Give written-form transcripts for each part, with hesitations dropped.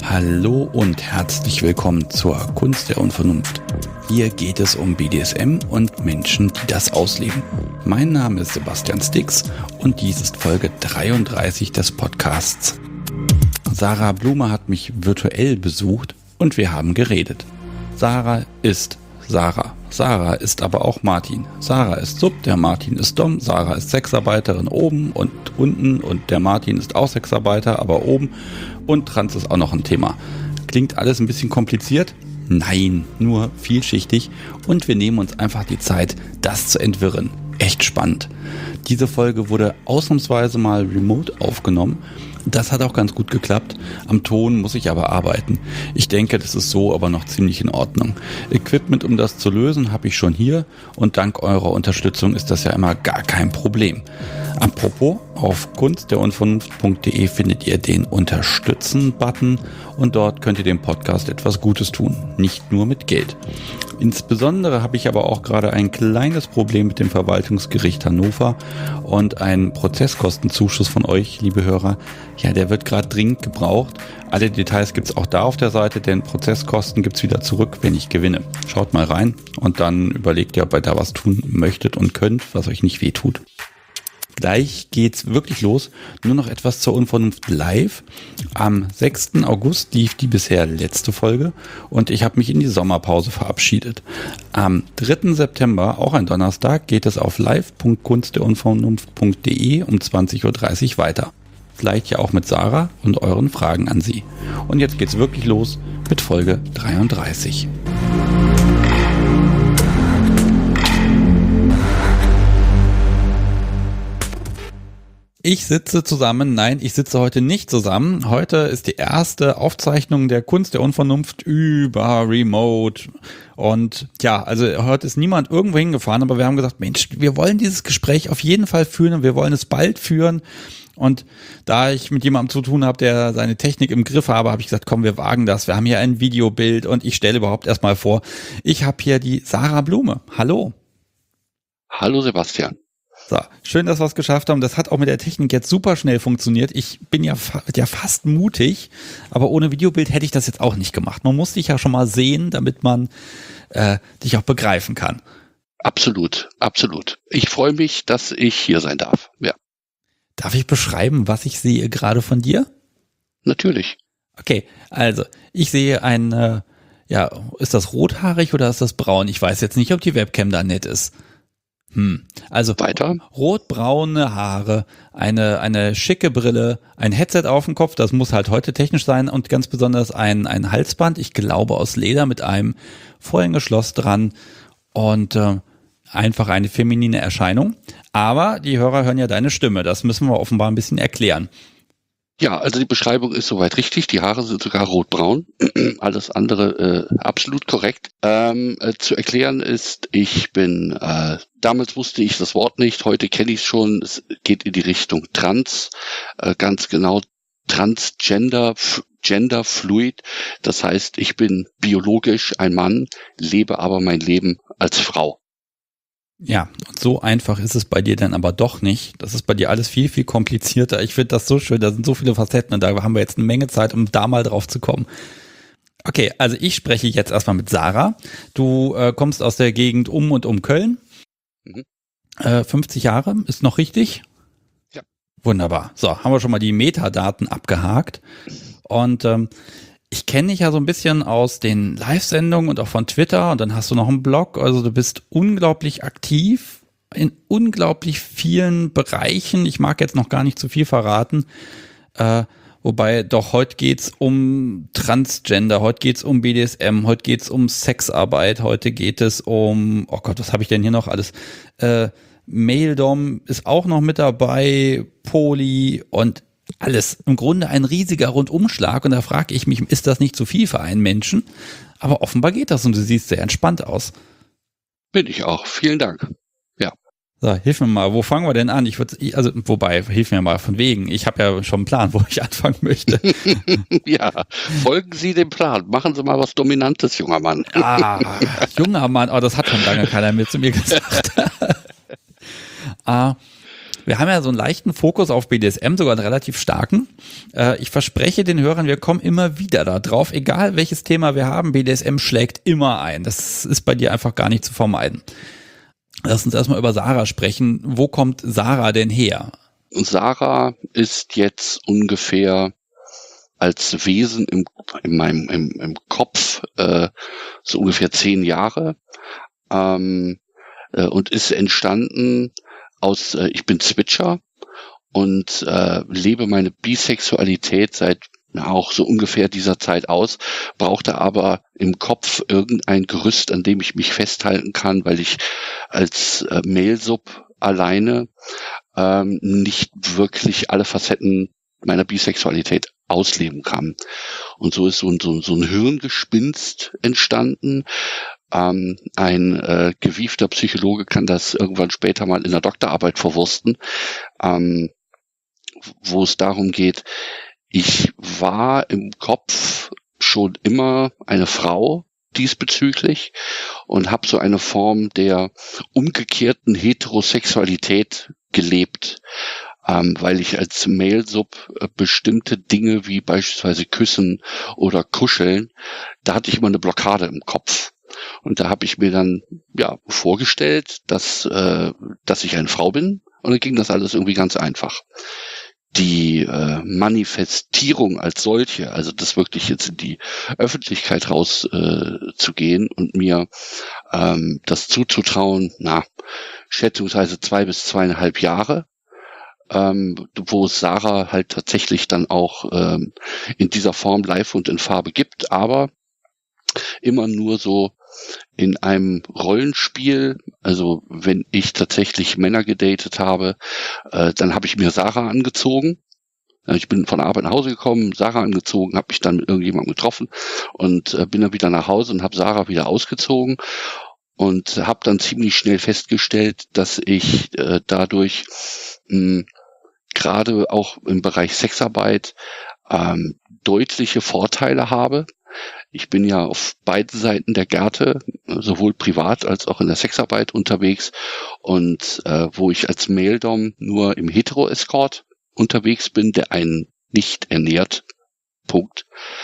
Hallo und herzlich willkommen zur Kunst der Unvernunft. Hier geht es um BDSM und Menschen, die das ausleben. Mein Name ist Sebastian Stix und dies ist Folge 33 des Podcasts. Sarah Blume hat mich virtuell besucht und wir haben geredet. Sarah ist Sarah. Sarah ist aber auch Martin. Sarah ist Sub, der Martin ist Dom. Sarah ist Sexarbeiterin oben und unten und der Martin ist auch Sexarbeiter, aber oben. Und Trans ist auch noch ein Thema. Klingt alles ein bisschen kompliziert? Nein, nur vielschichtig. Und wir nehmen uns einfach die Zeit, das zu entwirren. Echt spannend. Diese Folge wurde ausnahmsweise mal remote aufgenommen. Das hat auch ganz gut geklappt. Am Ton muss ich aber arbeiten. Ich denke, das ist so aber noch ziemlich in Ordnung. Equipment, um das zu lösen, habe ich schon hier und dank eurer Unterstützung ist das ja immer gar kein Problem. Apropos, auf kunstderunvernunft.de findet ihr den Unterstützen-Button und dort könnt ihr dem Podcast etwas Gutes tun, nicht nur mit Geld. Insbesondere habe ich aber auch gerade ein kleines Problem mit dem Verwaltungsgericht Hannover und einen Prozesskostenzuschuss von euch, liebe Hörer. Ja, der wird gerade dringend gebraucht. Alle Details gibt's auch da auf der Seite, denn Prozesskosten gibt's wieder zurück, wenn ich gewinne. Schaut mal rein und dann überlegt ihr, ob ihr da was tun möchtet und könnt, was euch nicht wehtut. Gleich geht's wirklich los. Nur noch etwas zur Unvernunft live. Am 6. August lief die bisher letzte Folge und ich habe mich in die Sommerpause verabschiedet. Am 3. September, auch ein Donnerstag, geht es auf live.kunstderunvernunft.de um 20.30 Uhr weiter. Vielleicht ja auch mit Sarah und euren Fragen an sie. Und jetzt geht's wirklich los mit Folge 33. Ich sitze heute nicht zusammen. Heute ist die erste Aufzeichnung der Kunst der Unvernunft über Remote. Und ja, also heute ist niemand irgendwo hingefahren, aber wir haben gesagt, Mensch, wir wollen dieses Gespräch auf jeden Fall führen und wir wollen es bald führen. Und da ich mit jemandem zu tun habe, der seine Technik im Griff habe ich gesagt, komm, wir wagen das. Wir haben hier ein Videobild und ich stelle überhaupt erstmal vor, ich habe hier die Sarah Blume. Hallo. Hallo Sebastian. So, schön, dass wir es geschafft haben. Das hat auch mit der Technik jetzt super schnell funktioniert. Ich bin ja fast mutig, aber ohne Videobild hätte ich das jetzt auch nicht gemacht. Man muss dich ja schon mal sehen, damit man dich auch begreifen kann. Absolut, absolut. Ich freue mich, dass ich hier sein darf. Ja. Darf ich beschreiben, was ich sehe gerade von dir? Natürlich. Okay, also ich sehe ist das rothaarig oder ist das braun? Ich weiß jetzt nicht, ob die Webcam da nett ist. Also weiter. Rotbraune Haare, eine schicke Brille, ein Headset auf dem Kopf, das muss halt heute technisch sein und ganz besonders ein Halsband, ich glaube aus Leder mit einem Vorhängeschloss dran und einfach eine feminine Erscheinung. Aber die Hörer hören ja deine Stimme, das müssen wir offenbar ein bisschen erklären. Ja, also die Beschreibung ist soweit richtig. Die Haare sind sogar rotbraun. Alles andere absolut korrekt. Zu erklären ist, ich bin, damals wusste ich das Wort nicht, heute kenne ich es schon. Es geht in die Richtung Trans, ganz genau Transgender, Genderfluid. Das heißt, ich bin biologisch ein Mann, lebe aber mein Leben als Frau. Ja, und so einfach ist es bei dir dann aber doch nicht. Das ist bei dir alles viel, viel komplizierter. Ich finde das so schön, da sind so viele Facetten und da haben wir jetzt eine Menge Zeit, um da mal drauf zu kommen. Okay, also ich spreche jetzt erstmal mit Sarah. Du kommst aus der Gegend um und um Köln. 50 Jahre, ist noch richtig? Ja. Wunderbar. So, haben wir schon mal die Metadaten abgehakt. Und ich kenne dich ja so ein bisschen aus den Live-Sendungen und auch von Twitter und dann hast du noch einen Blog. Also du bist unglaublich aktiv in unglaublich vielen Bereichen. Ich mag jetzt noch gar nicht zu viel verraten. Wobei doch heute geht's um Transgender, heute geht's um BDSM, heute geht's um Sexarbeit, heute geht es um, oh Gott, was habe ich denn hier noch alles? Maildom ist auch noch mit dabei, Poly und alles. Im Grunde ein riesiger Rundumschlag und da frage ich mich, ist das nicht zu viel für einen Menschen? Aber offenbar geht das und du siehst sehr entspannt aus. Bin ich auch. Vielen Dank. Ja. So, hilf mir mal, wo fangen wir denn an? Hilf mir mal von wegen. Ich habe ja schon einen Plan, wo ich anfangen möchte. Ja, folgen Sie dem Plan. Machen Sie mal was Dominantes, junger Mann. Junger Mann, das hat schon lange keiner mehr zu mir gesagt. Wir haben ja so einen leichten Fokus auf BDSM, sogar einen relativ starken. Ich verspreche den Hörern, wir kommen immer wieder da drauf. Egal welches Thema wir haben, BDSM schlägt immer ein. Das ist bei dir einfach gar nicht zu vermeiden. Lass uns erstmal über Sarah sprechen. Wo kommt Sarah denn her? Sarah ist jetzt ungefähr als Wesen in meinem Kopf so ungefähr 10 Jahre und ist entstanden aus, ich bin Switcher und lebe meine Bisexualität seit auch so ungefähr dieser Zeit aus, brauchte aber im Kopf irgendein Gerüst, an dem ich mich festhalten kann, weil ich als Male-Sub alleine nicht wirklich alle Facetten meiner Bisexualität ausleben kann. Und so ist so ein Hirngespinst entstanden. Ein gewiefter Psychologe kann das irgendwann später mal in der Doktorarbeit verwursten, wo es darum geht, ich war im Kopf schon immer eine Frau diesbezüglich und habe so eine Form der umgekehrten Heterosexualität gelebt, weil ich als Male-Sub bestimmte Dinge wie beispielsweise Küssen oder Kuscheln, da hatte ich immer eine Blockade im Kopf. Und da habe ich mir dann vorgestellt, dass ich eine Frau bin, und dann ging das alles irgendwie ganz einfach. Die Manifestierung als solche, also das wirklich jetzt in die Öffentlichkeit raus zu gehen und mir das zuzutrauen, schätzungsweise 2 bis 2,5 Jahre, wo es Sarah halt tatsächlich dann auch in dieser Form live und in Farbe gibt, aber immer nur so in einem Rollenspiel. Also wenn ich tatsächlich Männer gedatet habe, dann habe ich mir Sarah angezogen. Ich bin von der Arbeit nach Hause gekommen, Sarah angezogen, habe mich dann mit irgendjemandem getroffen und bin dann wieder nach Hause und habe Sarah wieder ausgezogen und habe dann ziemlich schnell festgestellt, dass ich dadurch gerade auch im Bereich Sexarbeit deutliche Vorteile habe. Ich bin ja auf beiden Seiten der Gerte, sowohl privat als auch in der Sexarbeit unterwegs, und wo ich als Male-Dom nur im Hetero-Escort unterwegs bin, der einen nicht ernährt, Punkt,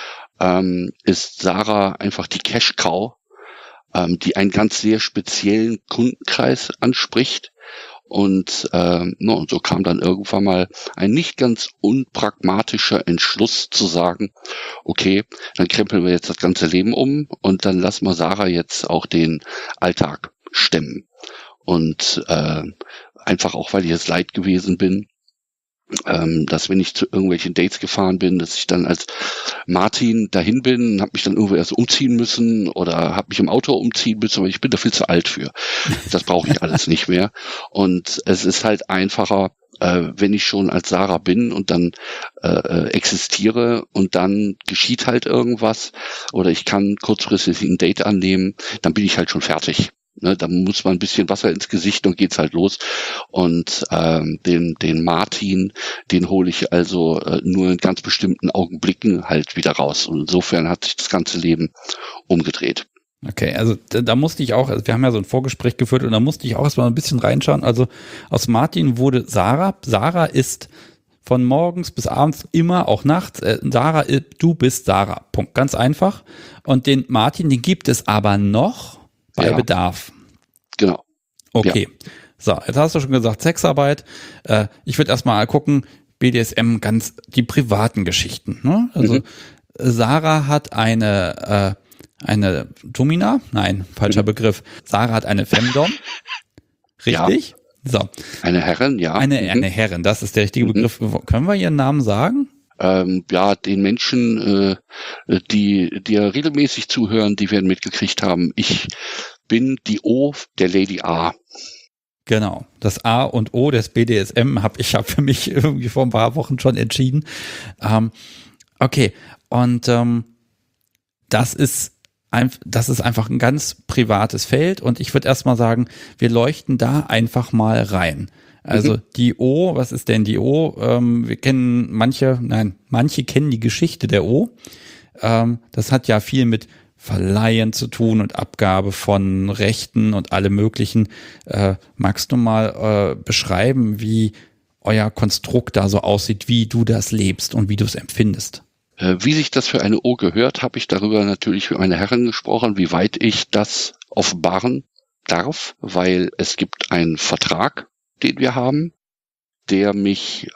ist Sarah einfach die Cash-Cow, die einen ganz sehr speziellen Kundenkreis anspricht. Und so kam dann irgendwann mal ein nicht ganz unpragmatischer Entschluss zu sagen, okay, dann krempeln wir jetzt das ganze Leben um und dann lassen wir Sarah jetzt auch den Alltag stemmen. Und einfach auch, weil ich jetzt leid gewesen bin, dass wenn ich zu irgendwelchen Dates gefahren bin, dass ich dann als Martin dahin bin, habe mich dann irgendwo erst umziehen müssen oder habe mich im Auto umziehen müssen, weil ich bin da viel zu alt für. Das brauche ich alles nicht mehr. Und es ist halt einfacher, wenn ich schon als Sarah bin und dann existiere und dann geschieht halt irgendwas oder ich kann kurzfristig ein Date annehmen, dann bin ich halt schon fertig. Ne, da muss man ein bisschen Wasser ins Gesicht und geht's halt los. Und den Martin, den hole ich also nur in ganz bestimmten Augenblicken halt wieder raus. Und insofern hat sich das ganze Leben umgedreht. Okay, also da musste ich auch, wir haben ja so ein Vorgespräch geführt und da musste ich auch erstmal ein bisschen reinschauen. Also aus Martin wurde Sarah. Sarah ist von morgens bis abends immer, auch nachts. Sarah, du bist Sarah. Punkt. Ganz einfach. Und den Martin, den gibt es aber noch bei Bedarf. Genau. Okay. Ja. So, jetzt hast du schon gesagt, Sexarbeit. Ich würde erstmal gucken, BDSM, ganz die privaten Geschichten. Ne? Also Sarah hat eine Domina? Nein, falscher Begriff. Sarah hat eine Femdom. Richtig? Ja. So. Eine Herrin, ja. Eine Herrin, das ist der richtige Begriff. Können wir ihren Namen sagen? Den Menschen, die ja regelmäßig zuhören, die werden mitgekriegt haben, ich bin die O der Lady A. Genau, das A und O des BDSM habe ich für mich irgendwie vor ein paar Wochen schon entschieden. Okay, und das ist einfach ein ganz privates Feld und ich würde erstmal sagen, wir leuchten da einfach mal rein. Also die O, was ist denn die O? Wir kennen manche kennen die Geschichte der O. Das hat ja viel mit Verleihen zu tun und Abgabe von Rechten und alle möglichen. Magst du mal beschreiben, wie euer Konstrukt da so aussieht, wie du das lebst und wie du es empfindest? Wie sich das für eine O gehört, habe ich darüber natürlich mit meiner Herren gesprochen, wie weit ich das offenbaren darf, weil es gibt einen Vertrag, den wir haben, der mich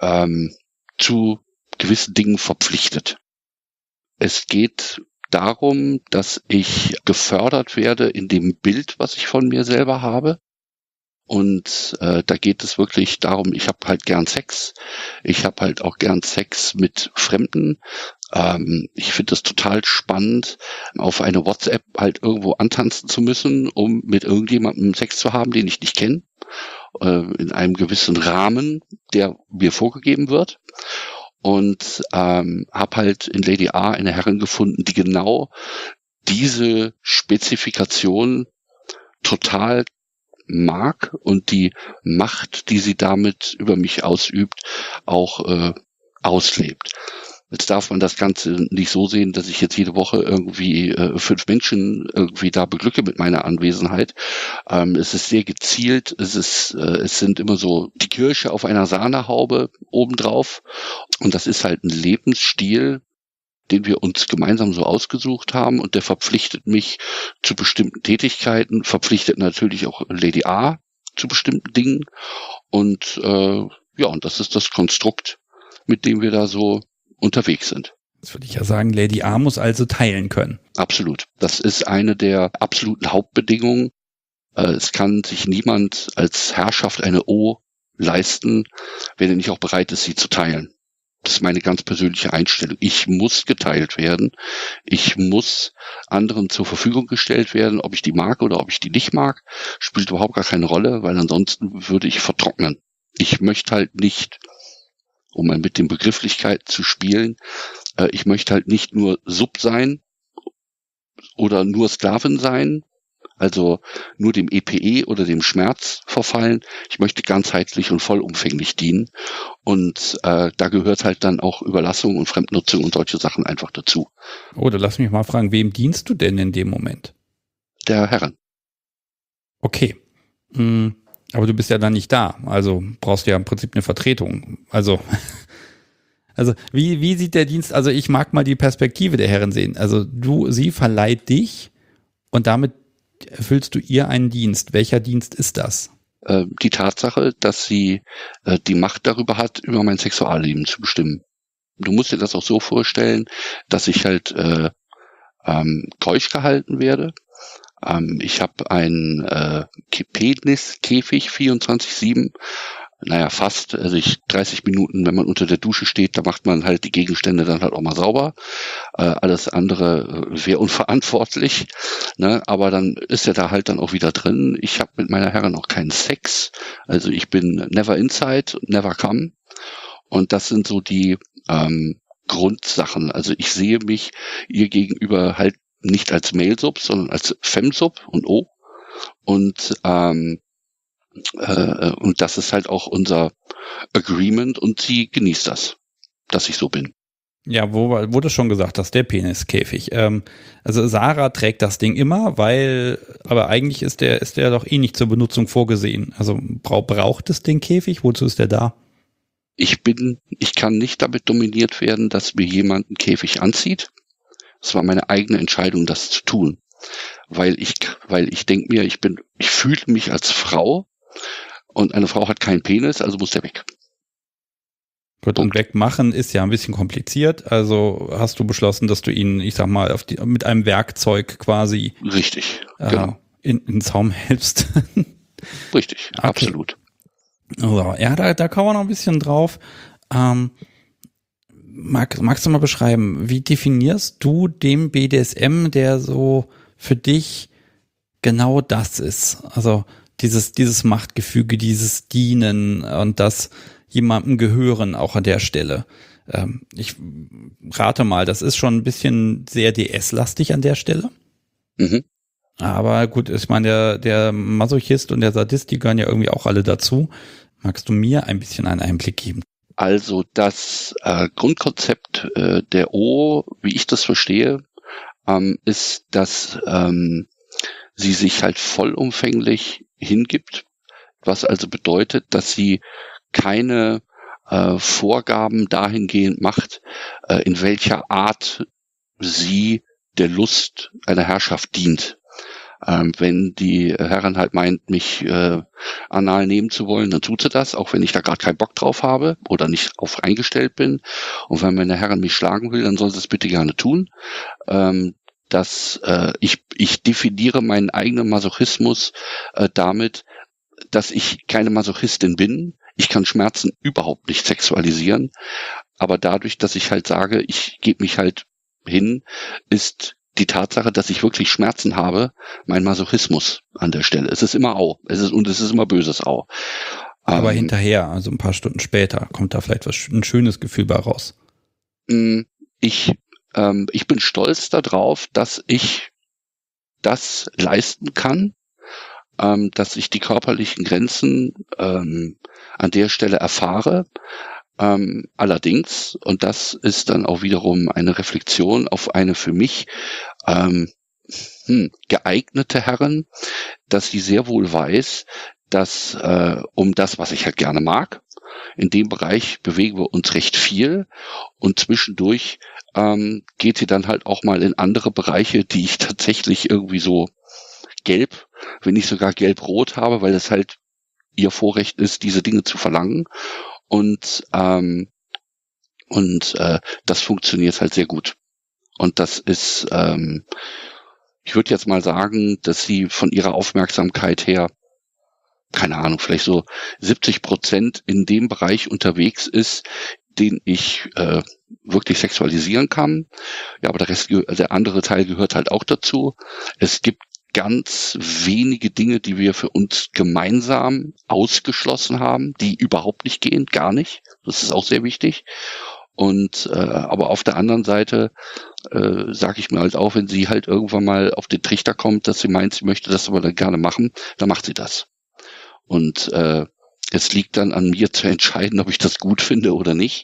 zu gewissen Dingen verpflichtet. Es geht darum, dass ich gefördert werde in dem Bild, was ich von mir selber habe. Und da geht es wirklich darum, ich habe halt gern Sex. Ich habe halt auch gern Sex mit Fremden. Ich finde es total spannend, auf eine WhatsApp halt irgendwo antanzen zu müssen, um mit irgendjemandem Sex zu haben, den ich nicht kenne. In einem gewissen Rahmen, der mir vorgegeben wird. Und habe halt in Lady A eine Herrin gefunden, die genau diese Spezifikation total mag und die Macht, die sie damit über mich ausübt, auch auslebt. Jetzt darf man das Ganze nicht so sehen, dass ich jetzt jede Woche irgendwie 5 Menschen irgendwie da beglücke mit meiner Anwesenheit. Es ist sehr gezielt. Es sind immer so die Kirsche auf einer Sahnehaube obendrauf. Und das ist halt ein Lebensstil, den wir uns gemeinsam so ausgesucht haben. Und der verpflichtet mich zu bestimmten Tätigkeiten, verpflichtet natürlich auch Lady A zu bestimmten Dingen. Und und das ist das Konstrukt, mit dem wir da so unterwegs sind. Das würde ich ja sagen, Lady A muss also teilen können. Absolut. Das ist eine der absoluten Hauptbedingungen. Es kann sich niemand als Herrschaft eine O leisten, wenn er nicht auch bereit ist, sie zu teilen. Das ist meine ganz persönliche Einstellung. Ich muss geteilt werden. Ich muss anderen zur Verfügung gestellt werden. Ob ich die mag oder ob ich die nicht mag, spielt überhaupt gar keine Rolle, weil ansonsten würde ich vertrocknen. Ich möchte halt nicht, um mal mit den Begrifflichkeiten zu spielen, ich möchte halt nicht nur Sub sein oder nur Sklavin sein, also nur dem EPE oder dem Schmerz verfallen. Ich möchte ganzheitlich und vollumfänglich dienen. Und da gehört halt dann auch Überlassung und Fremdnutzung und solche Sachen einfach dazu. Oder lass mich mal fragen, wem dienst du denn in dem Moment? Der Herren. Okay. Aber du bist ja dann nicht da. Also brauchst du ja im Prinzip eine Vertretung. Also wie sieht der Dienst, also ich mag mal die Perspektive der Herren sehen. Also sie verleiht dich und damit erfüllst du ihr einen Dienst. Welcher Dienst ist das? Die Tatsache, dass sie die Macht darüber hat, über mein Sexualleben zu bestimmen. Du musst dir das auch so vorstellen, dass ich halt keusch gehalten werde. Ich habe einen Peniskäfig 24/7. Naja, fast. Also 30 Minuten, wenn man unter der Dusche steht, da macht man halt die Gegenstände dann halt auch mal sauber. Alles andere wäre unverantwortlich. Ne? Aber dann ist er da halt dann auch wieder drin. Ich habe mit meiner Herrin auch keinen Sex. Also ich bin never inside, never come. Und das sind so die Grundsachen. Also ich sehe mich ihr gegenüber halt nicht als Male-Sub, sondern als Fem-Sub und O. Und das ist halt auch unser Agreement und sie genießt das, dass ich so bin. Ja, wo du schon gesagt hast, der Peniskäfig. Also Sarah trägt das Ding immer, aber eigentlich ist der doch eh nicht zur Benutzung vorgesehen. Also braucht es den Käfig? Wozu ist der da? Ich kann nicht damit dominiert werden, dass mir jemand einen Käfig anzieht. Es war meine eigene Entscheidung, das zu tun. Weil ich denke mir, ich fühle mich als Frau und eine Frau hat keinen Penis, also muss der weg. Gut, und wegmachen ist ja ein bisschen kompliziert. Also hast du beschlossen, dass du ihn, ich sag mal, mit einem Werkzeug quasi richtig, genau. in den Zaum hältst. Richtig, okay. Absolut. Also, ja, da kann man noch ein bisschen drauf. Magst du mal beschreiben, wie definierst du den BDSM, der so für dich genau das ist? Also dieses Machtgefüge, dieses Dienen und das jemandem gehören auch an der Stelle. Ich rate mal, das ist schon ein bisschen sehr DS-lastig an der Stelle. Mhm. Aber gut, ich meine, der Masochist und der Sadist, die gehören ja irgendwie auch alle dazu. Magst du mir ein bisschen einen Einblick geben? Also das Grundkonzept der O, wie ich das verstehe, ist, dass sie sich halt vollumfänglich hingibt, was also bedeutet, dass sie keine Vorgaben dahingehend macht, in welcher Art sie der Lust einer Herrschaft dient. Wenn die Herrin halt meint, mich anal nehmen zu wollen, dann tut sie das, auch wenn ich da gerade keinen Bock drauf habe oder nicht auf eingestellt bin. Und wenn meine Herrin mich schlagen will, dann soll sie es bitte gerne tun. Ich definiere meinen eigenen Masochismus damit, dass ich keine Masochistin bin. Ich kann Schmerzen überhaupt nicht sexualisieren. Aber dadurch, dass ich halt sage, ich gebe mich halt hin, ist die Tatsache, dass ich wirklich Schmerzen habe, mein Masochismus an der Stelle. Es ist immer Au. Es ist immer böses Au. Aber hinterher, also ein paar Stunden später, kommt da vielleicht ein schönes Gefühl bei raus. Ich bin stolz darauf, dass ich das leisten kann, dass ich die körperlichen Grenzen an der Stelle erfahre. Allerdings, und das ist dann auch wiederum eine Reflexion auf eine für mich geeignete Herrin, dass sie sehr wohl weiß, dass um das, was ich halt gerne mag, in dem Bereich bewegen wir uns recht viel und zwischendurch geht sie dann halt auch mal in andere Bereiche, die ich tatsächlich irgendwie so gelb, wenn nicht sogar gelb-rot habe, weil es halt ihr Vorrecht ist, diese Dinge zu verlangen. Und das funktioniert halt sehr gut. Und das ist, ich würde jetzt mal sagen, dass sie von ihrer Aufmerksamkeit her, keine Ahnung, vielleicht so 70% in dem Bereich unterwegs ist, den ich wirklich sexualisieren kann. Ja, aber der andere Teil gehört halt auch dazu. Es gibt ganz wenige Dinge, die wir für uns gemeinsam ausgeschlossen haben, die überhaupt nicht gehen, gar nicht. Das ist auch sehr wichtig. Und aber auf der anderen Seite sage ich mir halt auch, wenn sie halt irgendwann mal auf den Trichter kommt, dass sie meint, sie möchte das aber dann gerne machen, dann macht sie das. Und es liegt dann an mir zu entscheiden, ob ich das gut finde oder nicht.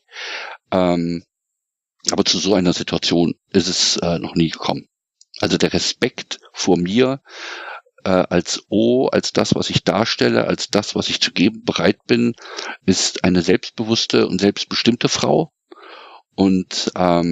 Aber zu so einer Situation ist es noch nie gekommen. Also der Respekt vor mir als das, was ich darstelle, als das, was ich zu geben bereit bin, ist eine selbstbewusste und selbstbestimmte Frau. Und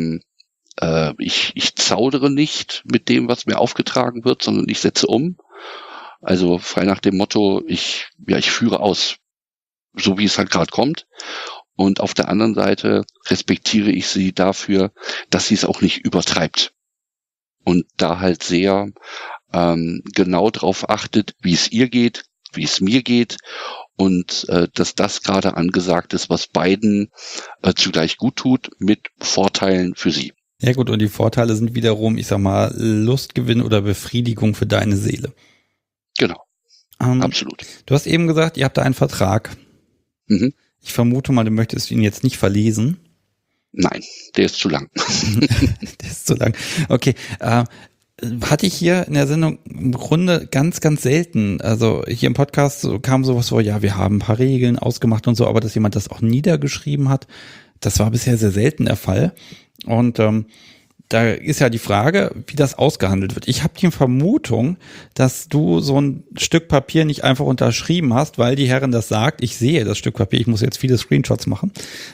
ich zaudere nicht mit dem, was mir aufgetragen wird, sondern ich setze um. Also frei nach dem Motto, ich führe aus, so wie es halt gerade kommt. Und auf der anderen Seite respektiere ich sie dafür, dass sie es auch nicht übertreibt. Und da halt sehr genau drauf achtet, wie es ihr geht, wie es mir geht und dass das gerade angesagt ist, was beiden zugleich gut tut, mit Vorteilen für sie. Ja gut, und die Vorteile sind wiederum, ich sag mal, Lustgewinn oder Befriedigung für deine Seele. Genau, absolut. Du hast eben gesagt, ihr habt da einen Vertrag. Mhm. Ich vermute mal, du möchtest ihn jetzt nicht verlesen. Nein, der ist zu lang. Der ist zu lang. Okay, hatte ich hier in der Sendung im Grunde ganz, ganz selten. Also hier im Podcast kam sowas vor, ja, wir haben ein paar Regeln ausgemacht und so, aber dass jemand das auch niedergeschrieben hat, das war bisher sehr selten der Fall. Und da ist ja die Frage, wie das ausgehandelt wird. Ich habe die Vermutung, dass du so ein Stück Papier nicht einfach unterschrieben hast, weil die Herrin das sagt. Ich sehe das Stück Papier, ich muss jetzt viele Screenshots machen.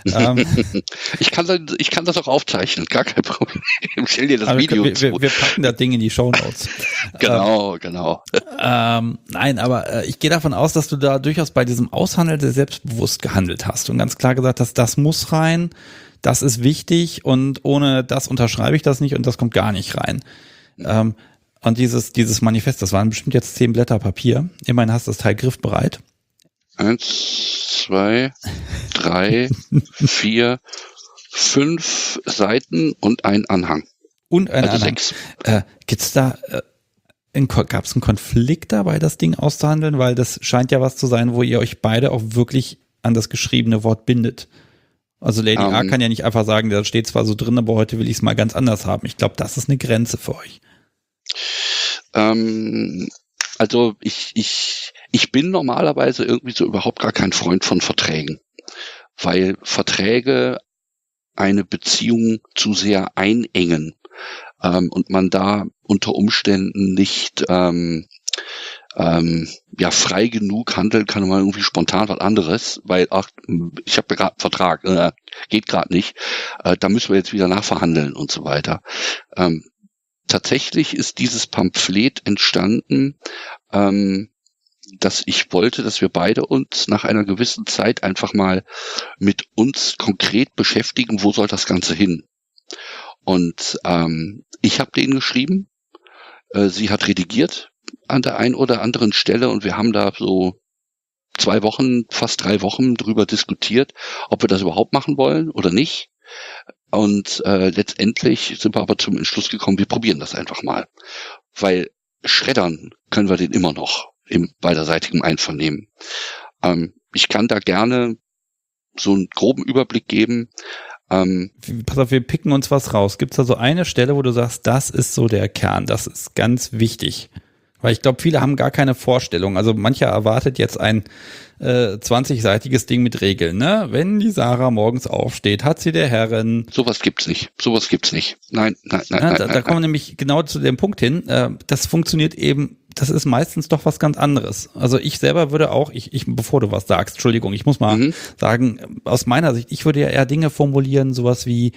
Ich kann das auch aufzeichnen, gar kein Problem. Stell dir das Video zu. Wir packen das Ding in die Shownotes. Genau. Nein, aber ich gehe davon aus, dass du da durchaus bei diesem Aushandeln sehr selbstbewusst gehandelt hast und ganz klar gesagt hast, das muss rein. Das ist wichtig und ohne das unterschreibe ich das nicht und das kommt gar nicht rein. Und dieses Manifest, das waren bestimmt jetzt 10 Blätter Papier. Immerhin hast du das Teil griffbereit. 1, 2, 3, 4, 5 Seiten und ein Anhang. Und ein also Anhang. 6. Gibt's da, gab es einen Konflikt dabei, das Ding auszuhandeln? Weil das scheint ja was zu sein, wo ihr euch beide auch wirklich an das geschriebene Wort bindet. Also Lady A kann ja nicht einfach sagen, da steht zwar so drin, aber heute will ich es mal ganz anders haben. Ich glaube, das ist eine Grenze für euch. Also ich bin normalerweise irgendwie so überhaupt gar kein Freund von Verträgen, weil Verträge eine Beziehung zu sehr einengen. und man da unter Umständen nicht frei genug handeln kann, man irgendwie spontan was anderes, weil ich habe gerade einen Vertrag, geht gerade nicht, da müssen wir jetzt wieder nachverhandeln und so weiter. Tatsächlich ist dieses Pamphlet entstanden, dass ich wollte, dass wir beide uns nach einer gewissen Zeit einfach mal mit uns konkret beschäftigen, wo soll das Ganze hin? Und ich habe den geschrieben, sie hat redigiert an der einen oder anderen Stelle und wir haben da so 2 Wochen, fast 3 Wochen drüber diskutiert, ob wir das überhaupt machen wollen oder nicht. Und letztendlich sind wir aber zum Entschluss gekommen, wir probieren das einfach mal. Weil schreddern können wir den immer noch im beiderseitigen Einvernehmen. Ich kann da gerne so einen groben Überblick geben. Pass auf, wir picken uns was raus. Gibt es da so eine Stelle, wo du sagst, das ist so der Kern, das ist ganz wichtig? Weil ich glaube, viele haben gar keine Vorstellung. Also mancher erwartet jetzt ein 20-seitiges Ding mit Regeln. Ne? Wenn die Sarah morgens aufsteht, hat sie der Herrin... Sowas gibt's nicht. Nein. Da kommen wir nämlich genau zu dem Punkt hin. Das funktioniert eben, das ist meistens doch was ganz anderes. Also ich selber würde auch, bevor du was sagst, Entschuldigung, ich muss mal sagen, aus meiner Sicht, ich würde ja eher Dinge formulieren, sowas wie...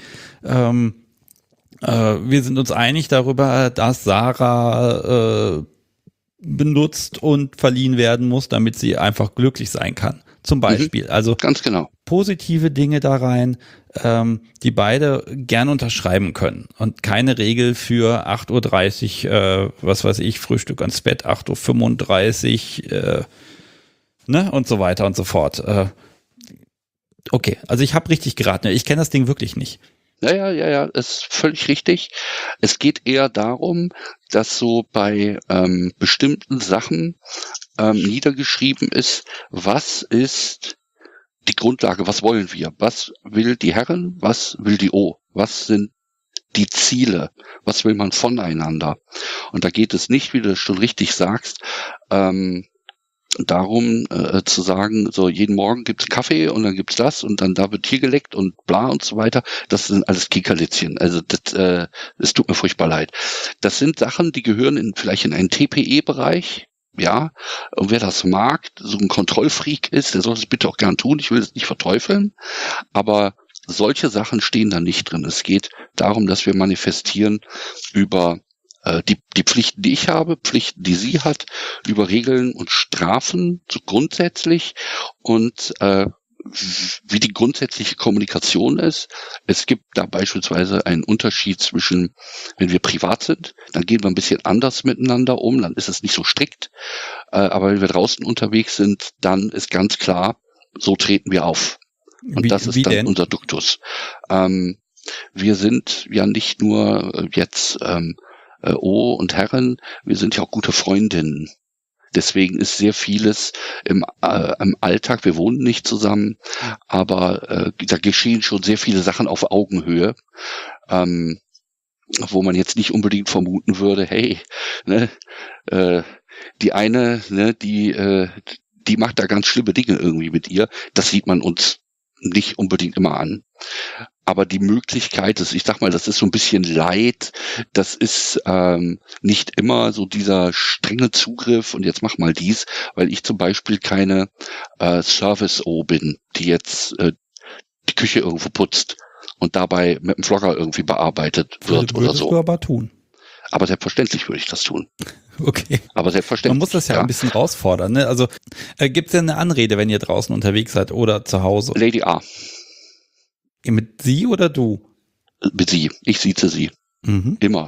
wir sind uns einig darüber, dass Sarah benutzt und verliehen werden muss, damit sie einfach glücklich sein kann. Zum Beispiel. Also ganz genau. Positive Dinge da rein, die beide gern unterschreiben können. Und keine Regel für 8:30 Uhr, was weiß ich, Frühstück ans Bett, 8:35 Uhr, ne, und so weiter und so fort. Okay, also ich habe richtig geraten. Ich kenne das Ding wirklich nicht. Ja, ist völlig richtig. Es geht eher darum, dass so bei bestimmten Sachen niedergeschrieben ist, was ist die Grundlage, was wollen wir? Was will die Herren, was will die O? Was sind die Ziele? Was will man voneinander? Und da geht es nicht, wie du das schon richtig sagst, darum zu sagen, so jeden Morgen gibt's Kaffee und dann gibt's das und dann da wird hier geleckt und bla und so weiter. Das sind alles Kickerlitzchen. Also das tut mir furchtbar leid. Das sind Sachen, die gehören vielleicht in einen TPE-Bereich. Ja, und wer das mag, so ein Kontrollfreak ist, der soll es bitte auch gern tun. Ich will es nicht verteufeln, aber solche Sachen stehen da nicht drin. Es geht darum, dass wir manifestieren über die Pflichten, die ich habe, Pflichten, die sie hat, über Regeln und Strafen so grundsätzlich und wie die grundsätzliche Kommunikation ist. Es gibt da beispielsweise einen Unterschied zwischen, wenn wir privat sind, dann gehen wir ein bisschen anders miteinander um, dann ist es nicht so strikt. Aber wenn wir draußen unterwegs sind, dann ist ganz klar, so treten wir auf. Und das ist dann unser Duktus. Wir sind ja nicht nur jetzt O und Herren, wir sind ja auch gute Freundinnen. Deswegen ist sehr vieles im Alltag, wir wohnen nicht zusammen, aber da geschehen schon sehr viele Sachen auf Augenhöhe, wo man jetzt nicht unbedingt vermuten würde, hey, ne, die eine, ne, die macht da ganz schlimme Dinge irgendwie mit ihr. Das sieht man uns nicht unbedingt immer an. Aber die Möglichkeit ist, ich sag mal, das ist so ein bisschen Leid, das ist nicht immer so dieser strenge Zugriff und jetzt mach mal dies, weil ich zum Beispiel keine Service-O bin, die jetzt die Küche irgendwo putzt und dabei mit dem Vlogger irgendwie bearbeitet wird oder so. Würdest du aber tun. Aber selbstverständlich würde ich das tun. Okay. Aber selbstverständlich. Man muss das ja ein bisschen herausfordern, ne? Also gibt es denn eine Anrede, wenn ihr draußen unterwegs seid oder zu Hause? Lady A. Mit sie oder du? Mit sie. Ich sieze sie. Immer.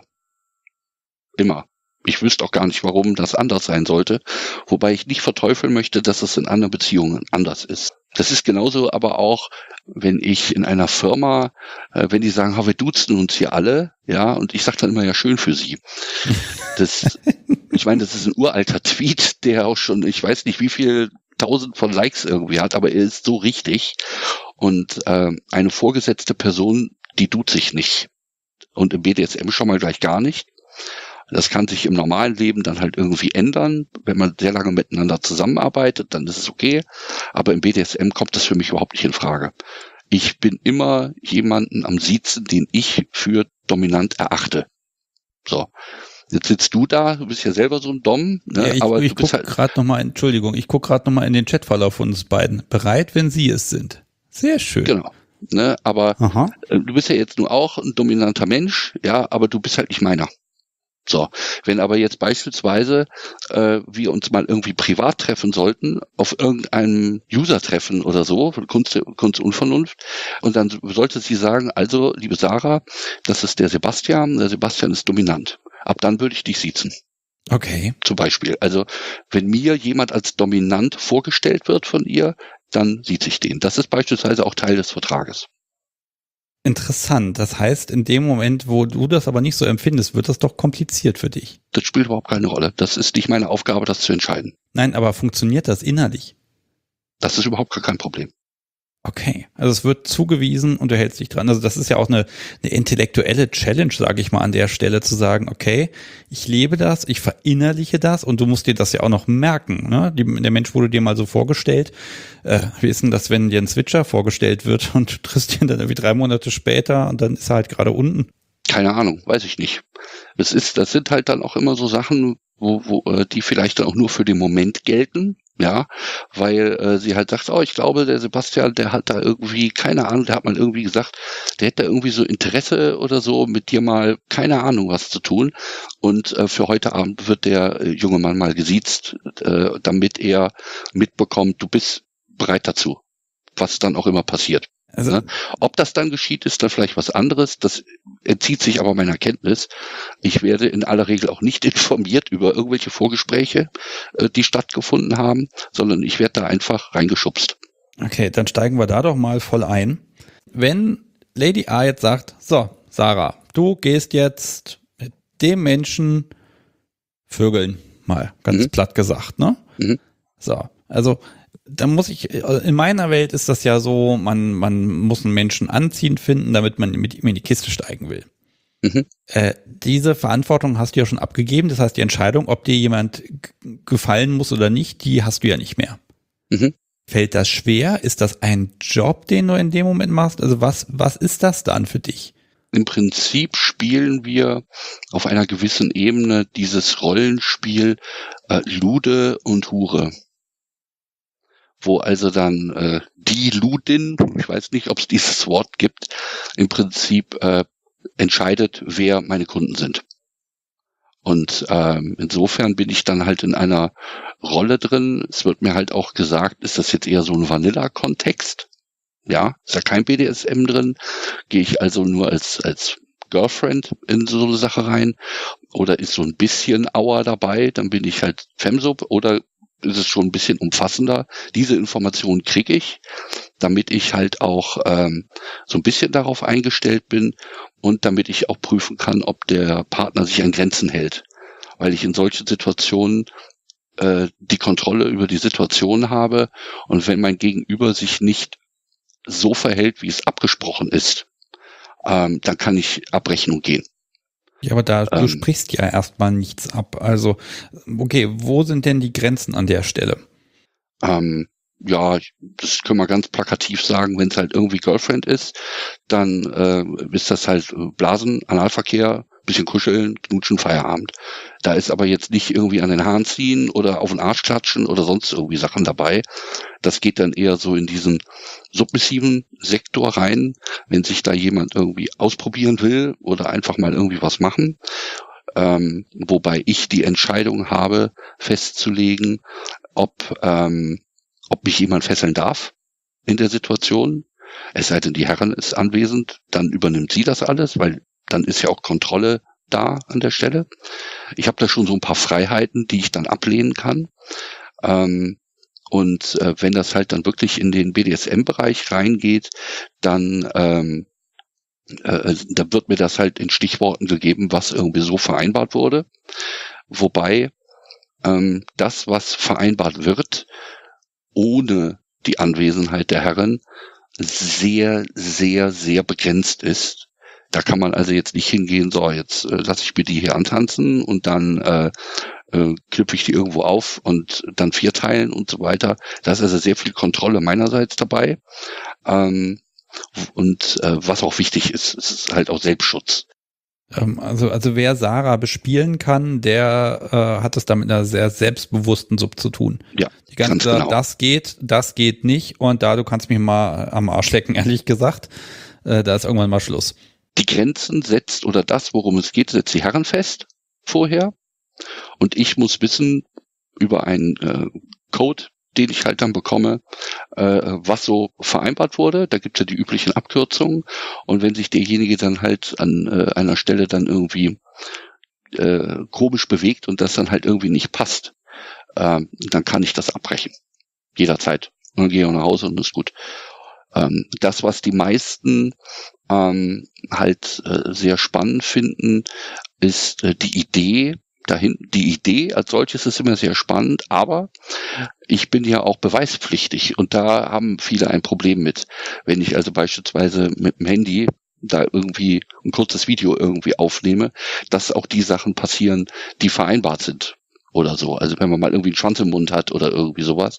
Ich wüsste auch gar nicht, warum das anders sein sollte. Wobei ich nicht verteufeln möchte, dass es in anderen Beziehungen anders ist. Das ist genauso aber auch, wenn ich in einer Firma, wenn die sagen, wir duzen uns hier alle, ja, und ich sage dann immer, ja, schön für sie. Ich meine, das ist ein uralter Tweet, der auch schon, ich weiß nicht, wie viel 1000 von Likes irgendwie hat, aber er ist so richtig. Und eine vorgesetzte Person, die duzt sich nicht. Und im BDSM schon mal gleich gar nicht. Das kann sich im normalen Leben dann halt irgendwie ändern. Wenn man sehr lange miteinander zusammenarbeitet, dann ist es okay. Aber im BDSM kommt das für mich überhaupt nicht in Frage. Ich bin immer jemanden am Siezen, den ich für dominant erachte. So. Jetzt sitzt du da, du bist ja selber so ein Dom, ne? Ja, ich gucke gerade nochmal, Entschuldigung, ich gucke gerade nochmal in den Chatverlauf von uns beiden. Bereit, wenn Sie es sind. Sehr schön. Genau. Ne? Aber du bist ja jetzt nur auch ein dominanter Mensch, ja, aber du bist halt nicht meiner. So, wenn aber jetzt beispielsweise wir uns mal irgendwie privat treffen sollten, auf irgendeinem User-Treffen oder so, Kunst und Vernunft, und dann sollte sie sagen, also, liebe Sarah, das ist der Sebastian ist dominant. Ab dann würde ich dich siezen. Okay. Zum Beispiel. Also, wenn mir jemand als dominant vorgestellt wird von ihr, dann sieht sich den. Das ist beispielsweise auch Teil des Vertrages. Interessant. Das heißt, in dem Moment, wo du das aber nicht so empfindest, wird das doch kompliziert für dich. Das spielt überhaupt keine Rolle. Das ist nicht meine Aufgabe, das zu entscheiden. Nein, aber funktioniert das innerlich? Das ist überhaupt gar kein Problem. Okay, also es wird zugewiesen und du hältst dich dran. Also das ist ja auch eine intellektuelle Challenge, sage ich mal, an der Stelle zu sagen, okay, ich lebe das, ich verinnerliche das und du musst dir das ja auch noch merken. Ne? Der Mensch wurde dir mal so vorgestellt. Wie ist denn das, wenn dir ein Switcher vorgestellt wird und du triffst ihn dann irgendwie 3 Monate später und dann ist er halt gerade unten? Keine Ahnung, weiß ich nicht. Das sind halt dann auch immer so Sachen, wo die vielleicht dann auch nur für den Moment gelten. Ja, weil sie halt sagt, ich glaube, der Sebastian, der hat da irgendwie, keine Ahnung, der hat mal irgendwie gesagt, der hätte da irgendwie so Interesse oder so, mit dir mal, keine Ahnung, was zu tun. Und für heute Abend wird der junge Mann mal gesiezt, damit er mitbekommt, du bist bereit dazu, was dann auch immer passiert. Also, ne? Ob das dann geschieht, ist dann vielleicht was anderes. Das entzieht sich aber meiner Kenntnis. Ich werde in aller Regel auch nicht informiert über irgendwelche Vorgespräche, die stattgefunden haben, sondern ich werde da einfach reingeschubst. Okay, dann steigen wir da doch mal voll ein. Wenn Lady A jetzt sagt, so, Sarah, du gehst jetzt mit dem Menschen vögeln, mal ganz platt gesagt, ne? Mhm. So, also dann muss ich, in meiner Welt ist das ja so, man muss einen Menschen anziehend finden, damit man mit ihm in die Kiste steigen will. Mhm. Diese Verantwortung hast du ja schon abgegeben, das heißt die Entscheidung, ob dir jemand gefallen muss oder nicht, die hast du ja nicht mehr. Mhm. Fällt das schwer? Ist das ein Job, den du in dem Moment machst? Also was ist das dann für dich? Im Prinzip spielen wir auf einer gewissen Ebene dieses Rollenspiel Lude und Hure. Wo also dann die Ludin, ich weiß nicht, ob es dieses Wort gibt, im Prinzip entscheidet, wer meine Kunden sind. Und insofern bin ich dann halt in einer Rolle drin. Es wird mir halt auch gesagt, ist das jetzt eher so ein Vanilla-Kontext? Ja, ist ja kein BDSM drin. Gehe ich also nur als Girlfriend in so eine Sache rein? Oder ist so ein bisschen Auer dabei? Dann bin ich halt Femsub oder ist es schon ein bisschen umfassender. Diese Informationen kriege ich, damit ich halt auch so ein bisschen darauf eingestellt bin und damit ich auch prüfen kann, ob der Partner sich an Grenzen hält. Weil ich in solchen Situationen die Kontrolle über die Situation habe und wenn mein Gegenüber sich nicht so verhält, wie es abgesprochen ist, dann kann ich Abrechnung gehen. Ja, aber du sprichst ja erstmal nichts ab. Also, okay, wo sind denn die Grenzen an der Stelle? Ja, das können wir ganz plakativ sagen, wenn es halt irgendwie Girlfriend ist, dann ist das halt Blasen, Analverkehr, bisschen kuscheln, knutschen, Feierabend. Da ist aber jetzt nicht irgendwie an den Haaren ziehen oder auf den Arsch klatschen oder sonst irgendwie Sachen dabei. Das geht dann eher so in diesen submissiven Sektor rein, wenn sich da jemand irgendwie ausprobieren will oder einfach mal irgendwie was machen. Wobei ich die Entscheidung habe, festzulegen, ob mich jemand fesseln darf in der Situation. Es sei denn, die Herrin ist anwesend, dann übernimmt sie das alles, weil dann ist ja auch Kontrolle da an der Stelle. Ich habe da schon so ein paar Freiheiten, die ich dann ablehnen kann. Und wenn das halt dann wirklich in den BDSM-Bereich reingeht, dann da wird mir das halt in Stichworten gegeben, was irgendwie so vereinbart wurde. Wobei das, was vereinbart wird, ohne die Anwesenheit der Herren, sehr, sehr, sehr begrenzt ist. Da kann man also jetzt nicht hingehen, so jetzt lasse ich mir die hier antanzen und dann knüpfe ich die irgendwo auf und dann vierteilen und so weiter. Da ist also sehr viel Kontrolle meinerseits dabei. Und was auch wichtig ist, ist halt auch Selbstschutz. Also wer Sarah bespielen kann, der hat es da mit einer sehr selbstbewussten Sub zu tun. Ja, die ganze ganz genau. Das geht nicht und da, du kannst mich mal am Arsch lecken, ehrlich gesagt. Da ist irgendwann mal Schluss. Die Grenzen setzt oder das, worum es geht, setzt die Herren fest vorher. Und ich muss wissen über einen Code, den ich halt dann bekomme, was so vereinbart wurde. Da gibt's ja die üblichen Abkürzungen. Und wenn sich derjenige dann halt an einer Stelle dann irgendwie komisch bewegt und das dann halt irgendwie nicht passt, dann kann ich das abbrechen. Jederzeit. Und dann gehe ich auch nach Hause und ist gut. Das, was die meisten halt sehr spannend finden, ist die Idee dahin. Die Idee als solches ist immer sehr spannend, aber ich bin ja auch beweispflichtig und da haben viele ein Problem mit. Wenn ich also beispielsweise mit dem Handy da irgendwie ein kurzes Video irgendwie aufnehme, dass auch die Sachen passieren, die vereinbart sind oder so. Also wenn man mal irgendwie einen Schwanz im Mund hat oder irgendwie sowas.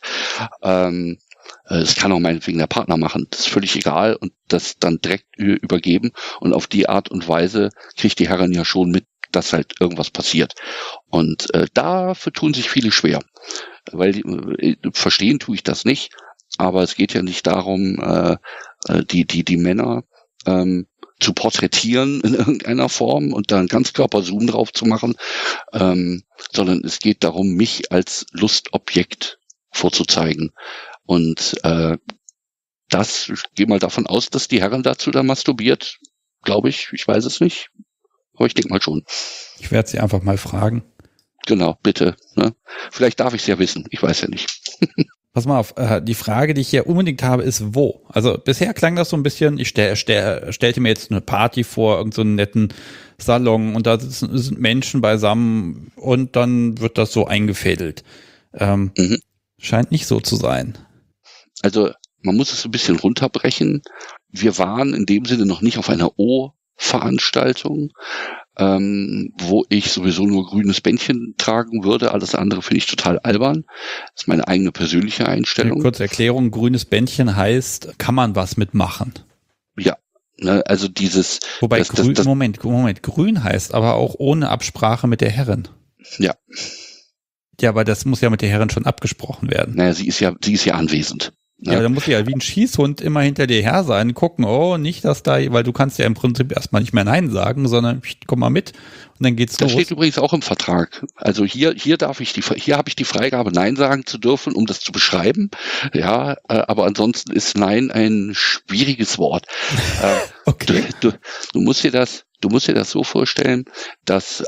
Das kann auch meinetwegen der Partner machen. Das ist völlig egal und das dann direkt übergeben. Und auf die Art und Weise kriegt die Herren ja schon mit, dass halt irgendwas passiert. Und dafür tun sich viele schwer. Weil verstehen tue ich das nicht. Aber es geht ja nicht darum, die Männer zu porträtieren in irgendeiner Form und dann Ganzkörper-Zoom drauf zu machen, sondern es geht darum, mich als Lustobjekt vorzuzeigen. Und ich gehe mal davon aus, dass die Herren dazu dann masturbiert, glaube ich. Ich weiß es nicht, aber ich denke mal schon. Ich werde sie einfach mal fragen. Genau, bitte. Ne? Vielleicht darf ich es ja wissen, ich weiß ja nicht. Pass mal auf, die Frage, die ich hier unbedingt habe, ist wo? Also bisher klang das so ein bisschen, ich stellte mir jetzt eine Party vor, irgend so einen netten Salon und da sind Menschen beisammen und dann wird das so eingefädelt. Scheint nicht so zu sein. Also man muss es ein bisschen runterbrechen. Wir waren in dem Sinne noch nicht auf einer O-Veranstaltung, wo ich sowieso nur grünes Bändchen tragen würde. Alles andere finde ich total albern. Das ist meine eigene persönliche Einstellung. Kurze Erklärung, grünes Bändchen heißt, kann man was mitmachen? Ja, ne, also dieses... Wobei Moment, grün heißt aber auch ohne Absprache mit der Herrin. Ja. Ja, aber das muss ja mit der Herrin schon abgesprochen werden. Naja, sie ist ja anwesend. Ne? Ja, dann muss sie ja wie ein Schießhund immer hinter dir her sein, gucken, oh, nicht, dass da, weil du kannst ja im Prinzip erstmal nicht mehr Nein sagen, sondern komm mal mit und dann geht's los. Das steht übrigens auch im Vertrag. Also hier habe ich die Freigabe, Nein sagen zu dürfen, um das zu beschreiben. Ja, aber ansonsten ist Nein ein schwieriges Wort. Okay. Du musst dir das so vorstellen, dass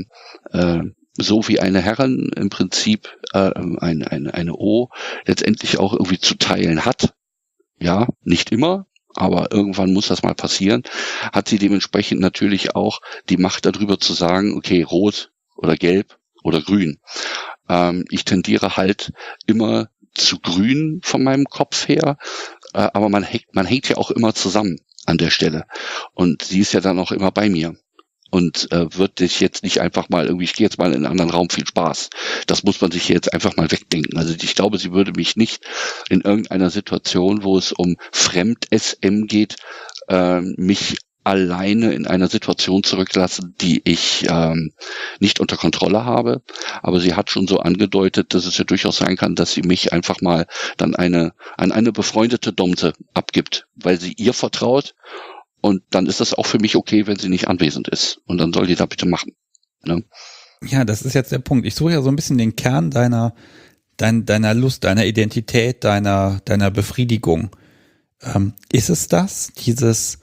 so wie eine Herren im Prinzip eine O letztendlich auch irgendwie zu teilen hat. Ja, nicht immer, aber irgendwann muss das mal passieren. Hat sie dementsprechend natürlich auch die Macht darüber zu sagen, okay, rot oder gelb oder grün. Ich tendiere halt immer zu grün von meinem Kopf her, aber man hängt ja auch immer zusammen an der Stelle. Und sie ist ja dann auch immer bei mir. Und wird dich jetzt nicht einfach mal irgendwie, ich gehe jetzt mal in einen anderen Raum, viel Spaß. Das muss man sich jetzt einfach mal wegdenken. Also ich glaube, sie würde mich nicht in irgendeiner Situation, wo es um Fremd-SM geht, mich alleine in einer Situation zurücklassen, die ich nicht unter Kontrolle habe. Aber sie hat schon so angedeutet, dass es ja durchaus sein kann, dass sie mich einfach mal dann an eine befreundete Domse abgibt, weil sie ihr vertraut. Und dann ist das auch für mich okay, wenn sie nicht anwesend ist. Und dann soll die da bitte machen. Ne? Ja, das ist jetzt der Punkt. Ich suche ja so ein bisschen den Kern deiner Lust, deiner Identität, deiner Befriedigung. Ist es das, dieses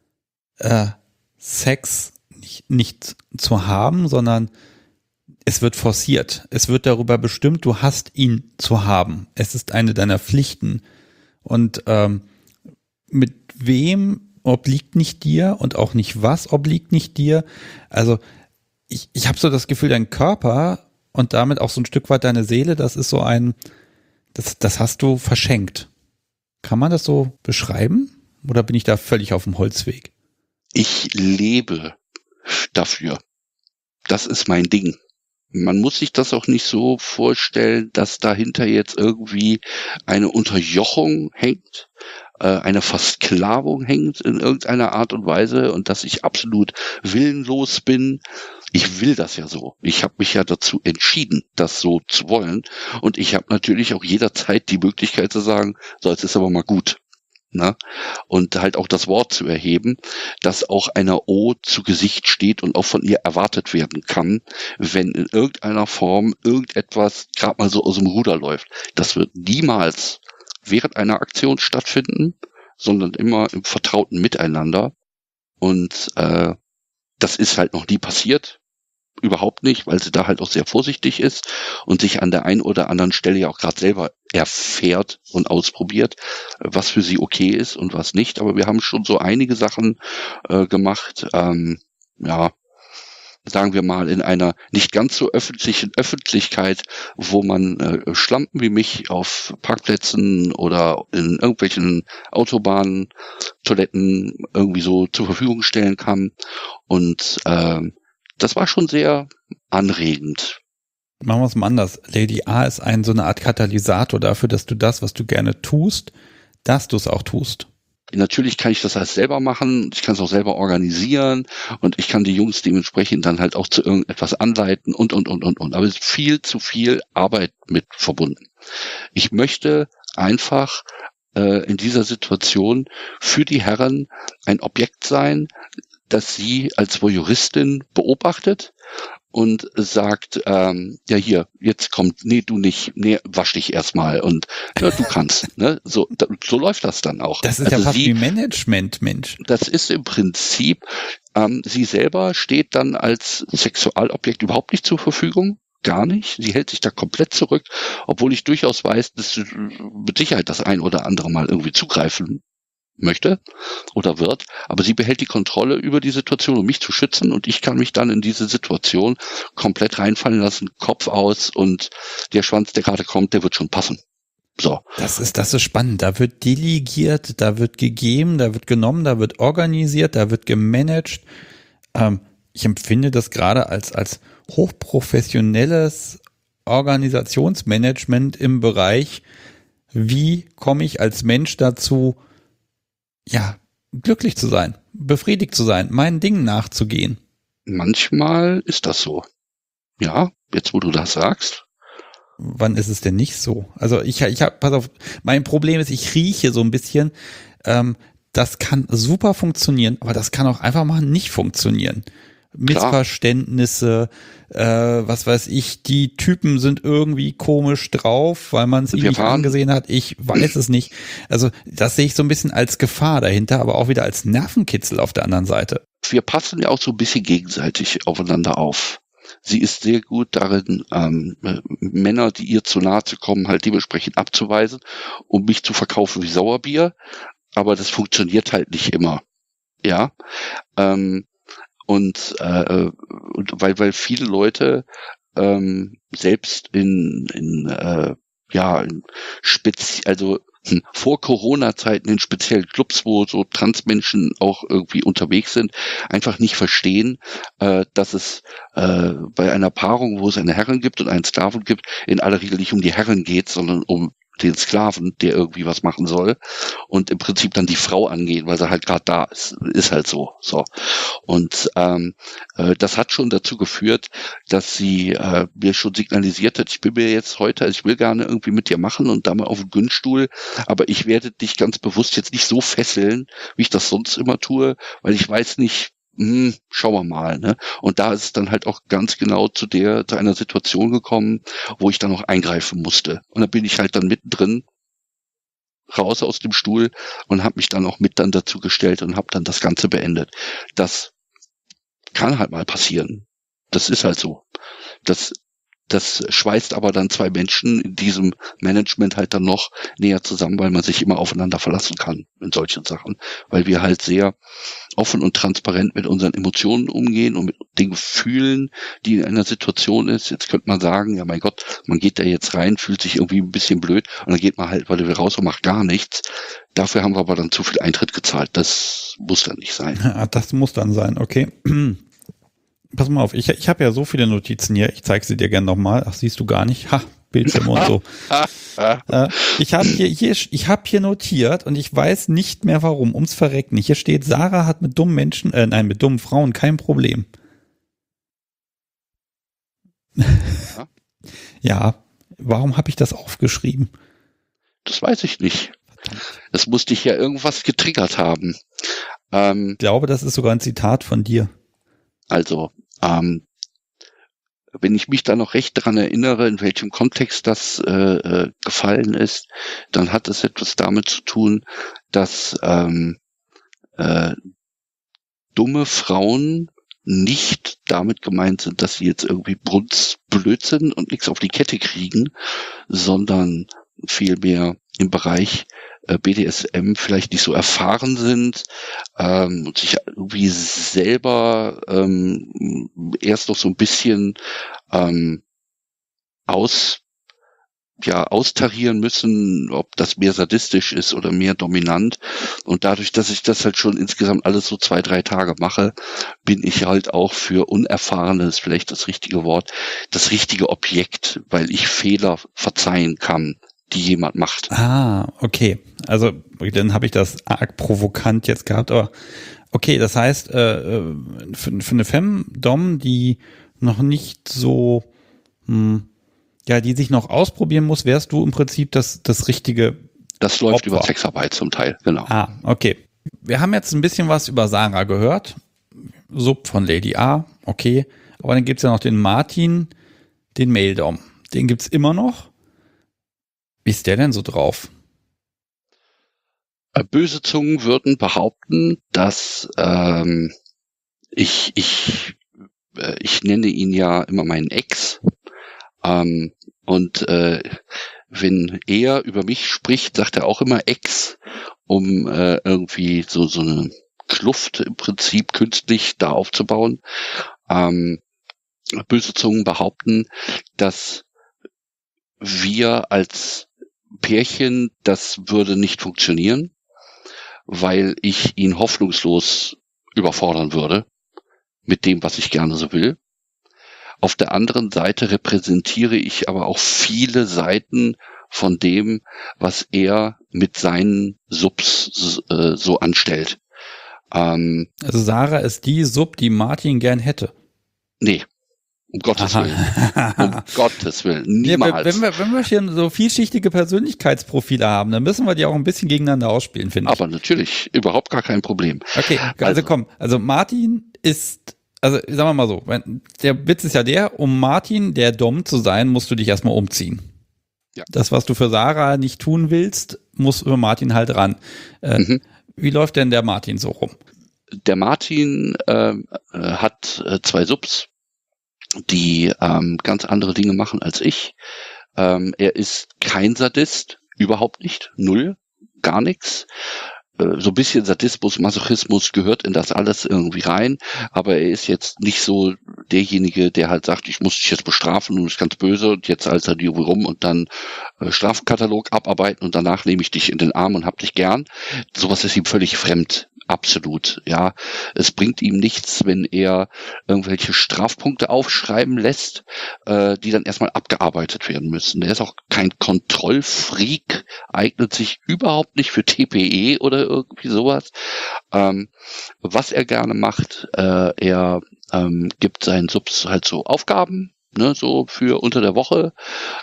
Sex nicht zu haben, sondern es wird forciert. Es wird darüber bestimmt, du hast ihn zu haben. Es ist eine deiner Pflichten. Und mit wem obliegt nicht dir und auch nicht was obliegt nicht dir. Also ich habe so das Gefühl, dein Körper und damit auch so ein Stück weit deine Seele, das ist so das hast du verschenkt. Kann man das so beschreiben? Oder bin ich da völlig auf dem Holzweg? Ich lebe dafür. Das ist mein Ding. Man muss sich das auch nicht so vorstellen, dass dahinter jetzt irgendwie eine Unterjochung hängt, eine Versklavung hängt in irgendeiner Art und Weise und dass ich absolut willenlos bin. Ich will das ja so. Ich habe mich ja dazu entschieden, das so zu wollen. Und ich habe natürlich auch jederzeit die Möglichkeit zu sagen, so, jetzt ist aber mal gut. Ne? Und halt auch das Wort zu erheben, dass auch einer O zu Gesicht steht und auch von ihr erwartet werden kann, wenn in irgendeiner Form irgendetwas gerade mal so aus dem Ruder läuft. Das wird niemals während einer Aktion stattfinden, sondern immer im vertrauten Miteinander. Und das ist halt noch nie passiert. Überhaupt nicht, weil sie da halt auch sehr vorsichtig ist und sich an der einen oder anderen Stelle ja auch gerade selber erfährt und ausprobiert, was für sie okay ist und was nicht. Aber wir haben schon so einige Sachen gemacht, sagen wir mal, in einer nicht ganz so öffentlichen Öffentlichkeit, wo man Schlampen wie mich auf Parkplätzen oder in irgendwelchen Autobahnen, Toiletten irgendwie so zur Verfügung stellen kann. Und das war schon sehr anregend. Machen wir es mal anders. Lady A ist so eine Art Katalysator dafür, dass du das, was du gerne tust, dass du es auch tust. Natürlich kann ich das alles selber machen, ich kann es auch selber organisieren und ich kann die Jungs dementsprechend dann halt auch zu irgendetwas anleiten und. Aber es ist viel zu viel Arbeit mit verbunden. Ich möchte einfach in dieser Situation für die Herren ein Objekt sein, dass sie als Voyeuristin beobachtet und sagt, ja hier, jetzt kommt, nee, du nicht, nee, wasch dich erstmal und ja, du kannst. Ne? So läuft das dann auch. Das ist ja fast wie Management, Mensch. Das ist im Prinzip, sie selber steht dann als Sexualobjekt überhaupt nicht zur Verfügung. Gar nicht. Sie hält sich da komplett zurück, obwohl ich durchaus weiß, dass sie mit Sicherheit das ein oder andere Mal irgendwie zugreifen möchte oder wird, aber sie behält die Kontrolle über die Situation, um mich zu schützen und ich kann mich dann in diese Situation komplett reinfallen lassen, Kopf aus und der Schwanz, der gerade kommt, der wird schon passen. So. Das ist spannend. Da wird delegiert, da wird gegeben, da wird genommen, da wird organisiert, da wird gemanagt. Ich empfinde das gerade als hochprofessionelles Organisationsmanagement im Bereich, wie komme ich als Mensch dazu, ja, glücklich zu sein, befriedigt zu sein, meinen Dingen nachzugehen. Manchmal ist das so. Ja, jetzt wo du das sagst. Wann ist es denn nicht so? Also ich habe, pass auf, mein Problem ist, ich rieche so ein bisschen, das kann super funktionieren, aber das kann auch einfach mal nicht funktionieren. Missverständnisse, was weiß ich, die Typen sind irgendwie komisch drauf, weil man es ihnen nicht angesehen hat, ich weiß es nicht. Also das sehe ich so ein bisschen als Gefahr dahinter, aber auch wieder als Nervenkitzel auf der anderen Seite. Wir passen ja auch so ein bisschen gegenseitig aufeinander auf. Sie ist sehr gut darin, Männer, die ihr zu nahe zu kommen, halt dementsprechend abzuweisen, um mich zu verkaufen wie Sauerbier. Aber das funktioniert halt nicht immer. Ja, und weil viele Leute selbst vor Corona-Zeiten in speziellen Clubs, wo so Transmenschen auch irgendwie unterwegs sind, einfach nicht verstehen, dass es bei einer Paarung, wo es eine Herrin gibt und einen Sklaven gibt, in aller Regel nicht um die Herrin geht, sondern um den Sklaven, der irgendwie was machen soll und im Prinzip dann die Frau angehen, weil sie halt gerade da ist. Ist halt so. Und das hat schon dazu geführt, dass sie mir schon signalisiert hat, ich bin mir jetzt heute, ich will gerne irgendwie mit dir machen und da mal auf den Günststuhl, aber ich werde dich ganz bewusst jetzt nicht so fesseln, wie ich das sonst immer tue, weil ich weiß nicht, schauen wir mal, ne? Und da ist es dann halt auch ganz genau zu einer Situation gekommen, wo ich dann noch eingreifen musste. Und da bin ich halt dann mittendrin raus aus dem Stuhl und habe mich dann auch mit dann dazu gestellt und habe dann das Ganze beendet. Das kann halt mal passieren. Das ist halt so. Das schweißt aber dann zwei Menschen in diesem Management halt dann noch näher zusammen, weil man sich immer aufeinander verlassen kann in solchen Sachen. Weil wir halt sehr offen und transparent mit unseren Emotionen umgehen und mit den Gefühlen, die in einer Situation ist. Jetzt könnte man sagen, ja mein Gott, man geht da jetzt rein, fühlt sich irgendwie ein bisschen blöd und dann geht man halt, weil wir raus und macht gar nichts. Dafür haben wir aber dann zu viel Eintritt gezahlt. Das muss dann nicht sein. Ja, das muss dann sein, okay. pass mal auf, ich habe ja so viele Notizen hier, ich zeige sie dir gerne nochmal. Ach, siehst du gar nicht. Ha, Bildschirm und so. Ich habe hier notiert und ich weiß nicht mehr warum, ums Verrecken. Hier steht, Sarah hat mit dummen mit dummen Frauen kein Problem. Ja. Ja, warum habe ich das aufgeschrieben? Das weiß ich nicht. Das muss dich ja irgendwas getriggert haben. Ich glaube, das ist sogar ein Zitat von dir. Also, wenn ich mich da noch recht daran erinnere, in welchem Kontext das gefallen ist, dann hat es etwas damit zu tun, dass dumme Frauen nicht damit gemeint sind, dass sie jetzt irgendwie blöd sind und nichts auf die Kette kriegen, sondern vielmehr im Bereich BDSM vielleicht nicht so erfahren sind und sich irgendwie selber erst noch so ein bisschen austarieren müssen, ob das mehr sadistisch ist oder mehr dominant. Und dadurch, dass ich das halt schon insgesamt alles so 2-3 Tage mache, bin ich halt auch für Unerfahrene, ist vielleicht das richtige Wort, das richtige Objekt, weil ich Fehler verzeihen kann, die jemand macht. Ah, okay. Also dann habe ich das arg provokant jetzt gehabt, aber okay, das heißt, für eine Femdom, die noch nicht so, die sich noch ausprobieren muss, wärst du im Prinzip das richtige Das läuft Opfer. über Sexarbeit zum Teil, genau. Ah, okay. Wir haben jetzt ein bisschen was über Sarah gehört. Sub von Lady A, okay. Aber dann gibt's ja noch den Martin, den Maildom. Den gibt's immer noch. Wie ist der denn so drauf? Böse Zungen würden behaupten, dass ich nenne ihn ja immer meinen Ex. Und wenn er über mich spricht, sagt er auch immer Ex, um irgendwie so eine Kluft im Prinzip künstlich da aufzubauen. Böse Zungen behaupten, dass wir als Pärchen, das würde nicht funktionieren, weil ich ihn hoffnungslos überfordern würde mit dem, was ich gerne so will. Auf der anderen Seite repräsentiere ich aber auch viele Seiten von dem, was er mit seinen Subs so anstellt. Also Sarah ist die Sub, die Martin gern hätte. Nee, um Gottes Willen. Um Gottes Willen, niemals. Wenn wir hier so vielschichtige Persönlichkeitsprofile haben, dann müssen wir die auch ein bisschen gegeneinander ausspielen, finde ich. Aber natürlich, überhaupt gar kein Problem. Okay, also komm, also Martin ist, also sagen wir mal so, der Witz ist ja der, um Martin, der Dom zu sein, musst du dich erstmal umziehen. Ja. Das, was du für Sarah nicht tun willst, muss über Martin halt ran. Wie läuft denn der Martin so rum? Der Martin hat 2 Subs, die ganz andere Dinge machen als ich. Er ist kein Sadist, überhaupt nicht, 0, gar nichts. So ein bisschen Sadismus, Masochismus gehört in das alles irgendwie rein, aber er ist jetzt nicht so derjenige, der halt sagt, ich muss dich jetzt bestrafen und ist ganz böse und jetzt alter die rum und dann Strafkatalog abarbeiten und danach nehme ich dich in den Arm und hab dich gern. Sowas ist ihm völlig fremd. Absolut, ja. Es bringt ihm nichts, wenn er irgendwelche Strafpunkte aufschreiben lässt, die dann erstmal abgearbeitet werden müssen. Er ist auch kein Kontrollfreak, eignet sich überhaupt nicht für TPE oder irgendwie sowas. Was er gerne macht, er gibt seinen Subs halt so Aufgaben, ne, so für unter der Woche,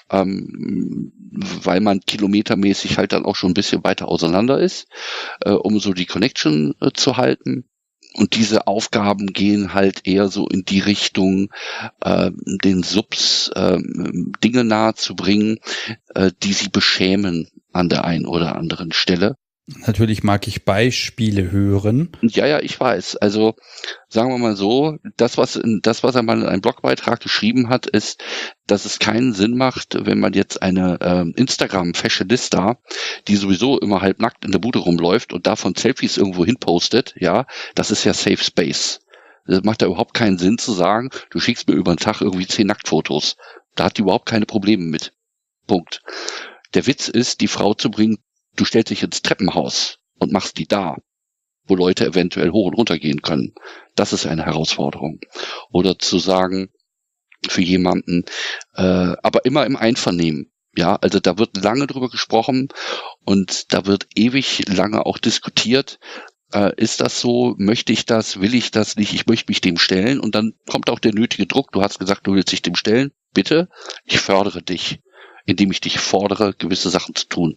weil man kilometermäßig halt dann auch schon ein bisschen weiter auseinander ist, um so die Connection zu halten. Und diese Aufgaben gehen halt eher so in die Richtung, den Subs Dinge nahe zu bringen, die sie beschämen an der einen oder anderen Stelle. Natürlich mag ich Beispiele hören. Ja, ich weiß. Also sagen wir mal so, das, was er mal in einem Blogbeitrag geschrieben hat, ist, dass es keinen Sinn macht, wenn man jetzt eine Instagram-Fashionista, die sowieso immer halbnackt in der Bude rumläuft und davon Selfies irgendwo hin postet, ja, das ist ja Safe Space. Das macht ja überhaupt keinen Sinn zu sagen, du schickst mir über den Tag irgendwie 10 Nacktfotos. Da hat die überhaupt keine Probleme mit. Punkt. Der Witz ist, die Frau zu bringen, du stellst dich ins Treppenhaus und machst die da. wo Leute eventuell hoch und runter gehen können. Das ist eine Herausforderung. Oder zu sagen, für jemanden, aber immer im Einvernehmen. Ja, also da wird lange drüber gesprochen und da wird ewig lange auch diskutiert. Ist das so? Möchte ich das? Will ich das nicht? Ich möchte mich dem stellen. Und dann kommt auch der nötige Druck. Du hast gesagt, du willst dich dem stellen. Bitte, ich fördere dich, indem ich dich fordere, gewisse Sachen zu tun.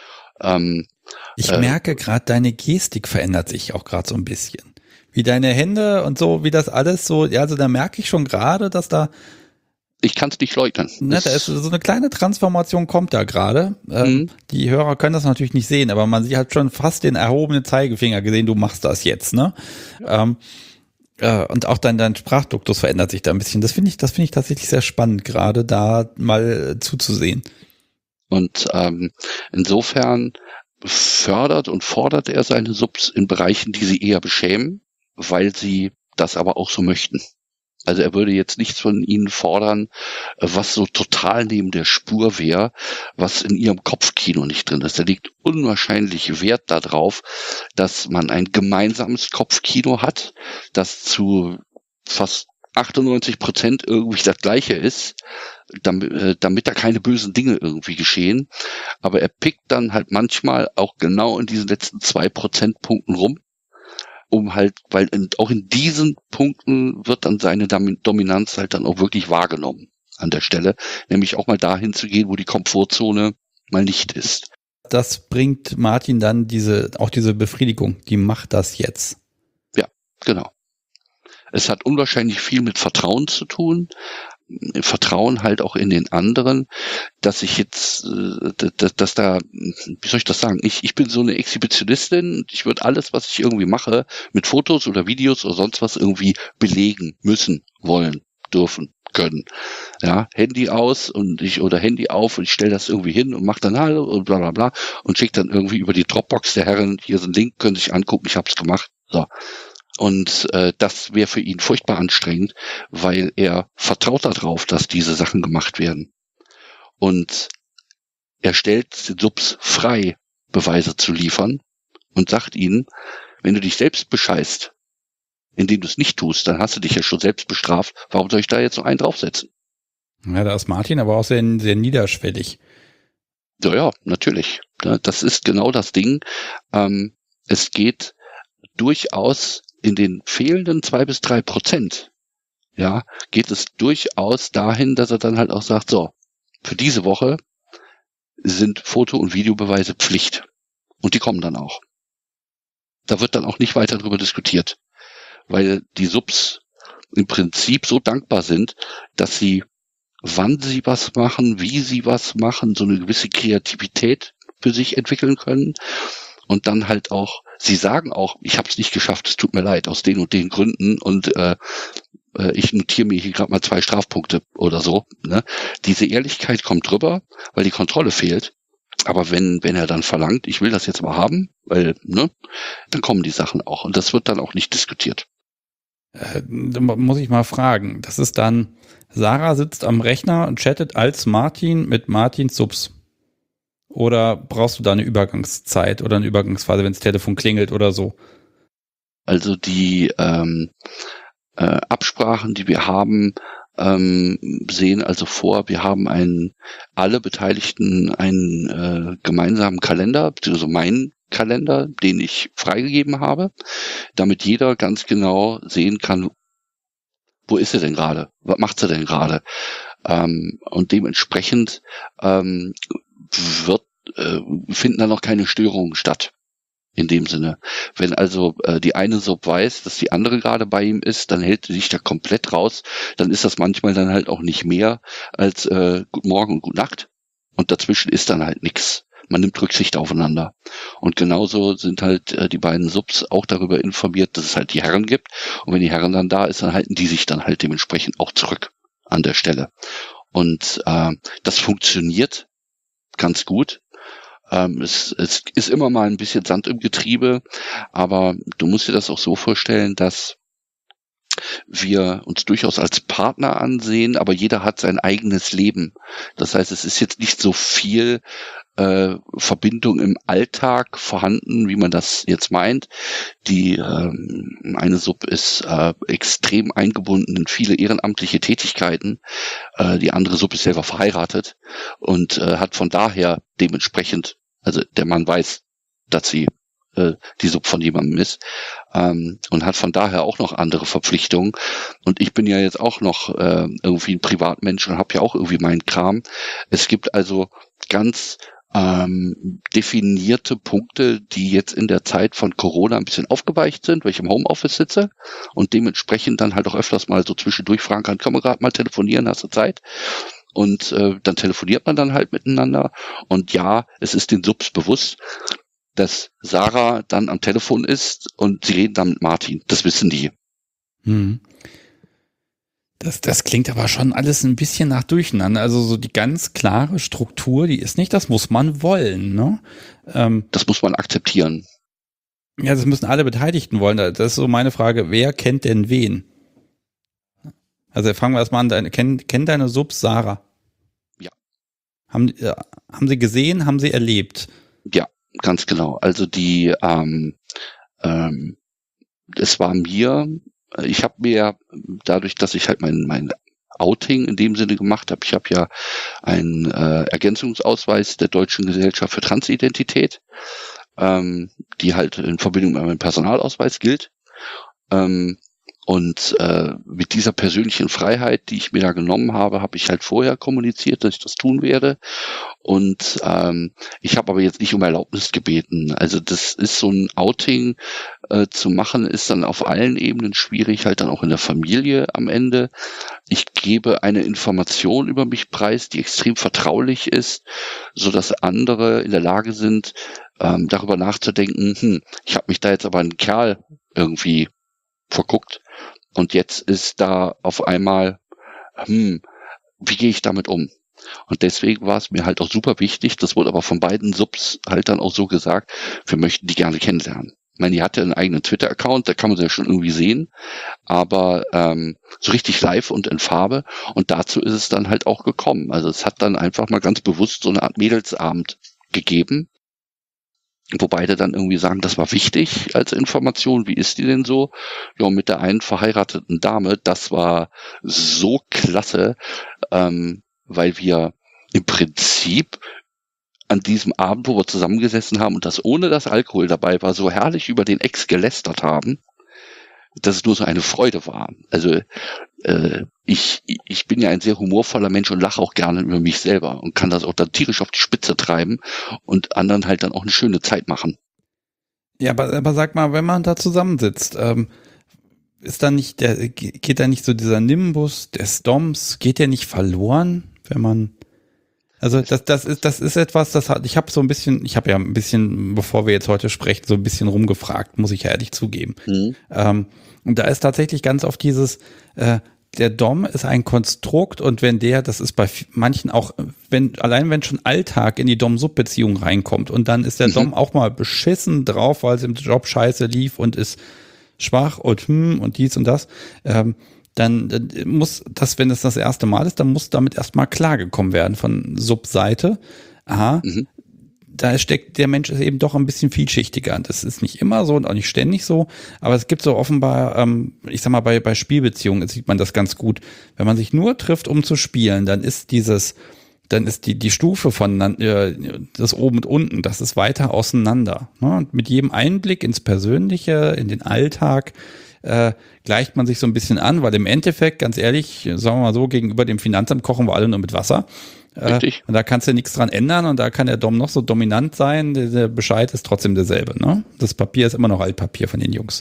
Ich merke gerade, deine Gestik verändert sich auch gerade so ein bisschen. Wie deine Hände und so, wie das alles so, ja, also da merke ich schon gerade, dass da ich kann es nicht leugnen. Ne, da ist so eine kleine Transformation kommt da gerade. Die Hörer können das natürlich nicht sehen, aber man hat schon fast den erhobenen Zeigefinger gesehen, du machst das jetzt, ne? Ja. Und auch dein Sprachduktus verändert sich da ein bisschen. Das finde ich tatsächlich sehr spannend, gerade da mal zuzusehen. Und insofern fördert und fordert er seine Subs in Bereichen, die sie eher beschämen, weil sie das aber auch so möchten. Also er würde jetzt nichts von ihnen fordern, was so total neben der Spur wäre, was in ihrem Kopfkino nicht drin ist. Er legt unwahrscheinlich Wert darauf, dass man ein gemeinsames Kopfkino hat, das zu fast 98% irgendwie das Gleiche ist, damit da keine bösen Dinge irgendwie geschehen. Aber er pickt dann halt manchmal auch genau in diesen letzten 2 Prozentpunkten rum, um halt, weil auch in diesen Punkten wird dann seine Dominanz halt dann auch wirklich wahrgenommen an der Stelle, nämlich auch mal dahin zu gehen, wo die Komfortzone mal nicht ist. Das bringt Martin dann diese Befriedigung, die macht das jetzt. Ja, genau. Es hat unwahrscheinlich viel mit Vertrauen zu tun. Vertrauen halt auch in den anderen, dass ich jetzt, dass da, wie soll ich das sagen, ich bin so eine Exhibitionistin und ich würde alles, was ich irgendwie mache, mit Fotos oder Videos oder sonst was irgendwie belegen müssen, wollen, dürfen, können. Ja, Handy aus oder Handy auf und ich stelle das irgendwie hin und mache dann Hallo und bla bla bla und schicke dann irgendwie über die Dropbox der Herren, hier ist ein Link, können sich angucken, ich hab's gemacht. So. Und das wäre für ihn furchtbar anstrengend, weil er vertraut darauf, dass diese Sachen gemacht werden. Und er stellt den Subs frei, Beweise zu liefern und sagt ihnen, wenn du dich selbst bescheißt, indem du es nicht tust, dann hast du dich ja schon selbst bestraft. Warum soll ich da jetzt noch einen draufsetzen? Ja, da ist Martin aber auch sehr, sehr niederschwellig. Ja, natürlich. Das ist genau das Ding. Es geht durchaus in den fehlenden 2-3%, ja, geht es durchaus dahin, dass er dann halt auch sagt, so, für diese Woche sind Foto- und Videobeweise Pflicht. Und die kommen dann auch. Da wird dann auch nicht weiter drüber diskutiert, weil die Subs im Prinzip so dankbar sind, dass sie, wann sie was machen, wie sie was machen, so eine gewisse Kreativität für sich entwickeln können. Und dann halt auch, sie sagen auch, ich habe es nicht geschafft, es tut mir leid, aus den und den Gründen und ich notiere mir hier gerade mal 2 Strafpunkte oder so. Ne? Diese Ehrlichkeit kommt drüber, weil die Kontrolle fehlt. Aber wenn er dann verlangt, ich will das jetzt mal haben, weil, ne, dann kommen die Sachen auch. Und das wird dann auch nicht diskutiert. Da muss ich mal fragen. Das ist dann, Sarah sitzt am Rechner und chattet als Martin mit Martins Subs. Oder brauchst du da eine Übergangszeit oder eine Übergangsphase, wenn das Telefon klingelt oder so? Also die Absprachen, die wir haben, sehen also vor, wir haben alle Beteiligten einen gemeinsamen Kalender, beziehungsweise meinen Kalender, den ich freigegeben habe, damit jeder ganz genau sehen kann, wo ist er denn gerade? Was macht er denn gerade? Und dementsprechend finden da noch keine Störungen statt. In dem Sinne. Wenn also die eine Sub weiß, dass die andere gerade bei ihm ist, dann hält sie sich da komplett raus. Dann ist das manchmal dann halt auch nicht mehr als Guten Morgen und Gute Nacht. Und dazwischen ist dann halt nichts. Man nimmt Rücksicht aufeinander. Und genauso sind halt die beiden Subs auch darüber informiert, dass es halt die Herren gibt. Und wenn die Herren dann da ist, dann halten die sich dann halt dementsprechend auch zurück an der Stelle. Und das funktioniert ganz gut. Es ist immer mal ein bisschen Sand im Getriebe, aber du musst dir das auch so vorstellen, dass wir uns durchaus als Partner ansehen, aber jeder hat sein eigenes Leben. Das heißt, es ist jetzt nicht so viel Verbindung im Alltag vorhanden, wie man das jetzt meint. Die eine Sub ist extrem eingebunden in viele ehrenamtliche Tätigkeiten. Die andere Sub ist selber verheiratet und hat von daher dementsprechend, also der Mann weiß, dass sie die Sub von jemandem ist, und hat von daher auch noch andere Verpflichtungen. Und ich bin ja jetzt auch noch irgendwie ein Privatmensch und habe ja auch irgendwie meinen Kram. Es gibt also ganz definierte Punkte, die jetzt in der Zeit von Corona ein bisschen aufgeweicht sind, weil ich im Homeoffice sitze und dementsprechend dann halt auch öfters mal so zwischendurch fragen kann man gerade mal telefonieren, hast du Zeit? Und dann telefoniert man dann halt miteinander. Und ja, es ist den Subs bewusst, dass Sarah dann am Telefon ist und sie reden dann mit Martin. Das wissen die. Das klingt aber schon alles ein bisschen nach Durcheinander. Also so die ganz klare Struktur, die ist nicht, das muss man wollen, ne? Das muss man akzeptieren. Ja, das müssen alle Beteiligten wollen. Das ist so meine Frage, wer kennt denn wen? Also fangen wir erstmal an, kennt deine Subs Sarah? Ja. Haben sie gesehen, haben sie erlebt? Ja, ganz genau. Also es war mir, ich habe mir dadurch, dass ich halt mein Outing in dem Sinne gemacht habe, ich habe ja einen Ergänzungsausweis der Deutschen Gesellschaft für Transidentität, die halt in Verbindung mit meinem Personalausweis gilt. Und mit dieser persönlichen Freiheit, die ich mir da genommen habe, habe ich halt vorher kommuniziert, dass ich das tun werde. Und ich habe aber jetzt nicht um Erlaubnis gebeten. Also das ist so ein Outing zu machen, ist dann auf allen Ebenen schwierig, halt dann auch in der Familie am Ende. Ich gebe eine Information über mich preis, die extrem vertraulich ist, so dass andere in der Lage sind, darüber nachzudenken, ich habe mich da jetzt aber einen Kerl irgendwie verguckt. Und jetzt ist da auf einmal, wie gehe ich damit um? Und deswegen war es mir halt auch super wichtig, das wurde aber von beiden Subs halt dann auch so gesagt, wir möchten die gerne kennenlernen. Ich meine, die hat ja einen eigenen Twitter-Account, da kann man sie ja schon irgendwie sehen, aber so richtig live und in Farbe. Und dazu ist es dann halt auch gekommen. Also es hat dann einfach mal ganz bewusst so eine Art Mädelsabend gegeben, wo beide dann irgendwie sagen, das war wichtig als Information, wie ist die denn so? Ja, mit der einen verheirateten Dame, das war so klasse, weil wir im Prinzip an diesem Abend, wo wir zusammengesessen haben und das ohne dass Alkohol dabei war, so herrlich über den Ex gelästert haben, dass es nur so eine Freude war. Also ich bin ja ein sehr humorvoller Mensch und lache auch gerne über mich selber und kann das auch dann tierisch auf die Spitze treiben und anderen halt dann auch eine schöne Zeit machen. Ja, aber sag mal, wenn man da zusammensitzt, ist da nicht geht da nicht so dieser Nimbus des Doms, geht der nicht verloren, wenn man, also das ist etwas, ich habe ja ein bisschen, bevor wir jetzt heute sprechen, so ein bisschen rumgefragt, muss ich ja ehrlich zugeben. Und da ist tatsächlich ganz oft dieses, der Dom ist ein Konstrukt und wenn das ist bei manchen auch, allein wenn schon Alltag in die Dom-Sub-Beziehung reinkommt und dann ist der Dom auch mal beschissen drauf, weil es im Job scheiße lief und ist schwach und dies und das, dann muss das, wenn es das erste Mal ist, dann muss damit erstmal klargekommen werden von Sub-Seite. Aha, da steckt der Mensch ist eben doch ein bisschen vielschichtiger. Das ist nicht immer so und auch nicht ständig so, aber es gibt so offenbar, ich sag mal, bei Spielbeziehungen sieht man das ganz gut. Wenn man sich nur trifft, um zu spielen, dann ist die Stufe von das oben und unten, das ist weiter auseinander. Ne? Und mit jedem Einblick ins Persönliche, in den Alltag, gleicht man sich so ein bisschen an, weil im Endeffekt, ganz ehrlich, sagen wir mal so, gegenüber dem Finanzamt kochen wir alle nur mit Wasser. Richtig. Und da kannst du nichts dran ändern und da kann der Dom noch so dominant sein, der Bescheid ist trotzdem derselbe. Ne? Das Papier ist immer noch Altpapier von den Jungs.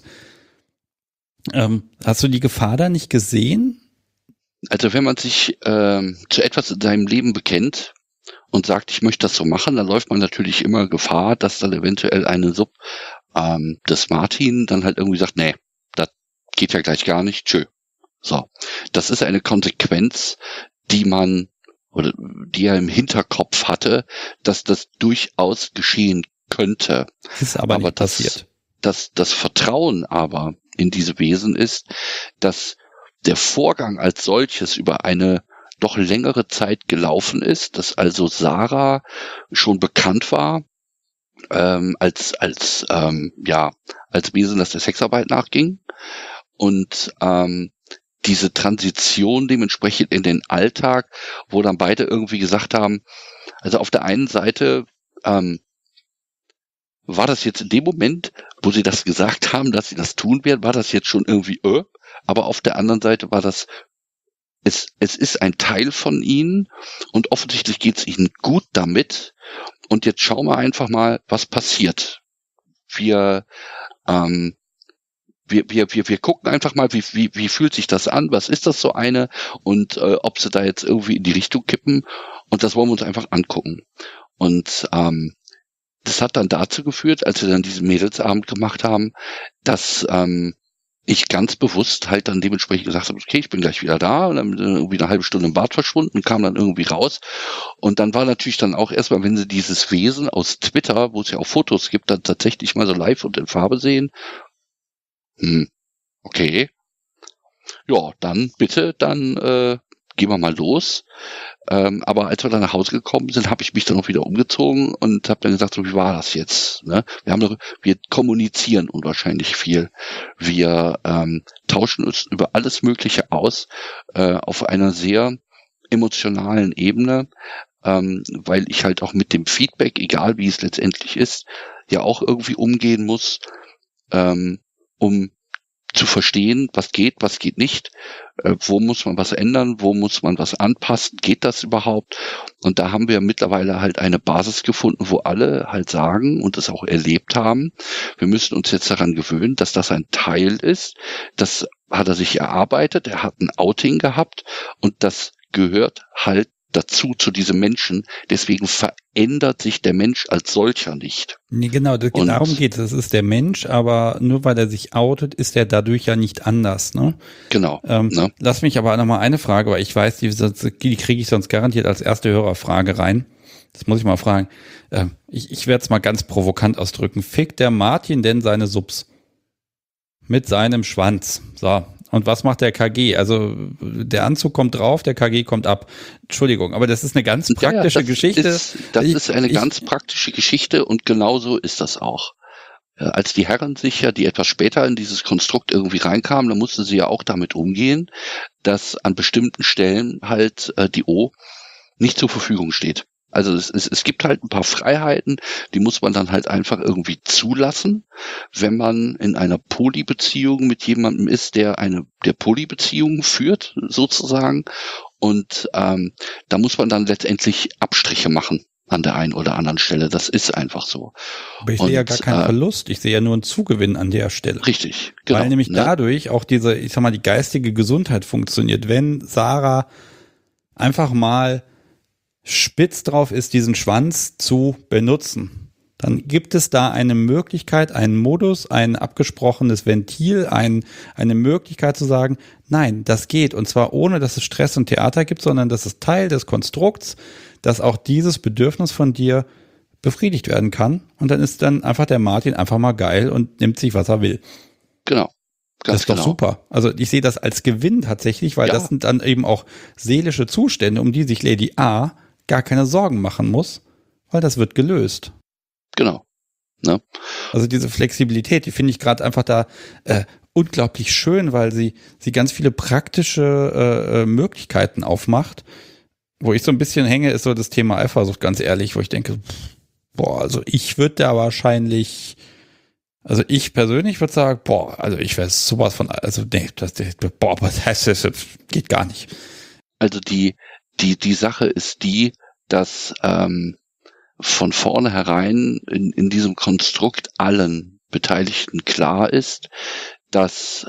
Hast du die Gefahr da nicht gesehen? Also wenn man sich zu etwas in seinem Leben bekennt und sagt, ich möchte das so machen, dann läuft man natürlich immer Gefahr, dass dann eventuell eine Sub des Martin dann halt irgendwie sagt, nee, das geht ja gleich gar nicht, tschö. So, das ist eine Konsequenz, die er im Hinterkopf hatte, dass das durchaus geschehen könnte. Ist aber nicht passiert. Das Vertrauen aber in diese Wesen ist, dass der Vorgang als solches über eine doch längere Zeit gelaufen ist, dass also Sarah schon bekannt war, als Wesen, das der Sexarbeit nachging, und diese Transition dementsprechend in den Alltag, wo dann beide irgendwie gesagt haben, also auf der einen Seite war das jetzt in dem Moment, wo sie das gesagt haben, dass sie das tun werden, war das jetzt schon irgendwie, aber auf der anderen Seite war das, es ist ein Teil von ihnen und offensichtlich geht es ihnen gut damit, und jetzt schauen wir einfach mal, was passiert. Wir gucken einfach mal, wie fühlt sich das an, was ist das so eine, und ob sie da jetzt irgendwie in die Richtung kippen, und das wollen wir uns einfach angucken. Und das hat dann dazu geführt, als wir dann diesen Mädelsabend gemacht haben, dass ich ganz bewusst halt dann dementsprechend gesagt habe, okay, ich bin gleich wieder da, und dann irgendwie eine halbe Stunde im Bad verschwunden, kam dann irgendwie raus, und dann war natürlich dann auch erstmal, wenn sie dieses Wesen aus Twitter, wo es ja auch Fotos gibt, dann tatsächlich mal so live und in Farbe sehen, okay, ja, dann bitte, dann gehen wir mal los. Aber als wir dann nach Hause gekommen sind, habe ich mich dann auch wieder umgezogen und habe dann gesagt, so, wie war das jetzt? Ne? Wir kommunizieren unwahrscheinlich viel. Wir tauschen uns über alles Mögliche aus, auf einer sehr emotionalen Ebene, weil ich halt auch mit dem Feedback, egal wie es letztendlich ist, ja auch irgendwie umgehen muss, um zu verstehen, was geht nicht, wo muss man was ändern, wo muss man was anpassen, geht das überhaupt? Und da haben wir mittlerweile halt eine Basis gefunden, wo alle halt sagen und es auch erlebt haben, wir müssen uns jetzt daran gewöhnen, dass das ein Teil ist. Das hat er sich erarbeitet, er hat ein Outing gehabt, und das gehört halt dazu, zu diesem Menschen. Deswegen verändert sich der Mensch als solcher nicht. Nee, genau, darum geht es. Das ist der Mensch, aber nur weil er sich outet, ist er dadurch ja nicht anders. Ne? Genau. Ne? Lass mich aber nochmal eine Frage, weil ich weiß, die kriege ich sonst garantiert als erste Hörerfrage rein. Das muss ich mal fragen. Ich werde es mal ganz provokant ausdrücken. Fickt der Martin denn seine Subs? Mit seinem Schwanz. So. Und was macht der KG? Also der Anzug kommt drauf, der KG kommt ab. Entschuldigung, aber das ist eine ganz praktische Geschichte. Das ist eine ganz praktische Geschichte, und genauso ist das auch. Als die Herren sich ja, die etwas später in dieses Konstrukt irgendwie reinkamen, dann mussten sie ja auch damit umgehen, dass an bestimmten Stellen halt die O nicht zur Verfügung steht. Also es gibt halt ein paar Freiheiten, die muss man dann halt einfach irgendwie zulassen, wenn man in einer Polybeziehung mit jemandem ist, der Polybeziehungen führt, sozusagen. Und da muss man dann letztendlich Abstriche machen an der einen oder anderen Stelle. Das ist einfach so. Aber ich sehe ja gar keinen Verlust, ich sehe ja nur einen Zugewinn an der Stelle. Richtig, genau. Weil nämlich dadurch auch die geistige Gesundheit funktioniert. Wenn Sarah einfach mal spitz drauf ist, diesen Schwanz zu benutzen, dann gibt es da eine Möglichkeit, einen Modus, ein abgesprochenes Ventil, eine Möglichkeit zu sagen, nein, das geht. Und zwar ohne, dass es Stress und Theater gibt, sondern das ist Teil des Konstrukts, dass auch dieses Bedürfnis von dir befriedigt werden kann. Und dann ist dann einfach der Martin einfach mal geil und nimmt sich, was er will. Genau. Das ist doch super. Also ich sehe das als Gewinn tatsächlich, weil das sind dann eben auch seelische Zustände, um die sich Lady A gar keine Sorgen machen muss, weil das wird gelöst. Genau. Ne? Also diese Flexibilität, die finde ich gerade einfach da unglaublich schön, weil sie ganz viele praktische Möglichkeiten aufmacht. Wo ich so ein bisschen hänge, ist so das Thema Eifersucht, ganz ehrlich, wo ich denke, also ich würde da wahrscheinlich, also ich persönlich würde sagen, also ich wäre sowas von, also nee, das geht gar nicht. Also die Sache ist die, dass von vornherein in diesem Konstrukt allen Beteiligten klar ist, dass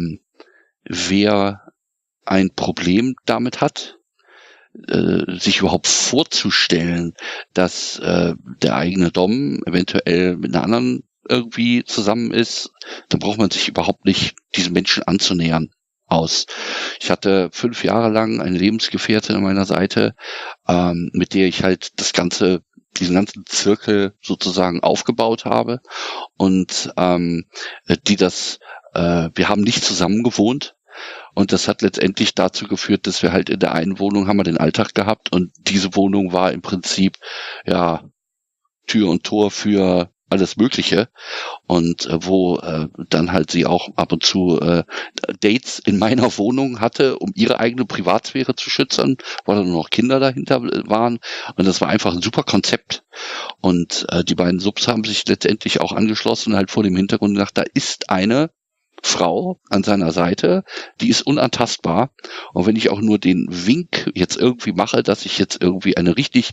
wer ein Problem damit hat, sich überhaupt vorzustellen, dass der eigene Dom eventuell mit einer anderen irgendwie zusammen ist, dann braucht man sich überhaupt nicht diesem Menschen anzunähern. Ich hatte 5 Jahre lang eine Lebensgefährtin an meiner Seite, mit der ich halt diesen ganzen Zirkel sozusagen aufgebaut habe, und wir haben nicht zusammen gewohnt, Und das hat letztendlich dazu geführt, dass wir halt in der einen Wohnung haben wir den Alltag gehabt und diese Wohnung war im Prinzip, ja, Tür und Tor für alles Mögliche und wo dann halt sie auch ab und zu Dates in meiner Wohnung hatte, um ihre eigene Privatsphäre zu schützen, weil da nur noch Kinder dahinter waren und das war einfach ein super Konzept und die beiden Subs haben sich letztendlich auch angeschlossen, halt vor dem Hintergrund gedacht, da ist eine Frau an seiner Seite, die ist unantastbar und wenn ich auch nur den Wink jetzt irgendwie mache, dass ich jetzt irgendwie eine richtig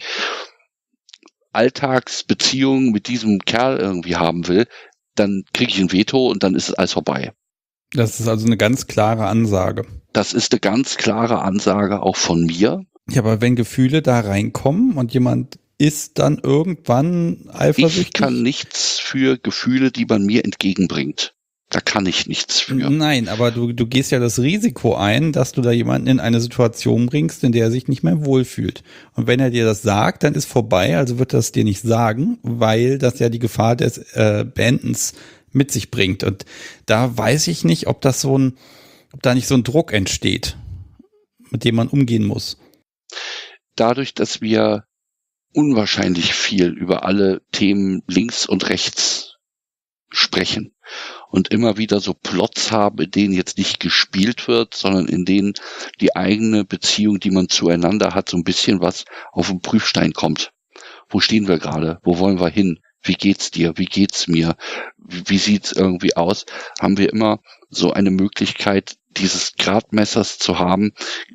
Alltagsbeziehung mit diesem Kerl irgendwie haben will, dann kriege ich ein Veto und dann ist alles vorbei. Das ist also eine ganz klare Ansage. Das ist eine ganz klare Ansage auch von mir. Ja, aber wenn Gefühle da reinkommen und jemand ist dann irgendwann eifersüchtig? Ich kann nichts für Gefühle, die man mir entgegenbringt. Da kann ich nichts für. Nein, aber du gehst ja das Risiko ein, dass du da jemanden in eine Situation bringst, in der er sich nicht mehr wohlfühlt. Und wenn er dir das sagt, dann ist vorbei, also wird er es dir nicht sagen, weil das ja die Gefahr des Beendens mit sich bringt. Und da weiß ich nicht, ob da nicht so ein Druck entsteht, mit dem man umgehen muss. Dadurch, dass wir unwahrscheinlich viel über alle Themen links und rechts sprechen und immer wieder so Plots haben, in denen jetzt nicht gespielt wird, sondern in denen die eigene Beziehung, die man zueinander hat, so ein bisschen was auf den Prüfstein kommt. Wo stehen wir gerade? Wo wollen wir hin? Wie geht's dir? Wie geht's mir? Wie sieht's irgendwie aus? Haben wir immer so eine Möglichkeit, dieses Gradmessers zu haben?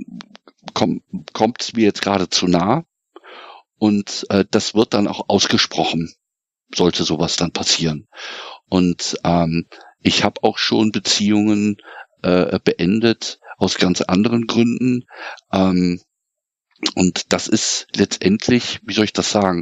Kommt es mir jetzt gerade zu nah? Und das wird dann auch ausgesprochen, sollte sowas dann passieren. Und ich habe auch schon Beziehungen beendet aus ganz anderen Gründen. Und das ist letztendlich, wie soll ich das sagen?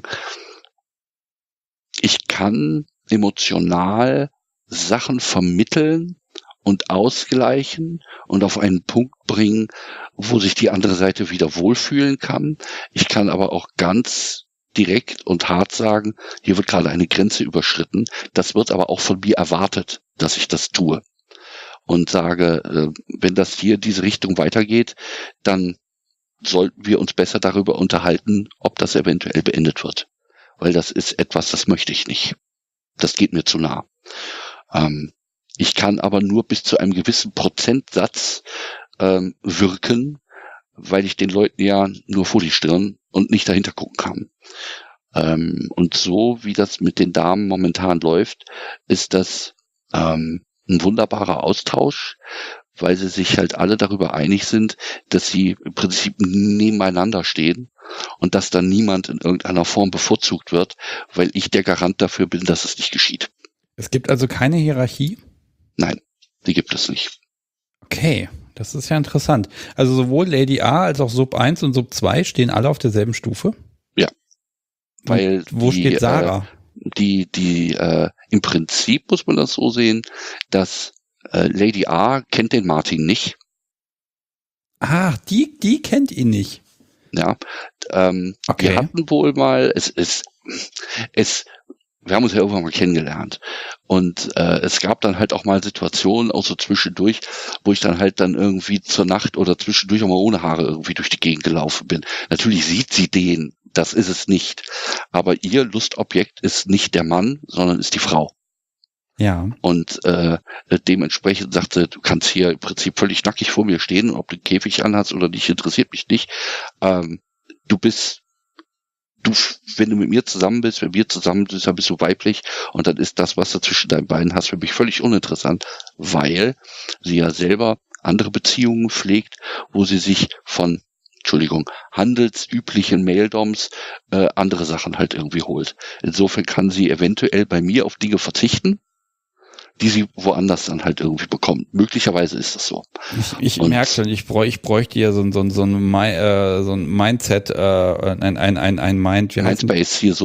Ich kann emotional Sachen vermitteln und ausgleichen und auf einen Punkt bringen, wo sich die andere Seite wieder wohlfühlen kann. Ich kann aber auch ganz direkt und hart sagen, hier wird gerade eine Grenze überschritten. Das wird aber auch von mir erwartet, dass ich das tue. Und sage, wenn das hier diese Richtung weitergeht, dann sollten wir uns besser darüber unterhalten, ob das eventuell beendet wird. Weil das ist etwas, das möchte ich nicht. Das geht mir zu nah. Ich kann aber nur bis zu einem gewissen Prozentsatz wirken, weil ich den Leuten ja nur vor die Stirn und nicht dahinter gucken kann. Und so wie das mit den Damen momentan läuft, ist das ein wunderbarer Austausch, weil sie sich halt alle darüber einig sind, dass sie im Prinzip nebeneinander stehen und dass dann niemand in irgendeiner Form bevorzugt wird, weil ich der Garant dafür bin, dass es nicht geschieht. Es gibt also keine Hierarchie? Nein, die gibt es nicht. Okay, das ist ja interessant. Also sowohl Lady A als auch Sub 1 und Sub 2 stehen alle auf derselben Stufe? Ja. Weil wo steht Sarah? Im Prinzip muss man das so sehen, dass Lady A kennt den Martin nicht. Ah, die kennt ihn nicht. Ja, okay. Wir hatten wohl mal, wir haben uns ja irgendwann mal kennengelernt und es gab dann halt auch mal Situationen, auch so zwischendurch, wo ich dann halt dann irgendwie zur Nacht oder zwischendurch auch mal ohne Haare irgendwie durch die Gegend gelaufen bin. Natürlich sieht sie den, das ist es nicht, aber ihr Lustobjekt ist nicht der Mann, sondern ist die Frau. Ja. Und dementsprechend sagte, du kannst hier im Prinzip völlig nackig vor mir stehen, ob du den Käfig anhast oder nicht, interessiert mich nicht. Wenn du mit mir zusammen bist, wenn wir zusammen sind, dann bist du weiblich und dann ist das, was du zwischen deinen Beinen hast, für mich völlig uninteressant, weil sie ja selber andere Beziehungen pflegt, wo sie sich von handelsüblichen Maildoms andere Sachen halt irgendwie holt. Insofern kann sie eventuell bei mir auf Dinge verzichten, die sie woanders dann halt irgendwie bekommt. Möglicherweise ist das so. Ich merke schon, ich bräuchte ja so ein Mindset, ein Mind, Mindspace hier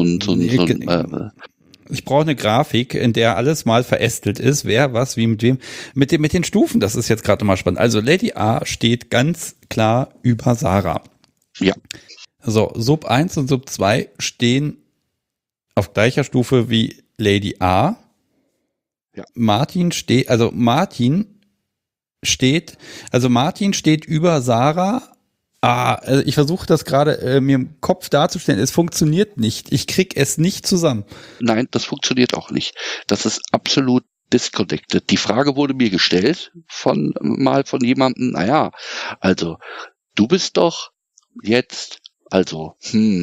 ich brauche eine Grafik, in der alles mal verästelt ist, wer was, wie mit wem, mit den Stufen, das ist jetzt gerade mal spannend. Also Lady A steht ganz klar über Sarah. Ja. So, Sub 1 und Sub 2 stehen auf gleicher Stufe wie Lady A. Ja. Martin also Martin steht über Sarah. Also ich versuche das gerade mir im Kopf darzustellen. Es funktioniert nicht. Ich krieg es nicht zusammen. Nein, das funktioniert auch nicht. Das ist absolut disconnected. Die Frage wurde mir gestellt von jemandem, naja, also du bist doch jetzt, also,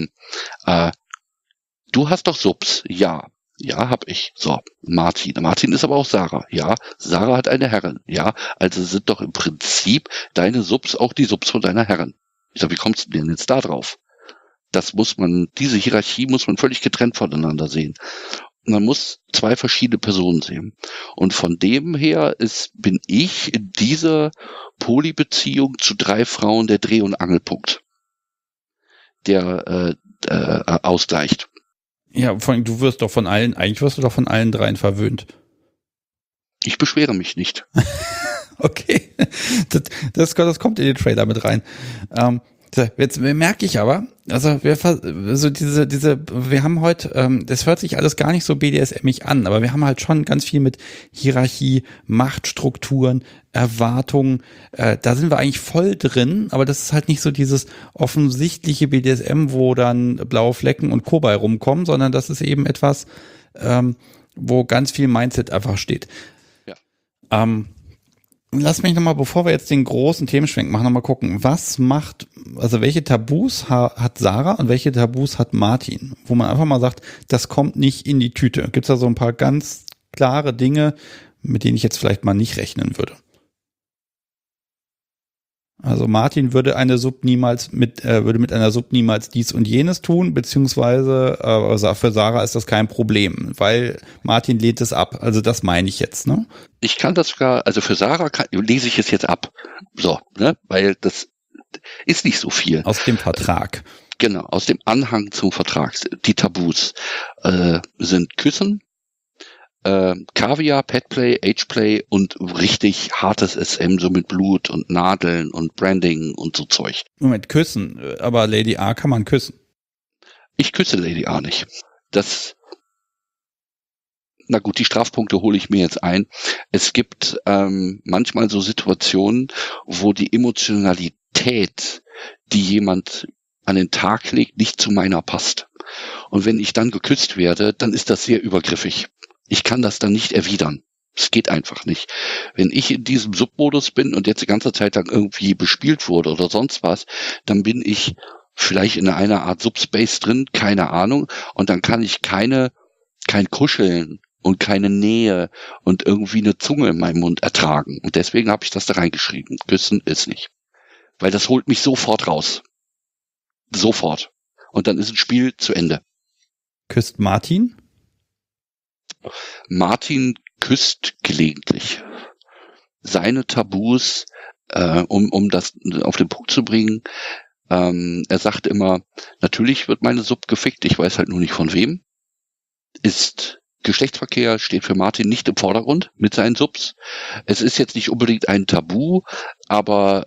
du hast doch Subs, ja. Ja, hab ich. So, Martin. Martin ist aber auch Sarah. Ja, Sarah hat eine Herrin. Ja, also sind doch im Prinzip deine Subs auch die Subs von deiner Herrin. Ich sag, wie kommst du denn jetzt da drauf? Diese Hierarchie muss man völlig getrennt voneinander sehen. Man muss zwei verschiedene Personen sehen. Und von dem her bin ich in dieser Polybeziehung zu 3 Frauen der Dreh- und Angelpunkt, der ausgleicht. Ja, vor allem, eigentlich wirst du doch von allen dreien verwöhnt. Ich beschwere mich nicht. Okay, das kommt in den Trailer mit rein. Jetzt merke ich aber, also wir haben heute, das hört sich alles gar nicht so BDSM-ig an, aber wir haben halt schon ganz viel mit Hierarchie, Machtstrukturen, Erwartungen, da sind wir eigentlich voll drin, aber das ist halt nicht so dieses offensichtliche BDSM, wo dann blaue Flecken und Co. bei rumkommen, sondern das ist eben etwas, wo ganz viel Mindset einfach steht. Ja. Lass mich nochmal, bevor wir jetzt den großen Themenschwenk machen, nochmal gucken, welche Tabus hat Sarah und welche Tabus hat Martin? Wo man einfach mal sagt, das kommt nicht in die Tüte. Gibt es da so ein paar ganz klare Dinge, mit denen ich jetzt vielleicht mal nicht rechnen würde? Also Martin würde mit einer Sub niemals dies und jenes tun, beziehungsweise für Sarah ist das kein Problem, weil Martin lehnt es ab. Also das meine ich jetzt, ne? Ich kann das sogar, also für Sarah lese ich es jetzt ab. So, ne? Weil das ist nicht so viel. Aus dem Vertrag. Genau, aus dem Anhang zum Vertrag. Die Tabus sind Küssen, Kaviar, Petplay, Ageplay und richtig hartes SM, so mit Blut und Nadeln und Branding und so Zeug. Moment, küssen, aber Lady A kann man küssen. Ich küsse Lady A nicht. Na gut, die Strafpunkte hole ich mir jetzt ein. Es gibt manchmal so Situationen, wo die Emotionalität, die jemand an den Tag legt, nicht zu meiner passt. Und wenn ich dann geküsst werde, dann ist das sehr übergriffig. Ich kann das dann nicht erwidern. Es geht einfach nicht. Wenn ich in diesem Submodus bin und jetzt die ganze Zeit lang irgendwie bespielt wurde oder sonst was, dann bin ich vielleicht in einer Art Subspace drin, keine Ahnung, und dann kann ich kein Kuscheln und keine Nähe und irgendwie eine Zunge in meinem Mund ertragen. Und deswegen habe ich das da reingeschrieben. Küssen ist nicht. Weil das holt mich sofort raus. Sofort. Und dann ist ein Spiel zu Ende. Küsst Martin? Martin küsst gelegentlich. Seine Tabus, um das auf den Punkt zu bringen, er sagt immer, natürlich wird meine Sub gefickt, ich weiß halt nur nicht von wem. Geschlechtsverkehr steht für Martin nicht im Vordergrund mit seinen Subs. Es ist jetzt nicht unbedingt ein Tabu, aber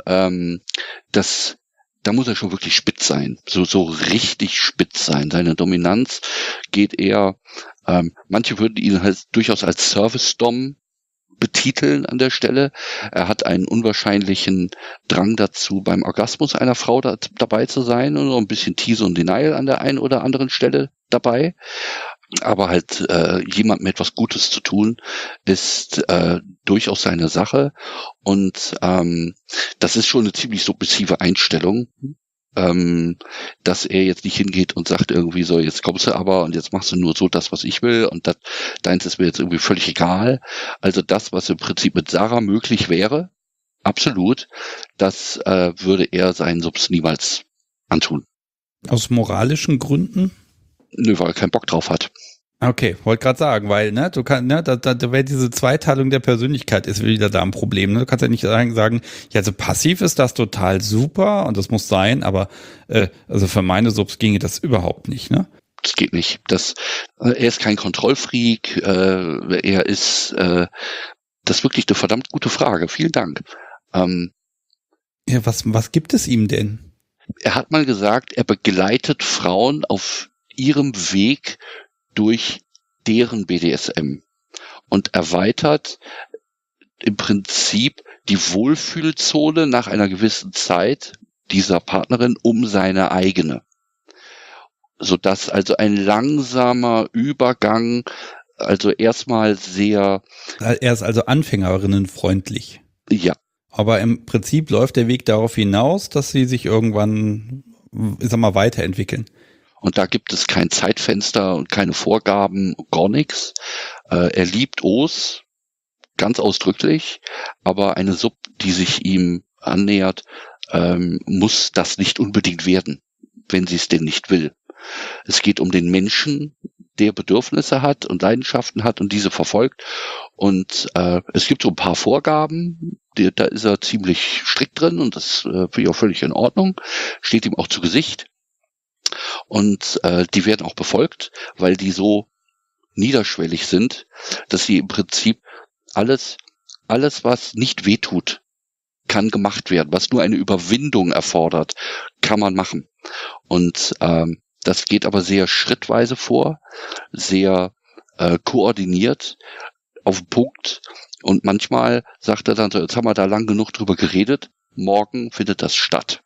da muss er schon wirklich spitz sein, so richtig spitz sein. Seine Dominanz geht eher, manche würden ihn halt durchaus als Service-Dom betiteln an der Stelle. Er hat einen unwahrscheinlichen Drang dazu, beim Orgasmus einer Frau dabei zu sein und so ein bisschen Tease und Denial an der einen oder anderen Stelle dabei. Aber halt jemand mit etwas Gutes zu tun, ist durchaus seine Sache. Und das ist schon eine ziemlich submissive Einstellung, dass er jetzt nicht hingeht und sagt irgendwie so, jetzt kommst du aber und jetzt machst du nur so das, was ich will und deins ist mir jetzt irgendwie völlig egal. Also das, was im Prinzip mit Sarah möglich wäre, absolut, das würde er seinen Subs niemals antun. Aus moralischen Gründen? Nö, weil er keinen Bock drauf hat. Okay, wollte gerade sagen, weil, da wäre diese Zweiteilung der Persönlichkeit ist wieder da ein Problem. Ne? Du kannst ja nicht sagen, ja, also passiv ist das total super und das muss sein, aber also für meine Subs ginge das überhaupt nicht, ne? Das geht nicht. Er ist kein Kontrollfreak, er ist, das ist wirklich eine verdammt gute Frage. Vielen Dank. Ja, was gibt es ihm denn? Er hat mal gesagt, er begleitet Frauen auf ihrem Weg durch deren BDSM und erweitert im Prinzip die Wohlfühlzone nach einer gewissen Zeit dieser Partnerin um seine eigene. Sodass also ein langsamer Übergang, also erstmal sehr... Er ist also anfängerinnenfreundlich. Ja. Aber im Prinzip läuft der Weg darauf hinaus, dass sie sich irgendwann, ich sag mal, weiterentwickeln. Und da gibt es kein Zeitfenster und keine Vorgaben, gar nichts. Er liebt Os, ganz ausdrücklich, aber eine Sub, die sich ihm annähert, muss das nicht unbedingt werden, wenn sie es denn nicht will. Es geht um den Menschen, der Bedürfnisse hat und Leidenschaften hat und diese verfolgt. Und es gibt so ein paar Vorgaben, da ist er ziemlich strikt drin und das finde ich auch völlig in Ordnung. Steht ihm auch zu Gesicht. Und die werden auch befolgt, weil die so niederschwellig sind, dass sie im Prinzip alles, was nicht wehtut, kann gemacht werden. Was nur eine Überwindung erfordert, kann man machen. Und das geht aber sehr schrittweise vor, sehr koordiniert, auf den Punkt. Und manchmal sagt er dann so, jetzt haben wir da lang genug drüber geredet, morgen findet das statt.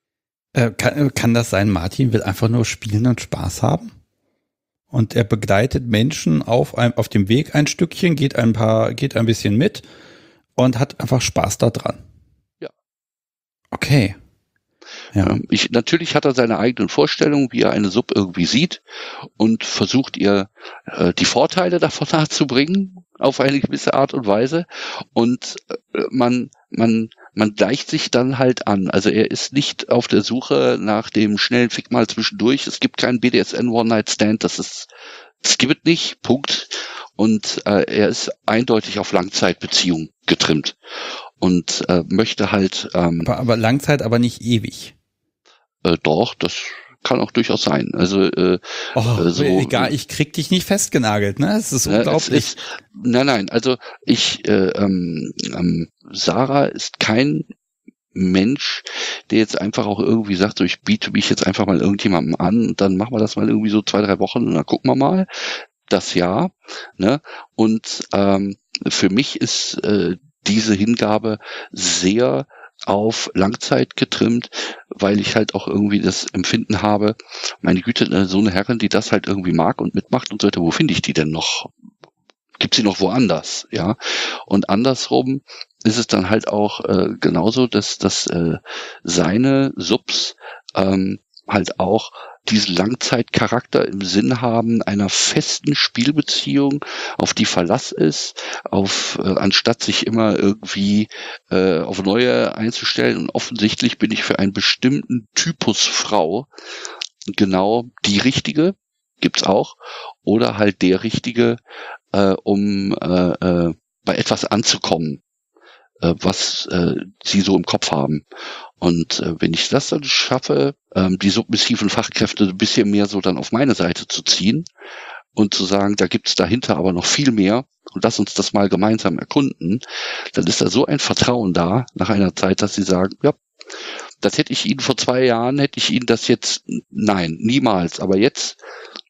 Kann das sein, Martin will einfach nur spielen und Spaß haben? Und er begleitet Menschen auf dem Weg ein Stückchen, geht ein bisschen mit und hat einfach Spaß daran. Ja. Okay. Ja. Natürlich hat er seine eigenen Vorstellungen, wie er eine Sub irgendwie sieht und versucht ihr die Vorteile davon nahezubringen auf eine gewisse Art und Weise. Und man gleicht sich dann halt an. Also er ist nicht auf der Suche nach dem schnellen Fick mal zwischendurch. Es gibt keinen BDSM One-Night-Stand. Das gibt es nicht. Punkt. Und er ist eindeutig auf Langzeitbeziehung getrimmt und möchte halt... aber Langzeit, aber nicht ewig. Doch, das kann auch durchaus sein. Also so, egal, ich krieg dich nicht festgenagelt, ne? Es ist unglaublich. Nein, also Sarah ist kein Mensch, der jetzt einfach auch irgendwie sagt, so ich biete mich jetzt einfach mal irgendjemandem an und dann machen wir das mal irgendwie so 2-3 Wochen und dann gucken wir mal. Das ja, ne? Und für mich ist diese Hingabe sehr auf Langzeit getrimmt, weil ich halt auch irgendwie das Empfinden habe, meine Güte, so eine Herrin, die das halt irgendwie mag und mitmacht und so weiter, wo finde ich die denn noch? Gibt sie noch woanders, ja? Und andersrum ist es dann halt auch genauso, dass seine Subs halt auch diesen Langzeitcharakter im Sinn haben, einer festen Spielbeziehung, auf die Verlass ist, anstatt sich immer irgendwie auf neue einzustellen. Und offensichtlich bin ich für einen bestimmten Typus Frau genau die Richtige, gibt's auch, oder halt der Richtige, um bei etwas anzukommen, was sie so im Kopf haben. Und wenn ich das dann schaffe, die submissiven Fachkräfte ein bisschen mehr so dann auf meine Seite zu ziehen und zu sagen, da gibt's dahinter aber noch viel mehr und lass uns das mal gemeinsam erkunden, dann ist da so ein Vertrauen da nach einer Zeit, dass sie sagen, ja, das hätte ich Ihnen vor 2 Jahren, hätte ich Ihnen das jetzt, nein, niemals, aber jetzt,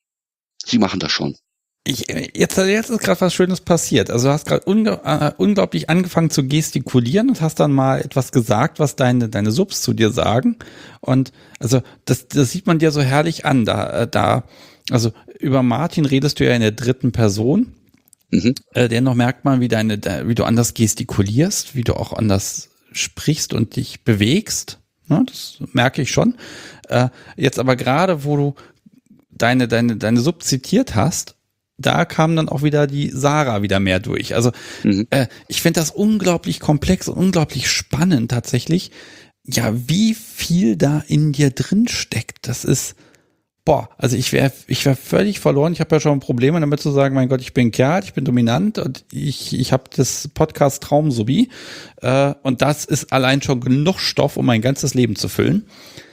Sie machen das schon. Jetzt ist gerade was Schönes passiert. Also du hast gerade unglaublich angefangen zu gestikulieren und hast dann mal etwas gesagt, was deine Subs zu dir sagen. Und also das sieht man dir so herrlich an. Also über Martin redest du ja in der 3. Person. Mhm. Dennoch merkt man, wie du anders gestikulierst, wie du auch anders sprichst und dich bewegst. Ja, das merke ich schon. Jetzt aber gerade, wo du deine Sub zitiert hast, da kam dann auch wieder die Sarah wieder mehr durch. Also ich finde das unglaublich komplex und unglaublich spannend tatsächlich. Ja, wie viel da in dir drin steckt. Das ist, also ich wär völlig verloren. Ich habe ja schon Probleme damit zu sagen, mein Gott, ich bin Kerl, ich bin dominant und ich habe das Podcast Traumsubi. Und das ist allein schon genug Stoff, um mein ganzes Leben zu füllen.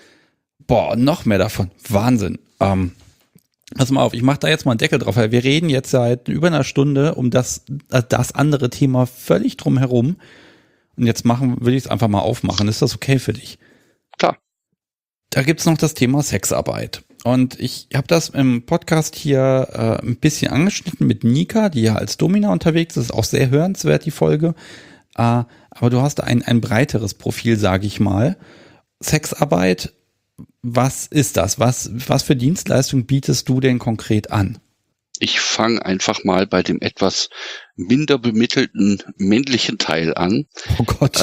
Noch mehr davon. Wahnsinn. Pass mal auf, ich mache da jetzt mal einen Deckel drauf, weil wir reden jetzt seit über einer Stunde um das andere Thema völlig drumherum. Und jetzt will ich es einfach mal aufmachen. Ist das okay für dich? Klar. Da gibt's noch das Thema Sexarbeit. Und ich habe das im Podcast hier ein bisschen angeschnitten mit Nika, die ja als Domina unterwegs ist. Auch sehr hörenswert, die Folge. Aber du hast ein breiteres Profil, sage ich mal. Sexarbeit, was ist das? Was für Dienstleistungen bietest du denn konkret an? Ich fange einfach mal bei dem etwas minder bemittelten männlichen Teil an. Oh Gott.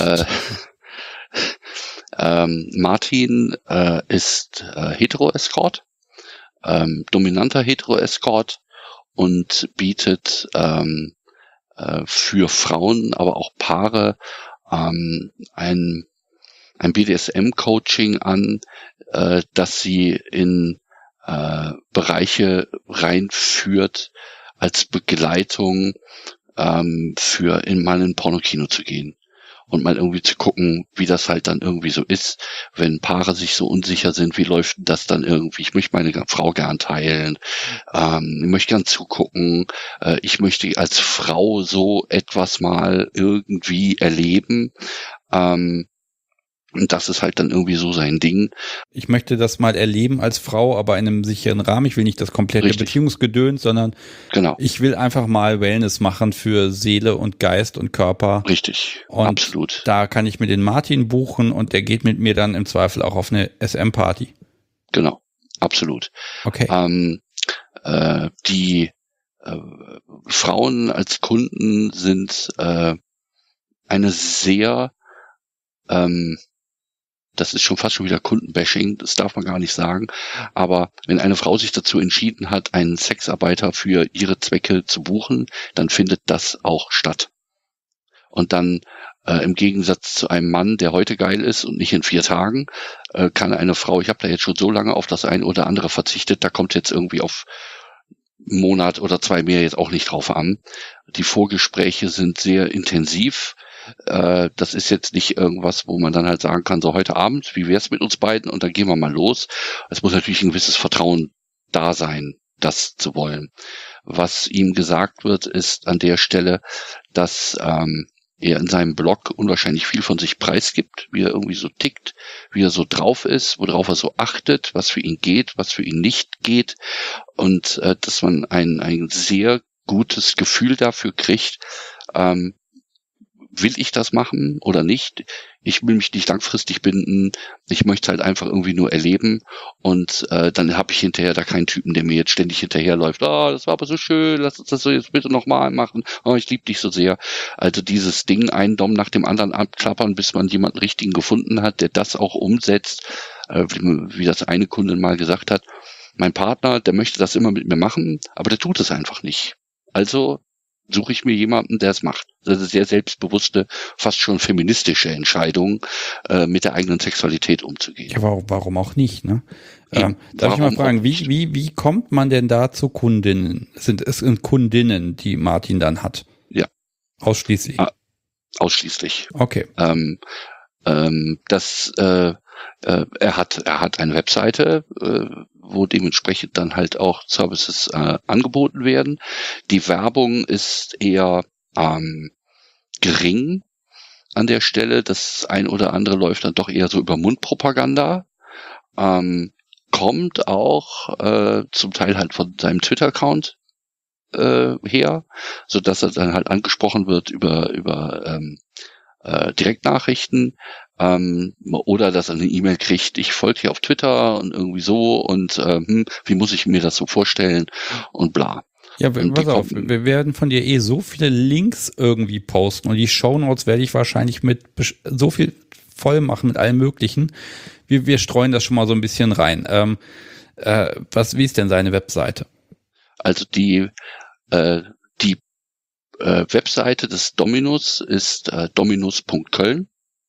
Martin ist Hetero-Escort, dominanter Hetero-Escort und bietet für Frauen, aber auch Paare ein BDSM-Coaching an, das sie in Bereiche reinführt als Begleitung für mal in ein Pornokino zu gehen und mal irgendwie zu gucken, wie das halt dann irgendwie so ist, wenn Paare sich so unsicher sind, wie läuft das dann irgendwie? Ich möchte meine Frau gern teilen, ich möchte gern zugucken, ich möchte als Frau so etwas mal irgendwie erleben, und das ist halt dann irgendwie so sein Ding. Ich möchte das mal erleben als Frau, aber in einem sicheren Rahmen. Ich will nicht das komplette Beziehungsgedöns, sondern ich will einfach mal Wellness machen für Seele und Geist und Körper. Richtig, und absolut. Da kann ich mir den Martin buchen und der geht mit mir dann im Zweifel auch auf eine SM-Party. Genau, absolut. Okay. Die Frauen als Kunden sind eine sehr das ist schon fast schon wieder Kundenbashing, das darf man gar nicht sagen. Aber wenn eine Frau sich dazu entschieden hat, einen Sexarbeiter für ihre Zwecke zu buchen, dann findet das auch statt. Und dann im Gegensatz zu einem Mann, der heute geil ist und nicht in 4 Tagen, kann eine Frau, ich habe da jetzt schon so lange auf das eine oder andere verzichtet, da kommt jetzt irgendwie auf einen Monat oder 2 mehr jetzt auch nicht drauf an. Die Vorgespräche sind sehr intensiv. Das ist jetzt nicht irgendwas, wo man dann halt sagen kann, so heute Abend, wie wär's mit uns beiden und dann gehen wir mal los. Es muss natürlich ein gewisses Vertrauen da sein, das zu wollen. Was ihm gesagt wird, ist an der Stelle, dass er in seinem Blog unwahrscheinlich viel von sich preisgibt, wie er irgendwie so tickt, wie er so drauf ist, worauf er so achtet, was für ihn geht, was für ihn nicht geht und dass man ein sehr gutes Gefühl dafür kriegt, will ich das machen oder nicht? Ich will mich nicht langfristig binden. Ich möchte halt einfach irgendwie nur erleben. Und dann habe ich hinterher da keinen Typen, der mir jetzt ständig hinterherläuft. Oh, das war aber so schön. Lass uns das so jetzt bitte nochmal machen. Oh, ich liebe dich so sehr. Also dieses Ding, einen Dom nach dem anderen abklappern, bis man jemanden richtigen gefunden hat, der das auch umsetzt. Wie das eine Kundin mal gesagt hat. Mein Partner, der möchte das immer mit mir machen, aber der tut es einfach nicht. Also suche ich mir jemanden, der es macht. Das ist eine sehr selbstbewusste, fast schon feministische Entscheidung, mit der eigenen Sexualität umzugehen. Ja, warum auch nicht, ne? Darf ich mal fragen, wie kommt man denn da zu Kundinnen? Sind es Kundinnen, die Martin dann hat? Ja. Ausschließlich? Ausschließlich. Okay. Er hat eine Webseite, wo dementsprechend dann halt auch Services angeboten werden. Die Werbung ist eher gering an der Stelle. Das ein oder andere läuft dann doch eher so über Mundpropaganda. Kommt auch zum Teil halt von seinem Twitter-Account her, so dass er dann halt angesprochen wird über Direktnachrichten oder dass er eine E-Mail kriegt, ich folge hier auf Twitter und irgendwie so und wie muss ich mir das so vorstellen und bla. Ja, pass auf, wir werden von dir so viele Links irgendwie posten und die Shownotes werde ich wahrscheinlich mit so viel voll machen mit allem Möglichen. Wir streuen das schon mal so ein bisschen rein. Wie ist denn seine Webseite? Also die Webseite des Dominus ist dominus.köln.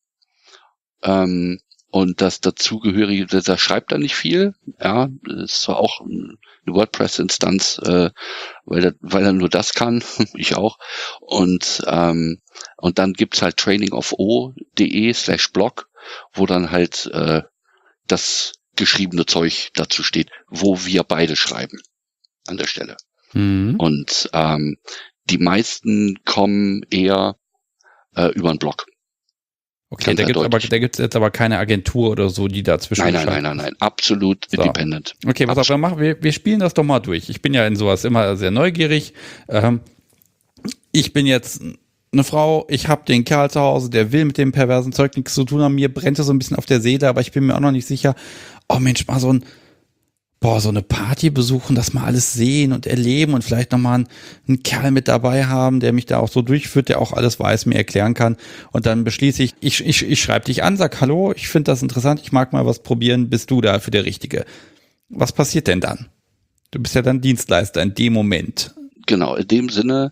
Und das dazugehörige, da schreibt er nicht viel. Ja, ist zwar auch eine WordPress-Instanz, weil er nur das kann, ich auch. Und dann gibt's halt trainingofo.de/blog, wo dann halt das geschriebene Zeug dazu steht, wo wir beide schreiben an der Stelle. Mhm. Und die meisten kommen eher über einen Blog. Okay, da gibt's jetzt aber keine Agentur oder so, die dazwischen Nein, absolut so. Independent. Okay, was auch immer, wir spielen das doch mal durch. Ich bin ja in sowas immer sehr neugierig. Ich bin jetzt eine Frau, ich habe den Kerl zu Hause, der will mit dem perversen Zeug nichts zu tun haben, mir brennt es so ein bisschen auf der Seele, aber ich bin mir auch noch nicht sicher, oh Mensch, mal so eine Party besuchen, das mal alles sehen und erleben und vielleicht nochmal einen Kerl mit dabei haben, der mich da auch so durchführt, der auch alles weiß, mir erklären kann. Und dann beschließe ich schreibe dich an, sag hallo, ich finde das interessant, ich mag mal was probieren, bist du da für der Richtige. Was passiert denn dann? Du bist ja dann Dienstleister in dem Moment. Genau, in dem Sinne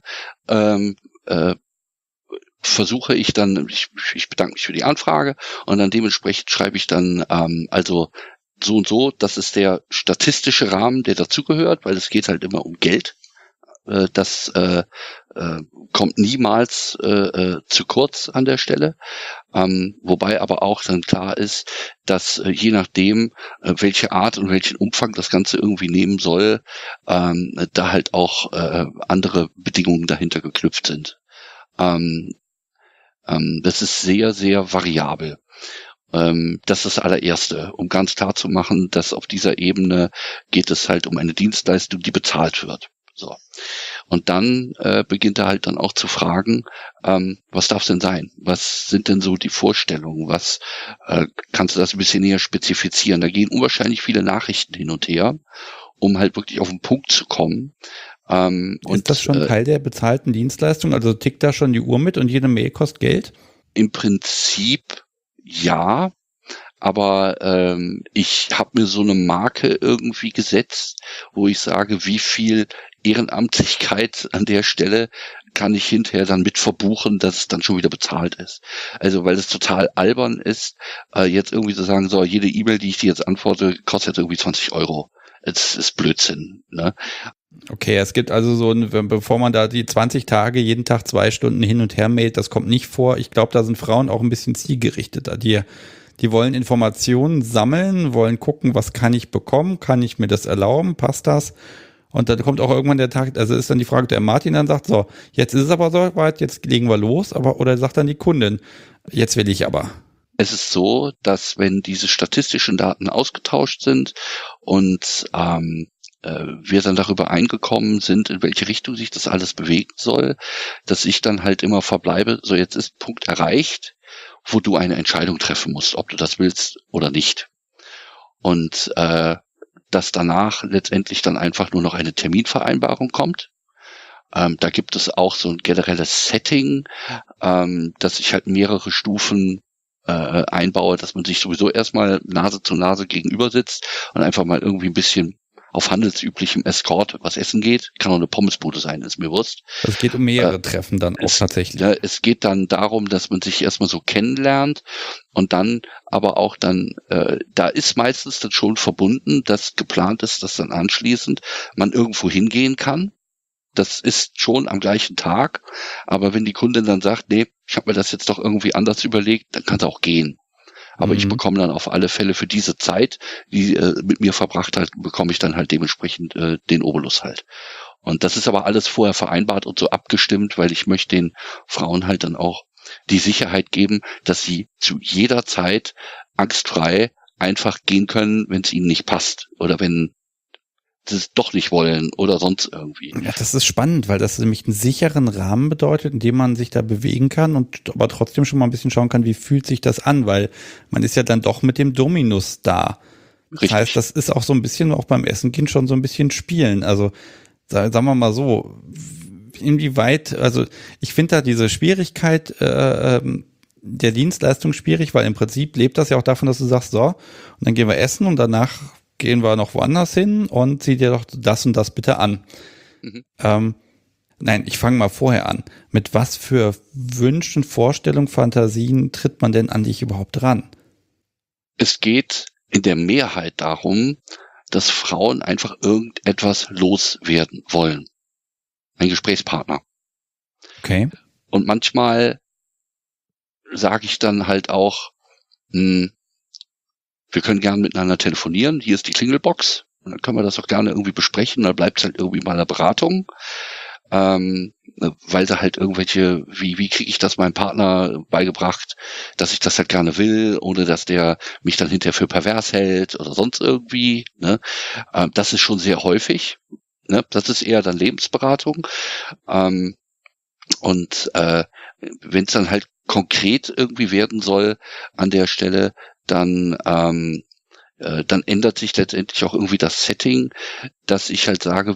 versuche ich dann, ich bedanke mich für die Anfrage und dann dementsprechend schreibe ich dann, also so und so, das ist der statistische Rahmen, der dazugehört, weil es geht halt immer um Geld. Das kommt niemals zu kurz an der Stelle. Wobei aber auch dann klar ist, dass je nachdem, welche Art und welchen Umfang das Ganze irgendwie nehmen soll, da halt auch andere Bedingungen dahinter geknüpft sind. Das ist sehr, sehr variabel. Das ist das allererste, um ganz klar zu machen, dass auf dieser Ebene geht es halt um eine Dienstleistung, die bezahlt wird. So. Und dann beginnt er halt dann auch zu fragen, was darf es denn sein? Was sind denn so die Vorstellungen? Was kannst du das ein bisschen näher spezifizieren? Da gehen unwahrscheinlich viele Nachrichten hin und her, um halt wirklich auf den Punkt zu kommen. Ist das schon Teil der bezahlten Dienstleistung? Also tickt da schon die Uhr mit und jede Mail kostet Geld? Im Prinzip ja, aber ich habe mir so eine Marke irgendwie gesetzt, wo ich sage, wie viel Ehrenamtlichkeit an der Stelle kann ich hinterher dann mit verbuchen, dass es dann schon wieder bezahlt ist. Also weil es total albern ist, jetzt irgendwie zu sagen, so jede E-Mail, die ich dir jetzt antworte, kostet jetzt irgendwie 20 €. Es ist Blödsinn, ne? Okay, es gibt also so, bevor man da die 20 Tage, jeden Tag 2 Stunden hin und her mailt, das kommt nicht vor. Ich glaube, da sind Frauen auch ein bisschen zielgerichteter. Die wollen Informationen sammeln, wollen gucken, was kann ich bekommen, kann ich mir das erlauben, passt das? Und dann kommt auch irgendwann der Tag, also ist dann die Frage, der Martin dann sagt, so, jetzt ist es aber soweit, jetzt legen wir los, oder sagt dann die Kundin, jetzt will ich aber. Es ist so, dass wenn diese statistischen Daten ausgetauscht sind und wir dann darüber eingekommen sind, in welche Richtung sich das alles bewegen soll, dass ich dann halt immer verbleibe, so jetzt ist Punkt erreicht, wo du eine Entscheidung treffen musst, ob du das willst oder nicht. Und dass danach letztendlich dann einfach nur noch eine Terminvereinbarung kommt. Da gibt es auch so ein generelles Setting, dass ich halt mehrere Stufen einbaue, dass man sich sowieso erstmal Nase zu Nase gegenüber sitzt und einfach mal irgendwie ein bisschen auf handelsüblichem Escort was essen geht. Kann auch eine Pommesbude sein, ist mir wurscht. Es geht um mehrere Treffen dann auch tatsächlich. Ja, es geht dann darum, dass man sich erstmal so kennenlernt und dann aber auch dann, da ist meistens dann schon verbunden, dass geplant ist, dass dann anschließend man irgendwo hingehen kann. Das ist schon am gleichen Tag, aber wenn die Kundin dann sagt, nee, ich habe mir das jetzt doch irgendwie anders überlegt, dann kann es auch gehen. Aber ich bekomme dann auf alle Fälle für diese Zeit, die mit mir verbracht hat, bekomme ich dann halt dementsprechend den Obolus halt. Und das ist aber alles vorher vereinbart und so abgestimmt, weil ich möchte den Frauen halt dann auch die Sicherheit geben, dass sie zu jeder Zeit angstfrei einfach gehen können, wenn es ihnen nicht passt oder wenn sie es doch nicht wollen oder sonst irgendwie. Ja, das ist spannend, weil das nämlich einen sicheren Rahmen bedeutet, in dem man sich da bewegen kann und aber trotzdem schon mal ein bisschen schauen kann, wie fühlt sich das an, weil man ist ja dann doch mit dem Dominus da. Das Richtig. heißt, das ist auch so ein bisschen, auch beim Essen gehen schon so ein bisschen spielen. Also sagen wir mal so, inwieweit, also ich finde da diese Schwierigkeit der Dienstleistung schwierig, weil im Prinzip lebt das ja auch davon, dass du sagst, so, und dann gehen wir essen und danach gehen wir noch woanders hin und zieh dir doch das und das bitte an. Nein, ich fange mal vorher an. Mit was für Wünschen, Vorstellungen, Fantasien tritt man denn an dich überhaupt ran? Es geht in der Mehrheit darum, dass Frauen einfach irgendetwas loswerden wollen. Ein Gesprächspartner. Okay. Und manchmal sage ich dann halt auch, wir können gerne miteinander telefonieren, hier ist die Klingelbox und dann können wir das auch gerne irgendwie besprechen, dann bleibt es halt irgendwie bei einer Beratung, weil da halt irgendwelche, wie kriege ich das meinem Partner beigebracht, dass ich das halt gerne will, ohne dass der mich dann hinterher für pervers hält oder sonst irgendwie, ne? Das ist schon sehr häufig, ne? Das ist eher dann Lebensberatung. Und wenn es dann halt konkret irgendwie werden soll an der Stelle, dann ändert sich letztendlich auch irgendwie das Setting, dass ich halt sage,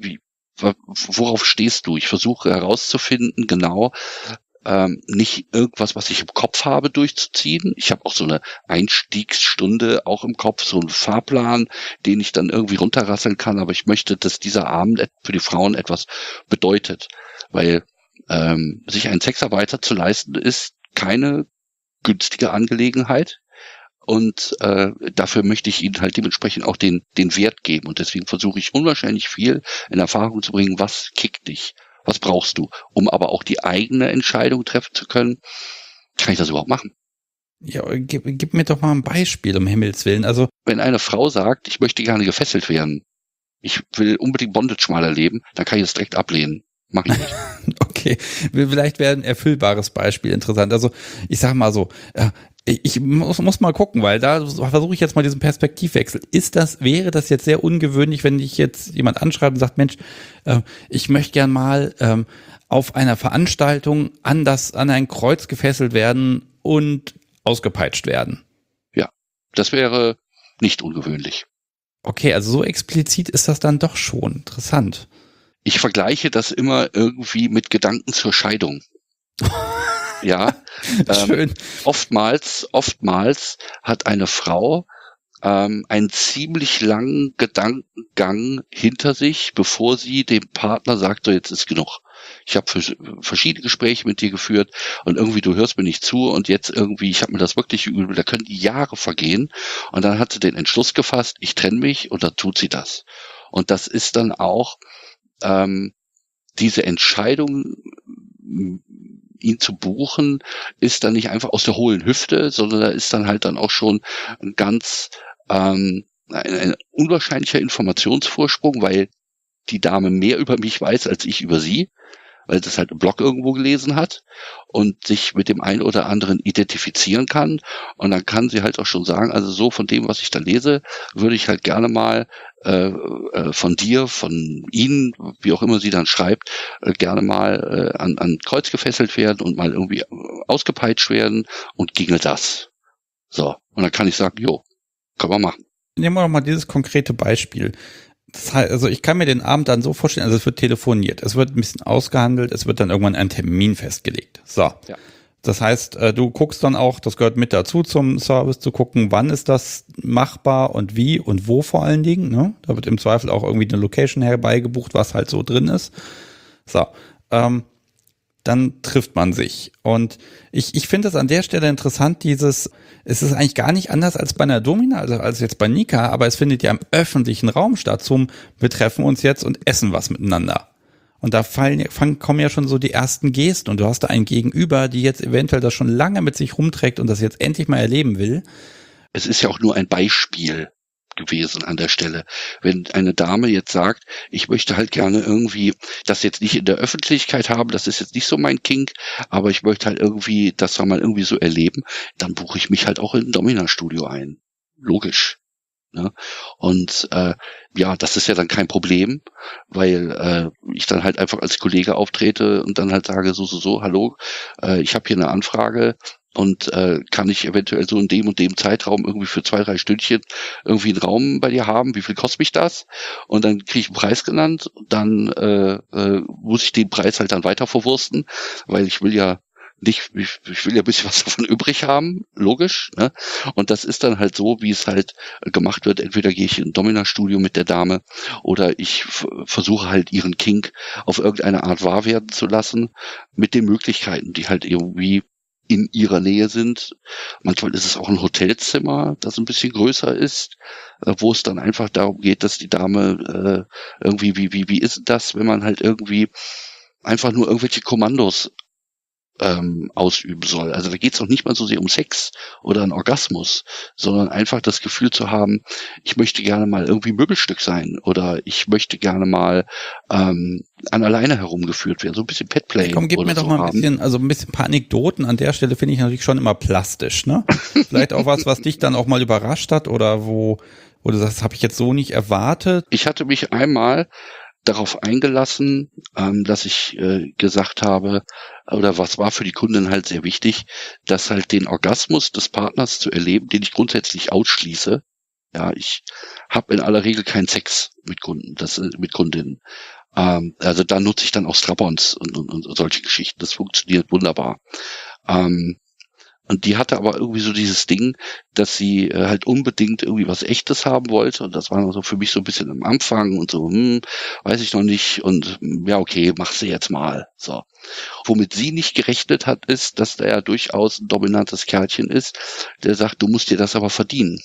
worauf stehst du? Ich versuche herauszufinden, genau, nicht irgendwas, was ich im Kopf habe, durchzuziehen. Ich habe auch so eine Einstiegsstunde auch im Kopf, so einen Fahrplan, den ich dann irgendwie runterrasseln kann, aber ich möchte, dass dieser Abend für die Frauen etwas bedeutet, weil sich einen Sexarbeiter zu leisten, ist keine günstige Angelegenheit. Und dafür möchte ich ihnen halt dementsprechend auch den Wert geben. Und deswegen versuche ich unwahrscheinlich viel in Erfahrung zu bringen, was kickt dich, was brauchst du, um aber auch die eigene Entscheidung treffen zu können. Kann ich das überhaupt machen? Ja, gib mir doch mal ein Beispiel, um Himmels Willen. Also wenn eine Frau sagt, ich möchte gerne gefesselt werden, ich will unbedingt Bondage mal erleben, dann kann ich das direkt ablehnen. Mach ich nicht. Okay, vielleicht wäre ein erfüllbares Beispiel interessant. Also ich sag mal so, ich muss mal gucken, weil da versuche ich jetzt mal diesen Perspektivwechsel. Wäre das jetzt sehr ungewöhnlich, wenn ich jetzt jemand anschreibe und sagt, Mensch, ich möchte gern mal auf einer Veranstaltung an ein Kreuz gefesselt werden und ausgepeitscht werden? Ja, das wäre nicht ungewöhnlich. Okay, also so explizit ist das dann doch schon interessant. Ich vergleiche das immer irgendwie mit Gedanken zur Scheidung. Ja, schön. Oftmals hat eine Frau einen ziemlich langen Gedankengang hinter sich, bevor sie dem Partner sagt, so jetzt ist genug. Ich habe verschiedene Gespräche mit dir geführt und irgendwie du hörst mir nicht zu und jetzt irgendwie, ich habe mir das wirklich übel, da können die Jahre vergehen und dann hat sie den Entschluss gefasst, ich trenne mich und dann tut sie das. Und das ist dann auch diese Entscheidung, ihn zu buchen, ist dann nicht einfach aus der hohlen Hüfte, sondern da ist dann halt dann auch schon ein ganz ein unwahrscheinlicher Informationsvorsprung, weil die Dame mehr über mich weiß als ich über sie, weil das halt im Blog irgendwo gelesen hat und sich mit dem einen oder anderen identifizieren kann. Und dann kann sie halt auch schon sagen, also so von dem, was ich da lese, würde ich halt gerne mal von dir, von Ihnen, wie auch immer sie dann schreibt, gerne mal an Kreuz gefesselt werden und mal irgendwie ausgepeitscht werden und ginge das. So, und dann kann ich sagen, jo, können wir machen. Nehmen wir doch mal dieses konkrete Beispiel. Das heißt, also ich kann mir den Abend dann so vorstellen, also es wird telefoniert, es wird ein bisschen ausgehandelt, es wird dann irgendwann ein Termin festgelegt. So. Ja. Das heißt, du guckst dann auch, das gehört mit dazu zum Service, zu gucken, wann ist das machbar und wie und wo vor allen Dingen. Ne? Da wird im Zweifel auch irgendwie eine Location herbeigebucht, was halt so drin ist. So, dann trifft man sich. Und ich finde es an der Stelle interessant, es ist eigentlich gar nicht anders als bei einer Domina, also als jetzt bei Nika, aber es findet ja im öffentlichen Raum statt, wir treffen uns jetzt und essen was miteinander. Und da kommen ja schon so die ersten Gesten und du hast da einen Gegenüber, die jetzt eventuell das schon lange mit sich rumträgt und das jetzt endlich mal erleben will. Es ist ja auch nur ein Beispiel gewesen an der Stelle. Wenn eine Dame jetzt sagt, ich möchte halt gerne irgendwie das jetzt nicht in der Öffentlichkeit haben, das ist jetzt nicht so mein Kink, aber ich möchte halt irgendwie das mal irgendwie so erleben, dann buche ich mich halt auch in ein Domina-Studio ein. Logisch. Ne? Und ja, das ist ja dann kein Problem, weil ich dann halt einfach als Kollege auftrete und dann halt sage so, hallo, ich habe hier eine Anfrage und kann ich eventuell so in dem und dem Zeitraum irgendwie für 2-3 Stündchen irgendwie einen Raum bei dir haben, wie viel kostet mich das? Und dann kriege ich einen Preis genannt, dann muss ich den Preis halt dann weiter verwursten, weil ich will ja ich will ja ein bisschen was davon übrig haben, logisch, ne? Und das ist dann halt so, wie es halt gemacht wird. Entweder gehe ich in ein Domina-Studio mit der Dame oder ich versuche halt ihren Kink auf irgendeine Art wahr werden zu lassen mit den Möglichkeiten, die halt irgendwie in ihrer Nähe sind. Manchmal ist es auch ein Hotelzimmer, das ein bisschen größer ist, wo es dann einfach darum geht, dass die Dame irgendwie, wie ist das, wenn man halt irgendwie einfach nur irgendwelche Kommandos ausüben soll. Also da geht es auch nicht mal so sehr um Sex oder einen Orgasmus, sondern einfach das Gefühl zu haben, ich möchte gerne mal irgendwie Möbelstück sein oder ich möchte gerne mal an alleine herumgeführt werden, so ein bisschen Petplay. Komm, gib mir doch mal ein bisschen paar Anekdoten. An der Stelle finde ich natürlich schon immer plastisch, ne? Vielleicht auch was dich dann auch mal überrascht hat oder wo du sagst, das habe ich jetzt so nicht erwartet. Ich hatte mich einmal darauf eingelassen, dass ich gesagt habe, oder was war für die Kundin halt sehr wichtig, dass halt den Orgasmus des Partners zu erleben, den ich grundsätzlich ausschließe. Ja, ich habe in aller Regel keinen Sex mit Kunden, mit Kundinnen. Also da nutze ich dann auch Strap-ons und solche Geschichten. Das funktioniert wunderbar. Und die hatte aber irgendwie so dieses Ding, dass sie halt unbedingt irgendwie was Echtes haben wollte. Und das war so für mich so ein bisschen am Anfang und so, weiß ich noch nicht. Und ja, okay, mach sie jetzt mal. So. Womit sie nicht gerechnet hat, ist, dass der ja durchaus ein dominantes Kerlchen ist, der sagt, du musst dir das aber verdienen.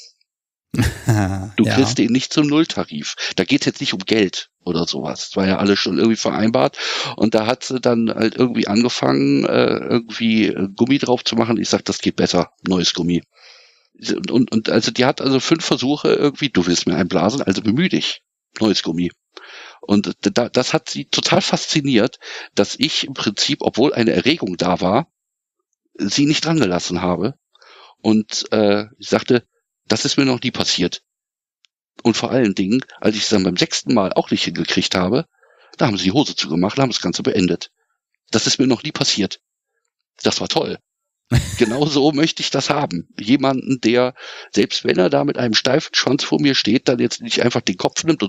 Du kriegst ihn nicht zum Nulltarif. Da geht's jetzt nicht um Geld oder sowas. Das war ja alles schon irgendwie vereinbart. Und da hat sie dann halt irgendwie angefangen, irgendwie Gummi drauf zu machen. Ich sag, das geht besser. Neues Gummi. Und also die hat also 5 Versuche irgendwie, du willst mir einblasen, also bemühe dich. Neues Gummi. Und das hat sie total fasziniert, dass ich im Prinzip, obwohl eine Erregung da war, sie nicht dran gelassen habe. Und ich sagte, das ist mir noch nie passiert. Und vor allen Dingen, als ich es dann beim 6. Mal auch nicht hingekriegt habe, da haben sie die Hose zugemacht, haben das Ganze beendet. Das ist mir noch nie passiert. Das war toll. Genau so möchte ich das haben. Jemanden, der, selbst wenn er da mit einem steifen Schwanz vor mir steht, dann jetzt nicht einfach den Kopf nimmt und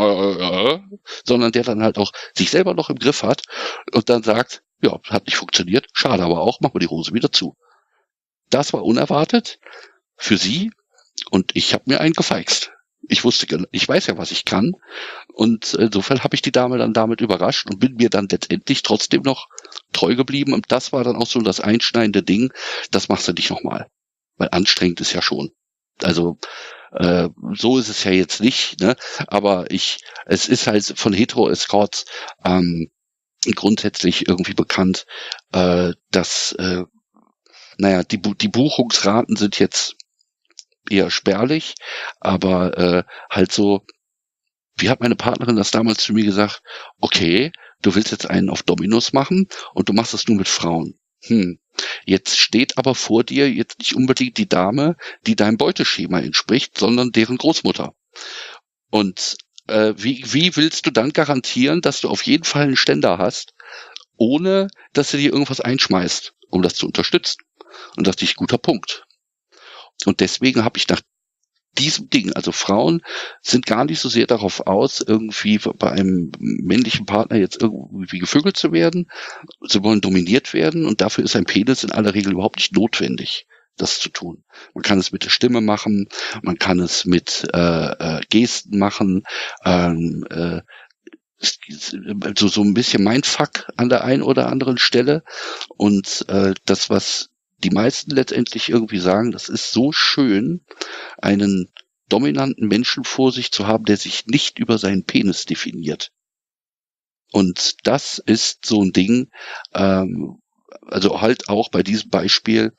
sondern der dann halt auch sich selber noch im Griff hat und dann sagt, ja, hat nicht funktioniert, schade aber auch, machen wir die Hose wieder zu. Das war unerwartet für sie. Und ich habe mir einen gefeixt. Ich weiß ja, was ich kann. Und insofern habe ich die Dame dann damit überrascht und bin mir dann letztendlich trotzdem noch treu geblieben. Und das war dann auch so das einschneidende Ding. Das machst du nicht nochmal. Weil anstrengend ist ja schon. Also so ist es ja jetzt nicht. Ne? Aber es ist halt von Hetero-Escorts grundsätzlich irgendwie bekannt, dass die Buchungsraten sind jetzt eher spärlich, aber halt so, wie hat meine Partnerin das damals zu mir gesagt, okay, du willst jetzt einen auf Dominos machen und du machst das nur mit Frauen. Jetzt steht aber vor dir jetzt nicht unbedingt die Dame, die deinem Beuteschema entspricht, sondern deren Großmutter. Und wie willst du dann garantieren, dass du auf jeden Fall einen Ständer hast, ohne dass du dir irgendwas einschmeißt, um das zu unterstützen? Und das ist ein guter Punkt. Und deswegen habe ich nach diesem Ding, also Frauen sind gar nicht so sehr darauf aus, irgendwie bei einem männlichen Partner jetzt irgendwie gevögelt zu werden. Sie wollen dominiert werden und dafür ist ein Penis in aller Regel überhaupt nicht notwendig, das zu tun. Man kann es mit der Stimme machen, man kann es mit Gesten machen, so ein bisschen Mindfuck an der einen oder anderen Stelle. Und das, was die meisten letztendlich irgendwie sagen, das ist so schön, einen dominanten Menschen vor sich zu haben, der sich nicht über seinen Penis definiert. Und das ist so ein Ding, also halt auch bei diesem Beispiel,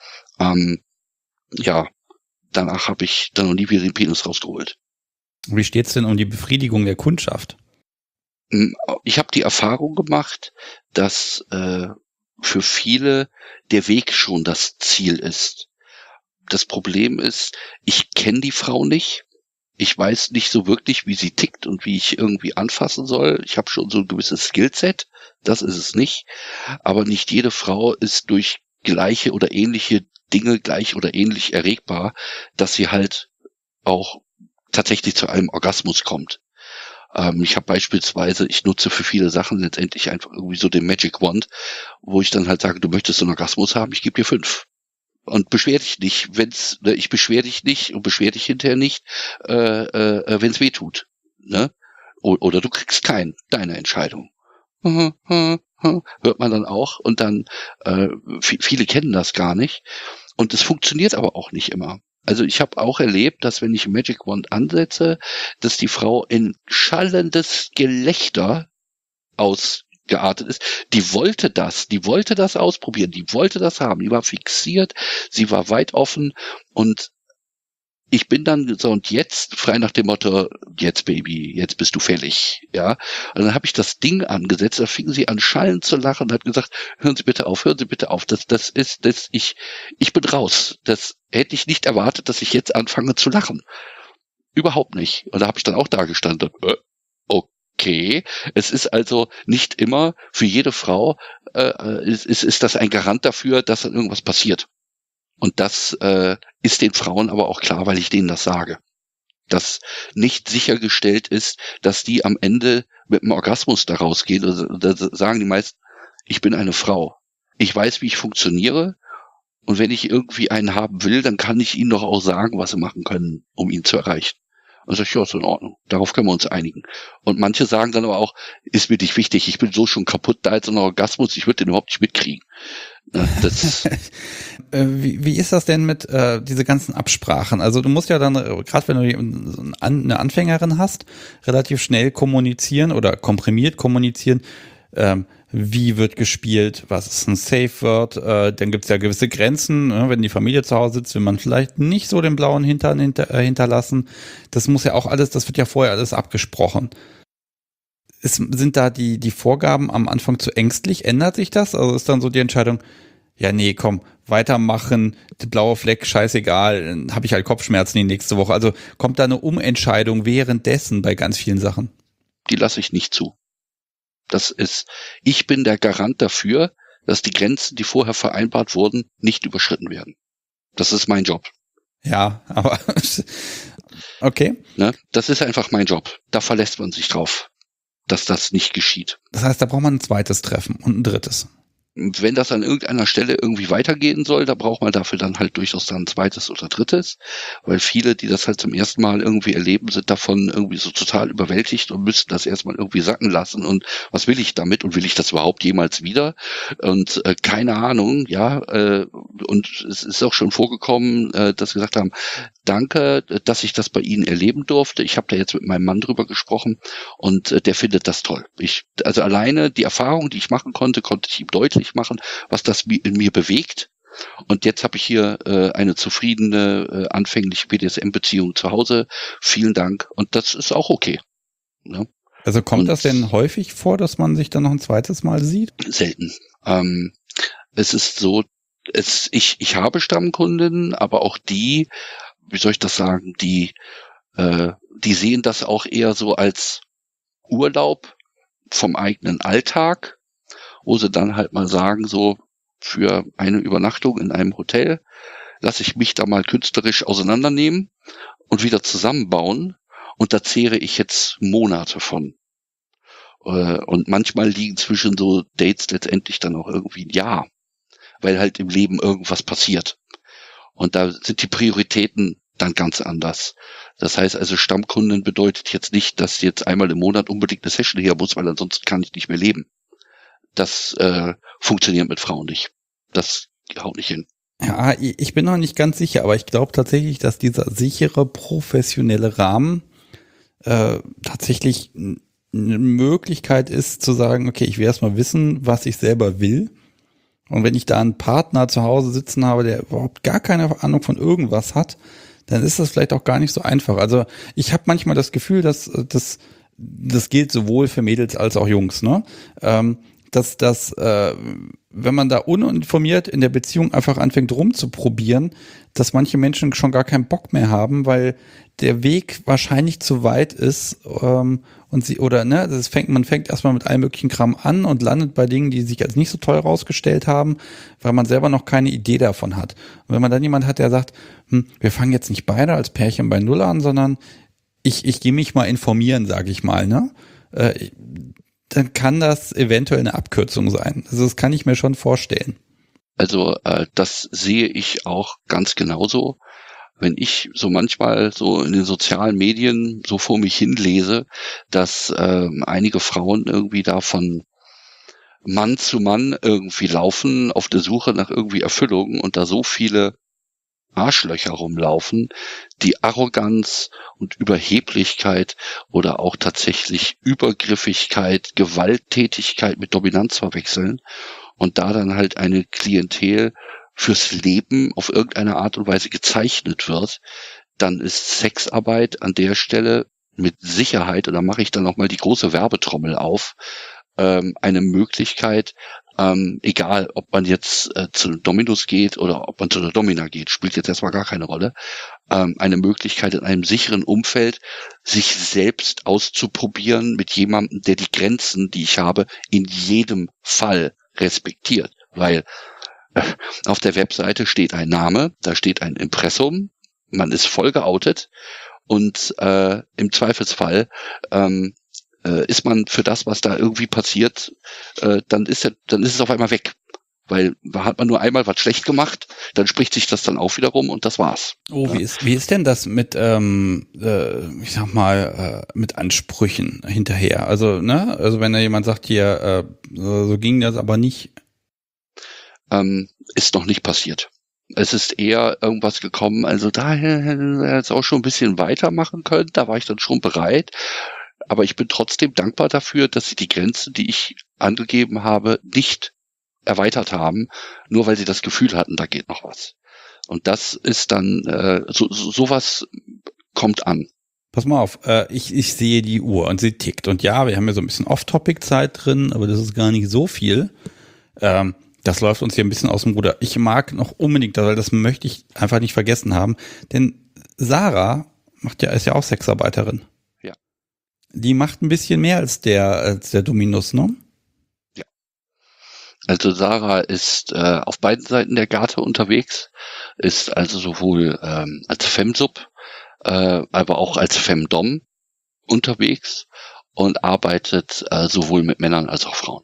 danach habe ich dann noch nie wieder den Penis rausgeholt. Wie steht's denn um die Befriedigung der Kundschaft? Ich habe die Erfahrung gemacht, dass für viele der Weg schon das Ziel ist. Das Problem ist, ich kenne die Frau nicht. Ich weiß nicht so wirklich, wie sie tickt und wie ich irgendwie anfassen soll. Ich habe schon so ein gewisses Skillset, das ist es nicht. Aber nicht jede Frau ist durch gleiche oder ähnliche Dinge gleich oder ähnlich erregbar, dass sie halt auch tatsächlich zu einem Orgasmus kommt. Ich habe beispielsweise, ich nutze für viele Sachen letztendlich einfach irgendwie so den Magic Wand, wo ich dann halt sage, du möchtest einen Orgasmus haben, ich gebe dir 5. Und beschwer dich nicht, ich beschwer dich nicht und beschwer dich hinterher nicht, wenn es weh tut. Ne? Oder du kriegst keinen, deine Entscheidung. Hört man dann auch und dann, viele kennen das gar nicht. Und es funktioniert aber auch nicht immer. Also ich habe auch erlebt, dass wenn ich Magic Wand ansetze, dass die Frau in schallendes Gelächter ausgeartet ist. Die wollte das ausprobieren, die wollte das haben, die war fixiert, sie war weit offen und ich bin dann so, und jetzt, frei nach dem Motto, jetzt Baby, jetzt bist du fällig, ja. Und dann habe ich das Ding angesetzt, da fing sie an schallend zu lachen und hat gesagt, hören Sie bitte auf, ich bin raus. Das hätte ich nicht erwartet, dass ich jetzt anfange zu lachen. Überhaupt nicht. Und da habe ich dann auch da gestanden, Okay, es ist also nicht immer für jede Frau, ist das ein Garant dafür, dass dann irgendwas passiert. Und das ist den Frauen aber auch klar, weil ich denen das sage. Dass nicht sichergestellt ist, dass die am Ende mit einem Orgasmus da rausgehen. Da sagen die meisten, ich bin eine Frau. Ich weiß, wie ich funktioniere. Und wenn ich irgendwie einen haben will, dann kann ich ihnen doch auch sagen, was sie machen können, um ihn zu erreichen. Und sag ich, ja, ist in Ordnung. Darauf können wir uns einigen. Und manche sagen dann aber auch, ist mir nicht wichtig, ich bin so schon kaputt, da jetzt ein Orgasmus, ich würde den überhaupt nicht mitkriegen. Das wie ist das denn mit diese ganzen Absprachen? Also du musst ja dann, gerade wenn du eine Anfängerin hast, relativ schnell kommunizieren oder komprimiert kommunizieren, wie wird gespielt, was ist ein Safe Word, dann gibt es ja gewisse Grenzen, ne? Wenn die Familie zu Hause sitzt, will man vielleicht nicht so den blauen Hintern hinterlassen. Das muss ja auch alles, das wird ja vorher alles abgesprochen. Sind da die Vorgaben am Anfang zu ängstlich? Ändert sich das? Also ist dann so die Entscheidung, ja nee, komm, weitermachen, der blaue Fleck, scheißegal, dann habe ich halt Kopfschmerzen die nächste Woche. Also kommt da eine Umentscheidung währenddessen bei ganz vielen Sachen? Die lasse ich nicht zu. Ich bin der Garant dafür, dass die Grenzen, die vorher vereinbart wurden, nicht überschritten werden. Das ist mein Job. Ja, aber okay. Ne? Das ist einfach mein Job. Da verlässt man sich drauf, dass das nicht geschieht. Das heißt, da braucht man ein zweites Treffen und ein drittes. Wenn das an irgendeiner Stelle irgendwie weitergehen soll, da braucht man dafür dann halt durchaus dann ein zweites oder drittes, weil viele, die das halt zum ersten Mal irgendwie erleben, sind davon irgendwie so total überwältigt und müssen das erstmal irgendwie sacken lassen und was will ich damit und will ich das überhaupt jemals wieder und keine Ahnung, ja, und es ist auch schon vorgekommen, dass sie gesagt haben, danke, dass ich das bei Ihnen erleben durfte. Ich habe da jetzt mit meinem Mann drüber gesprochen und der findet das toll. Also alleine die Erfahrung, die ich machen konnte ich ihm deutlich machen, was das in mir bewegt. Und jetzt habe ich hier eine zufriedene, anfängliche BDSM-Beziehung zu Hause. Vielen Dank. Und das ist auch okay. Ja. Also kommt das denn häufig vor, dass man sich dann noch ein zweites Mal sieht? Selten. Es ist so, ich habe Stammkundinnen, aber auch die, wie soll ich das sagen, die sehen das auch eher so als Urlaub vom eigenen Alltag, wo sie dann halt mal sagen, so für eine Übernachtung in einem Hotel lasse ich mich da mal künstlerisch auseinandernehmen und wieder zusammenbauen und da zehre ich jetzt Monate von. Und manchmal liegen zwischen so Dates letztendlich dann auch irgendwie ein Jahr, weil halt im Leben irgendwas passiert. Und da sind die Prioritäten dann ganz anders. Das heißt also, Stammkunden bedeutet jetzt nicht, dass jetzt einmal im Monat unbedingt eine Session her muss, weil ansonsten kann ich nicht mehr leben. Das funktioniert mit Frauen nicht. Das haut nicht hin. Ja, ich bin noch nicht ganz sicher, aber ich glaube tatsächlich, dass dieser sichere, professionelle Rahmen tatsächlich eine Möglichkeit ist zu sagen, okay, ich will erstmal wissen, was ich selber will. Und wenn ich da einen Partner zu Hause sitzen habe, der überhaupt gar keine Ahnung von irgendwas hat, dann ist das vielleicht auch gar nicht so einfach. Also ich habe manchmal das Gefühl, dass das gilt sowohl für Mädels als auch Jungs, ne? Dass wenn man da uninformiert in der Beziehung einfach anfängt rumzuprobieren, dass manche Menschen schon gar keinen Bock mehr haben, weil der Weg wahrscheinlich zu weit ist und man fängt erstmal mit allem möglichen Kram an und landet bei Dingen, die sich als nicht so toll rausgestellt haben, weil man selber noch keine Idee davon hat. Und wenn man dann jemand hat, der sagt, wir fangen jetzt nicht beide als Pärchen bei Null an, sondern ich gehe mich mal informieren, sage ich mal, ne? Dann kann das eventuell eine Abkürzung sein. Also das kann ich mir schon vorstellen. Also das sehe ich auch ganz genauso. Wenn ich so manchmal so in den sozialen Medien so vor mich hin lese, dass einige Frauen irgendwie da von Mann zu Mann irgendwie laufen auf der Suche nach irgendwie Erfüllung und da so viele Arschlöcher rumlaufen, die Arroganz und Überheblichkeit oder auch tatsächlich Übergriffigkeit, Gewalttätigkeit mit Dominanz verwechseln und da dann halt eine Klientel fürs Leben auf irgendeine Art und Weise gezeichnet wird, dann ist Sexarbeit an der Stelle mit Sicherheit, und da mache ich dann nochmal die große Werbetrommel auf, eine Möglichkeit, Egal, ob man jetzt zu einem Dominus geht oder ob man zu einer Domina geht, spielt jetzt erstmal gar keine Rolle. Eine Möglichkeit in einem sicheren Umfeld, sich selbst auszuprobieren mit jemandem, der die Grenzen, die ich habe, in jedem Fall respektiert. Weil auf der Webseite steht ein Name, da steht ein Impressum, man ist voll geoutet und im Zweifelsfall ist man für das, was da irgendwie passiert, dann ist es auf einmal weg. Weil hat man nur einmal was schlecht gemacht, dann spricht sich das dann auch wieder rum und das war's. Oh, ja. Wie ist denn das mit, ich sag mal, mit Ansprüchen hinterher? Also, ne, also wenn da jemand sagt, hier, so ging das aber nicht. Ist noch nicht passiert. Es ist eher irgendwas gekommen, also daher hätte er jetzt auch schon ein bisschen weitermachen können, da war ich dann schon bereit. Aber ich bin trotzdem dankbar dafür, dass sie die Grenzen, die ich angegeben habe, nicht erweitert haben, nur weil sie das Gefühl hatten, da geht noch was. Und das ist dann, sowas kommt an. Pass mal auf, ich sehe die Uhr und sie tickt. Und ja, wir haben ja so ein bisschen Off-Topic-Zeit drin, aber das ist gar nicht so viel. Das läuft uns hier ein bisschen aus dem Ruder. Ich mag noch unbedingt, weil das möchte ich einfach nicht vergessen haben, denn Sarah ist ja auch Sexarbeiterin. Ja. Die macht ein bisschen mehr als der Dominus, ne? Ja. Also Sarah ist auf beiden Seiten der Garte unterwegs, ist also sowohl als Femsub, aber auch als Femdom unterwegs und arbeitet sowohl mit Männern als auch Frauen.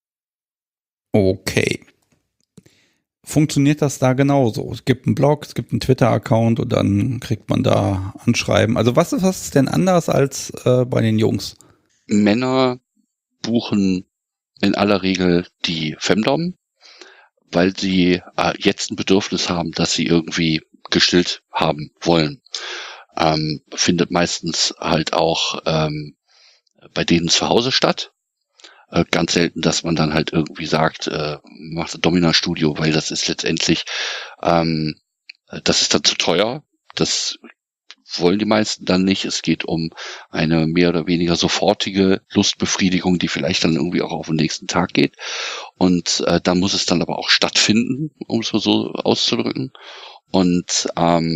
Okay. Funktioniert das da genauso? Es gibt einen Blog, es gibt einen Twitter-Account und dann kriegt man da Anschreiben. Also was ist denn anders als bei den Jungs? Männer buchen in aller Regel die Femdom, weil sie jetzt ein Bedürfnis haben, das sie irgendwie gestillt haben wollen. Findet meistens halt auch bei denen zu Hause statt. Ganz selten, dass man dann halt irgendwie sagt, macht ein Domina-Studio, weil das ist letztendlich, das ist dann zu teuer. Das wollen die meisten dann nicht. Es geht um eine mehr oder weniger sofortige Lustbefriedigung, die vielleicht dann irgendwie auch auf den nächsten Tag geht. Und da muss es dann aber auch stattfinden, um es mal so auszudrücken. Und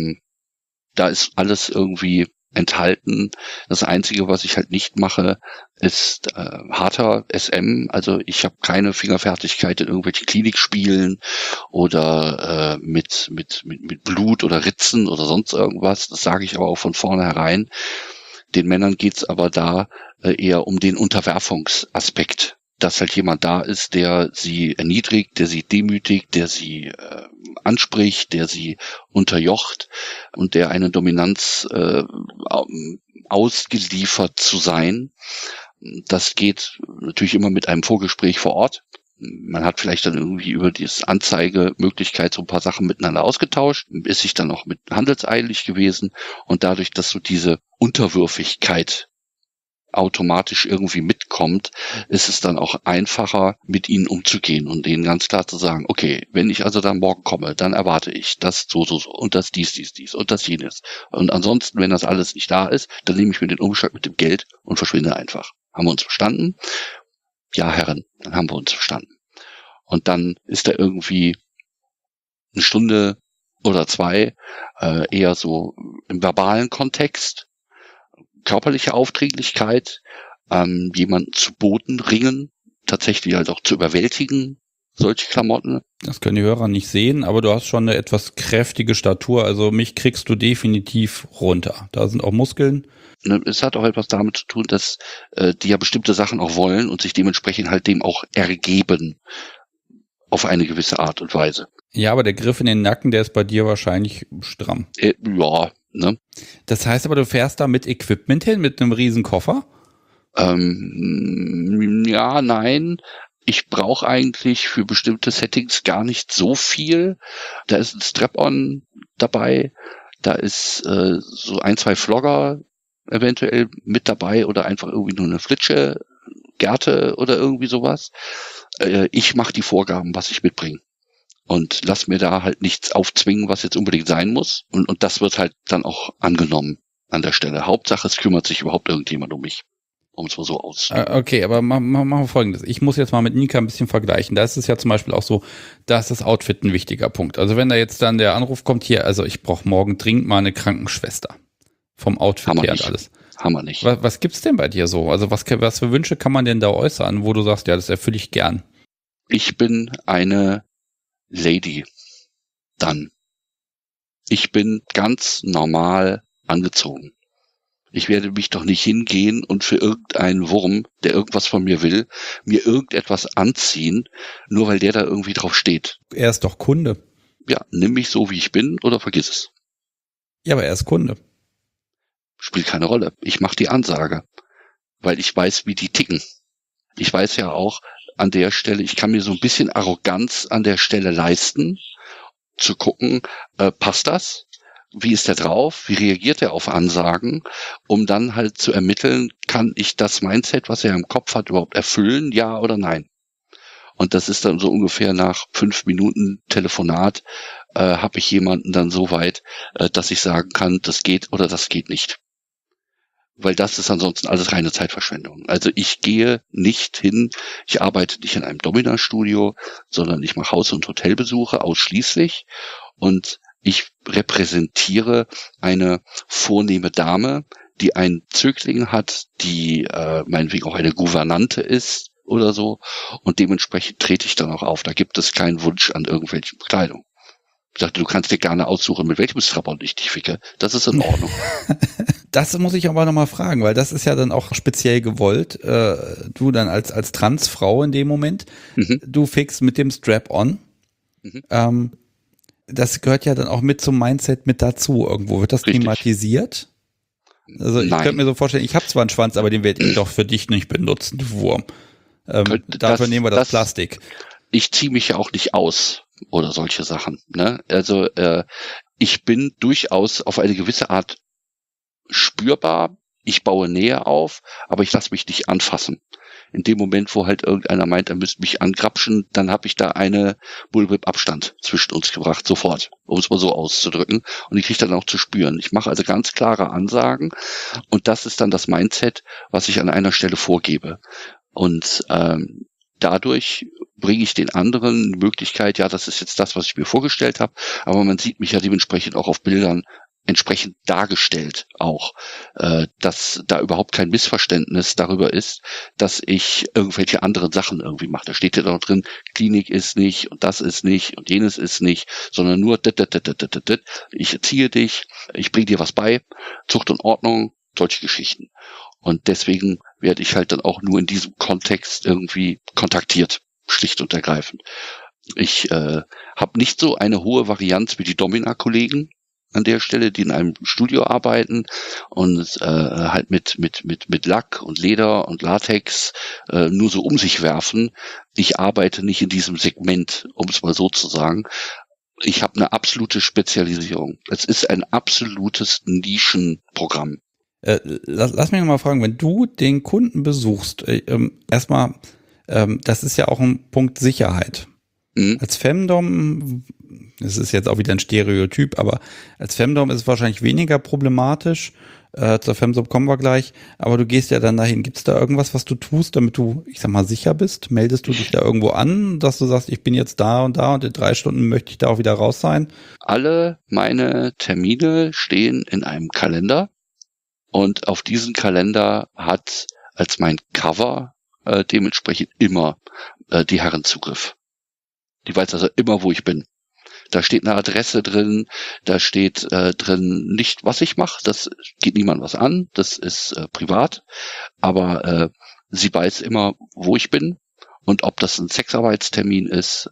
da ist alles irgendwie enthalten. Das Einzige, was ich halt nicht mache, ist harter SM. Also ich habe keine Fingerfertigkeit in irgendwelchen Klinikspielen oder mit Blut oder Ritzen oder sonst irgendwas. Das sage ich aber auch von vornherein. Den Männern geht's aber da eher um den Unterwerfungsaspekt. Dass halt jemand da ist, der sie erniedrigt, der sie demütigt, der sie anspricht, der sie unterjocht und der eine Dominanz ausgeliefert zu sein. Das geht natürlich immer mit einem Vorgespräch vor Ort. Man hat vielleicht dann irgendwie über die Anzeigemöglichkeit so ein paar Sachen miteinander ausgetauscht, ist sich dann auch mit handelseilig gewesen und dadurch, dass so diese Unterwürfigkeit automatisch irgendwie mitkommt, ist es dann auch einfacher, mit ihnen umzugehen und denen ganz klar zu sagen, okay, wenn ich also dann morgen komme, dann erwarte ich das so und das dies und das jenes. Und ansonsten, wenn das alles nicht da ist, dann nehme ich mir den Umschlag mit dem Geld und verschwinde einfach. Haben wir uns verstanden? Ja, Herren, dann haben wir uns verstanden. Und dann ist da irgendwie eine Stunde oder zwei eher so im verbalen Kontext, körperliche Aufdringlichkeit, jemanden zu Boden ringen, tatsächlich halt auch zu überwältigen, solche Klamotten. Das können die Hörer nicht sehen, aber du hast schon eine etwas kräftige Statur, also mich kriegst du definitiv runter. Da sind auch Muskeln. Es hat auch etwas damit zu tun, dass die ja bestimmte Sachen auch wollen und sich dementsprechend halt dem auch ergeben auf eine gewisse Art und Weise. Ja, aber der Griff in den Nacken, der ist bei dir wahrscheinlich stramm. Ja, ne? Das heißt aber, du fährst da mit Equipment hin, mit einem riesen Koffer? Ja, nein. Ich brauche eigentlich für bestimmte Settings gar nicht so viel. Da ist ein Strap-on dabei, da ist so 1, 2 Flogger eventuell mit dabei oder einfach irgendwie nur eine Flitsche, Gerte oder irgendwie sowas. Ich mache die Vorgaben, was ich mitbringe. Und lass mir da halt nichts aufzwingen, was jetzt unbedingt sein muss. Und das wird halt dann auch angenommen an der Stelle. Hauptsache, es kümmert sich überhaupt irgendjemand um mich. um es mal so auszudrücken. Okay, aber machen wir Folgendes. Ich muss jetzt mal mit Nika ein bisschen vergleichen. Da ist es ja zum Beispiel auch so, da ist das Outfit ein wichtiger Punkt. Also wenn da jetzt dann der Anruf kommt, hier, also ich brauche morgen dringend mal eine Krankenschwester. Vom Outfit her und alles. Haben wir nicht. Was gibt's denn bei dir so? Also was für Wünsche kann man denn da äußern, wo du sagst, ja, das erfülle ich gern? Ich bin eine Lady. Dann. Ich bin ganz normal angezogen. Ich werde mich doch nicht hingehen und für irgendeinen Wurm, der irgendwas von mir will, mir irgendetwas anziehen, nur weil der da irgendwie drauf steht. Er ist doch Kunde. Ja, nimm mich so, wie ich bin, oder vergiss es. Ja, aber er ist Kunde. Spielt keine Rolle. Ich mache die Ansage, weil ich weiß, wie die ticken. Ich weiß ja auch an der Stelle, ich kann mir so ein bisschen Arroganz an der Stelle leisten, zu gucken, passt das? Wie ist der drauf? Wie reagiert er auf Ansagen? Um dann halt zu ermitteln, kann ich das Mindset, was er im Kopf hat, überhaupt erfüllen? Ja oder nein? Und das ist dann so ungefähr nach 5 Minuten Telefonat, habe ich jemanden dann so weit, dass ich sagen kann, das geht oder das geht nicht. Weil das ist ansonsten alles reine Zeitverschwendung. Also ich gehe nicht hin, ich arbeite nicht in einem Domina-Studio, sondern ich mache Haus- und Hotelbesuche ausschließlich und ich repräsentiere eine vornehme Dame, die einen Zögling hat, die meinetwegen auch eine Gouvernante ist oder so und dementsprechend trete ich dann auch auf. Da gibt es keinen Wunsch an irgendwelchen Bekleidung. Ich dachte, du kannst dir gerne aussuchen, mit welchem Strapon ich dich ficke. Das ist in Ordnung. Das muss ich aber nochmal fragen, weil das ist ja dann auch speziell gewollt. Du dann als Transfrau in dem Moment, du fickst mit dem Strap-on. Das gehört ja dann auch mit zum Mindset mit dazu. Irgendwo wird das thematisiert. Also ich könnte mir so vorstellen, ich habe zwar einen Schwanz, aber den werde ich doch für dich nicht benutzen, du Wurm. Dafür nehmen wir das Plastik. Ich ziehe mich ja auch nicht aus oder solche Sachen. Ne? Also ich bin durchaus auf eine gewisse Art spürbar. Ich baue Nähe auf, aber ich lasse mich nicht anfassen. In dem Moment, wo halt irgendeiner meint, er müsste mich angrapschen, dann habe ich da eine Bullwhip-Abstand zwischen uns gebracht, sofort, um es mal so auszudrücken. Und ich kriege dann auch zu spüren. Ich mache also ganz klare Ansagen und das ist dann das Mindset, was ich an einer Stelle vorgebe. Und dadurch bringe ich den anderen die Möglichkeit, ja, das ist jetzt das, was ich mir vorgestellt habe, aber man sieht mich ja dementsprechend auch auf Bildern entsprechend dargestellt auch, dass da überhaupt kein Missverständnis darüber ist, dass ich irgendwelche anderen Sachen irgendwie mache. Da steht ja noch drin, Klinik ist nicht und das ist nicht und jenes ist nicht, sondern nur ich erziehe dich, ich bringe dir was bei, Zucht und Ordnung, solche Geschichten. Und deswegen werde ich halt dann auch nur in diesem Kontext irgendwie kontaktiert, schlicht und ergreifend. Ich habe nicht so eine hohe Varianz wie die Domina-Kollegen an der Stelle, die in einem Studio arbeiten und halt mit Lack und Leder und Latex nur so um sich werfen. Ich arbeite nicht in diesem Segment, um es mal so zu sagen. Ich habe eine absolute Spezialisierung. Es ist ein absolutes Nischenprogramm. Lass mich nochmal fragen, wenn du den Kunden besuchst, erstmal, das ist ja auch ein Punkt Sicherheit. Als Femdom, das ist jetzt auch wieder ein Stereotyp, aber als Femdom ist es wahrscheinlich weniger problematisch. Zur Femdom kommen wir gleich, aber du gehst ja dann dahin. Gibt es da irgendwas, was du tust, damit du, ich sag mal, sicher bist? Meldest du dich da irgendwo an, dass du sagst, ich bin jetzt da und in 3 Stunden möchte ich da auch wieder raus sein? Alle meine Termine stehen in einem Kalender und auf diesen Kalender hat als mein Cover dementsprechend immer die Herren Zugriff. Die weiß also immer, wo ich bin. Da steht eine Adresse drin, da steht drin nicht, was ich mache, das geht niemand was an, das ist privat, aber sie weiß immer, wo ich bin und ob das ein Sexarbeitstermin ist,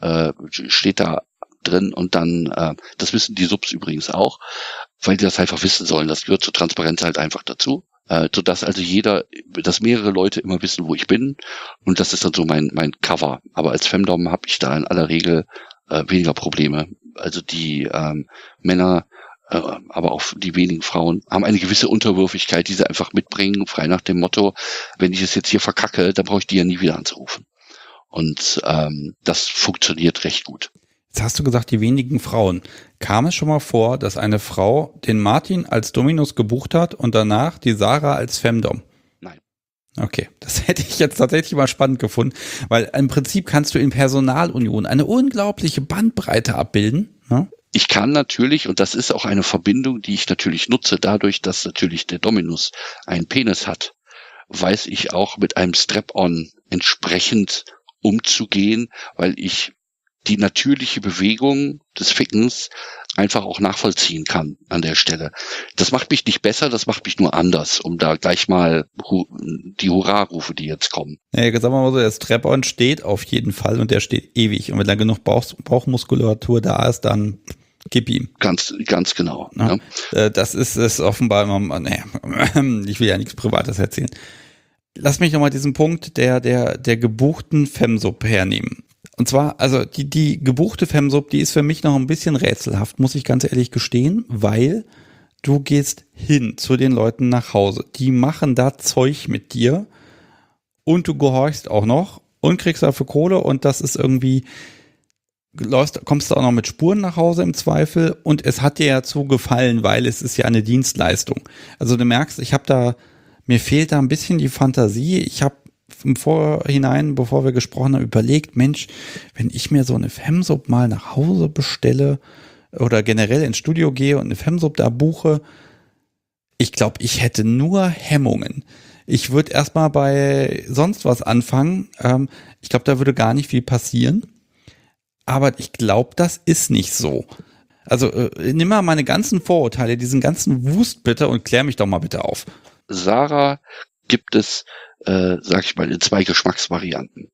steht da drin und dann, das wissen die Subs übrigens auch, weil die das einfach wissen sollen, das gehört zur Transparenz halt einfach dazu. Sodass also dass mehrere Leute immer wissen, wo ich bin und das ist dann so mein Cover. Aber als Femdom habe ich da in aller Regel weniger Probleme. Also die Männer, aber auch die wenigen Frauen haben eine gewisse Unterwürfigkeit, die sie einfach mitbringen, frei nach dem Motto, wenn ich es jetzt hier verkacke, dann brauche ich die ja nie wieder anzurufen. Und das funktioniert recht gut. Jetzt hast du gesagt, die wenigen Frauen. Kam es schon mal vor, dass eine Frau den Martin als Dominus gebucht hat und danach die Sarah als Femdom? Nein. Okay, das hätte ich jetzt tatsächlich mal spannend gefunden, weil im Prinzip kannst du in Personalunion eine unglaubliche Bandbreite abbilden. Ne? Ich kann natürlich, und das ist auch eine Verbindung, die ich natürlich nutze, dadurch, dass natürlich der Dominus einen Penis hat, weiß ich auch mit einem Strap-on entsprechend umzugehen, weil ich die natürliche Bewegung des Fickens einfach auch nachvollziehen kann an der Stelle. Das macht mich nicht besser, das macht mich nur anders, um da gleich mal die Hurra-Rufe, die jetzt kommen. Ja, sagen wir mal so, der Strap-on steht auf jeden Fall und der steht ewig. Und wenn da genug Bauchmuskulatur da ist, dann gib ihm. Ganz genau. Ja. Ja. Das ist offenbar immer, ich will ja nichts Privates erzählen. Lass mich nochmal diesen Punkt der gebuchten Femsub hernehmen. Und zwar, also die gebuchte Femsub, die ist für mich noch ein bisschen rätselhaft, muss ich ganz ehrlich gestehen, weil du gehst hin zu den Leuten nach Hause. Die machen da Zeug mit dir und du gehorchst auch noch und kriegst dafür Kohle und das ist irgendwie, kommst du auch noch mit Spuren nach Hause im Zweifel und es hat dir ja zu gefallen, weil es ist ja eine Dienstleistung. Also du merkst, mir fehlt da ein bisschen die Fantasie. Ich habe im Vorhinein, bevor wir gesprochen haben, überlegt, Mensch, wenn ich mir so eine Femsub mal nach Hause bestelle oder generell ins Studio gehe und eine Femsub da buche, ich glaube, ich hätte nur Hemmungen. Ich würde erstmal bei sonst was anfangen. Ich glaube, da würde gar nicht viel passieren. Aber ich glaube, das ist nicht so. Also nimm mal meine ganzen Vorurteile, diesen ganzen Wust bitte und klär mich doch mal bitte auf. Sarah gibt es, sag ich mal, in 2 Geschmacksvarianten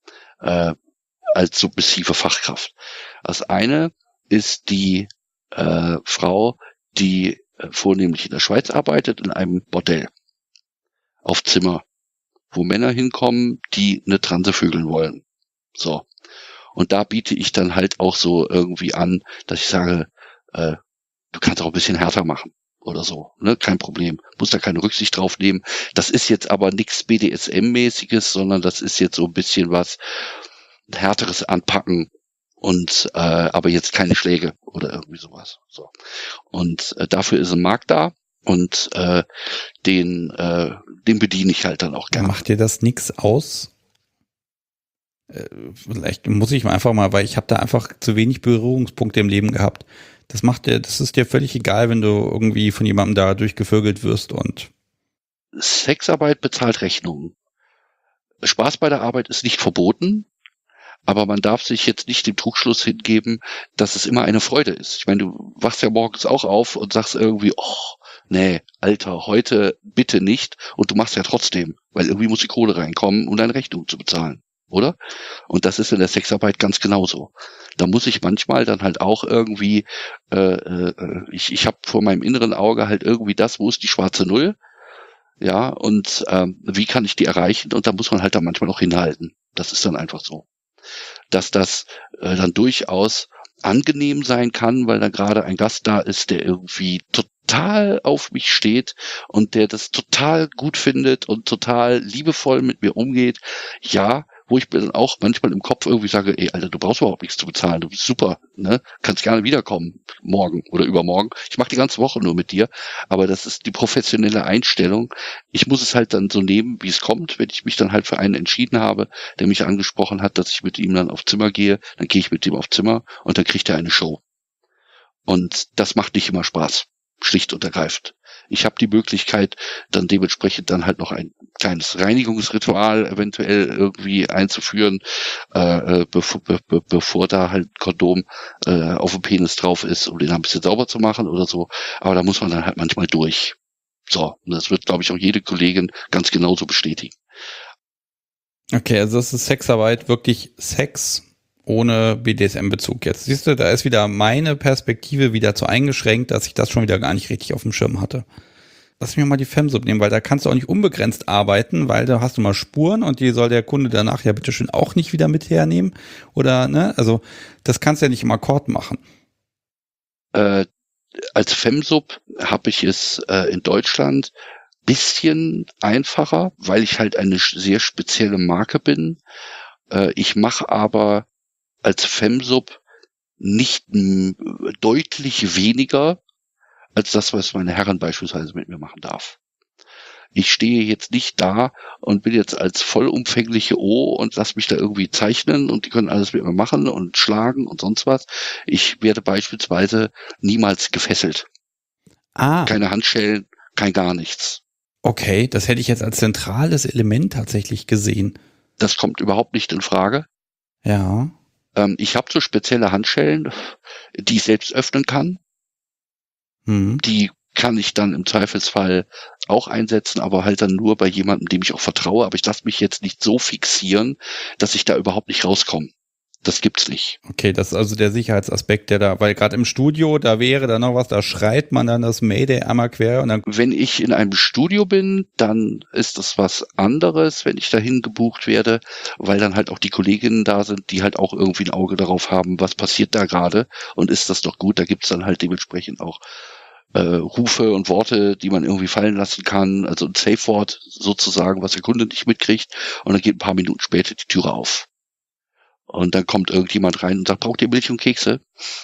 als submissive Fachkraft. Das eine ist die Frau, die vornehmlich in der Schweiz arbeitet, in einem Bordell auf Zimmer, wo Männer hinkommen, die eine Transe vögeln wollen. So. Und da biete ich dann halt auch so irgendwie an, dass ich sage, du kannst auch ein bisschen härter machen oder so, ne, kein Problem, muss da keine Rücksicht drauf nehmen. Das ist jetzt aber nichts BDSM-mäßiges, sondern das ist jetzt so ein bisschen was härteres Anpacken und aber jetzt keine Schläge oder irgendwie sowas. So. Und dafür ist ein Markt da und den bediene ich halt dann auch gerne. Macht dir das nix aus? Vielleicht muss ich mal einfach mal, weil ich habe da einfach zu wenig Berührungspunkte im Leben gehabt. Das ist dir völlig egal, wenn du irgendwie von jemandem da durchgevögelt wirst und Sexarbeit bezahlt Rechnungen. Spaß bei der Arbeit ist nicht verboten, aber man darf sich jetzt nicht dem Trugschluss hingeben, dass es immer eine Freude ist. Ich meine, du wachst ja morgens auch auf und sagst irgendwie, oh, nee, Alter, heute bitte nicht. Und du machst ja trotzdem, weil irgendwie muss die Kohle reinkommen, um deine Rechnung zu bezahlen, oder? Und das ist in der Sexarbeit ganz genauso. Da muss ich manchmal dann halt auch irgendwie, ich habe vor meinem inneren Auge halt irgendwie das, wo ist die schwarze Null? Ja, und wie kann ich die erreichen? Und da muss man halt dann manchmal auch hinhalten. Das ist dann einfach so. Dass das dann durchaus angenehm sein kann, weil da gerade ein Gast da ist, der irgendwie total auf mich steht und der das total gut findet und total liebevoll mit mir umgeht. Ja, wo ich mir dann auch manchmal im Kopf irgendwie sage, ey, Alter, du brauchst überhaupt nichts zu bezahlen, du bist super, ne? Kannst gerne wiederkommen, morgen oder übermorgen. Ich mache die ganze Woche nur mit dir, aber das ist die professionelle Einstellung. Ich muss es halt dann so nehmen, wie es kommt. Wenn ich mich dann halt für einen entschieden habe, der mich angesprochen hat, dass ich mit ihm dann auf Zimmer gehe, dann gehe ich mit ihm auf Zimmer und dann kriegt er eine Show. Und das macht nicht immer Spaß, schlicht und ergreifend. Ich habe die Möglichkeit, dann dementsprechend dann halt noch ein kleines Reinigungsritual eventuell irgendwie einzuführen, bevor da halt Kondom auf dem Penis drauf ist, um den ein bisschen sauber zu machen oder so. Aber da muss man dann halt manchmal durch. So, und das wird, glaube ich, auch jede Kollegin ganz genauso bestätigen. Okay, also das ist Sexarbeit, wirklich Sex ohne BDSM-Bezug jetzt. Siehst du, da ist wieder meine Perspektive wieder zu eingeschränkt, dass ich das schon wieder gar nicht richtig auf dem Schirm hatte. Lass mich mal die Femsub nehmen, weil da kannst du auch nicht unbegrenzt arbeiten, weil da hast du mal Spuren und die soll der Kunde danach ja bitteschön auch nicht wieder mit hernehmen. Oder, ne, also das kannst du ja nicht im Akkord machen. Als Femsub habe ich es in Deutschland bisschen einfacher, weil ich halt eine sehr spezielle Marke bin. Ich mache aber als Femsub nicht deutlich weniger als das, was meine Herren beispielsweise mit mir machen darf. Ich stehe jetzt nicht da und bin jetzt als vollumfängliche O und lass mich da irgendwie zeichnen und die können alles mit mir machen und schlagen und sonst was. Ich werde beispielsweise niemals gefesselt. Keine Handschellen, kein gar nichts. Okay, das hätte ich jetzt als zentrales Element tatsächlich gesehen. Das kommt überhaupt nicht in Frage. Ja. Ich habe so spezielle Handschellen, die ich selbst öffnen kann. Die kann ich dann im Zweifelsfall auch einsetzen, aber halt dann nur bei jemandem, dem ich auch vertraue. Aber ich lasse mich jetzt nicht so fixieren, dass ich da überhaupt nicht rauskomme. Das gibt's nicht. Okay, das ist also der Sicherheitsaspekt, der da, weil gerade im Studio, da wäre da noch was, da schreit man dann das Mayday einmal quer und dann. Wenn ich in einem Studio bin, dann ist das was anderes, wenn ich dahin gebucht werde, weil dann halt auch die Kolleginnen da sind, die halt auch irgendwie ein Auge darauf haben, was passiert da gerade und ist das doch gut. Da gibt's dann halt dementsprechend auch Rufe und Worte, die man irgendwie fallen lassen kann, also ein Safe-Wort sozusagen, was der Kunde nicht mitkriegt und dann geht ein paar Minuten später die Türe auf. Und dann kommt irgendjemand rein und sagt, braucht ihr Milch und Kekse?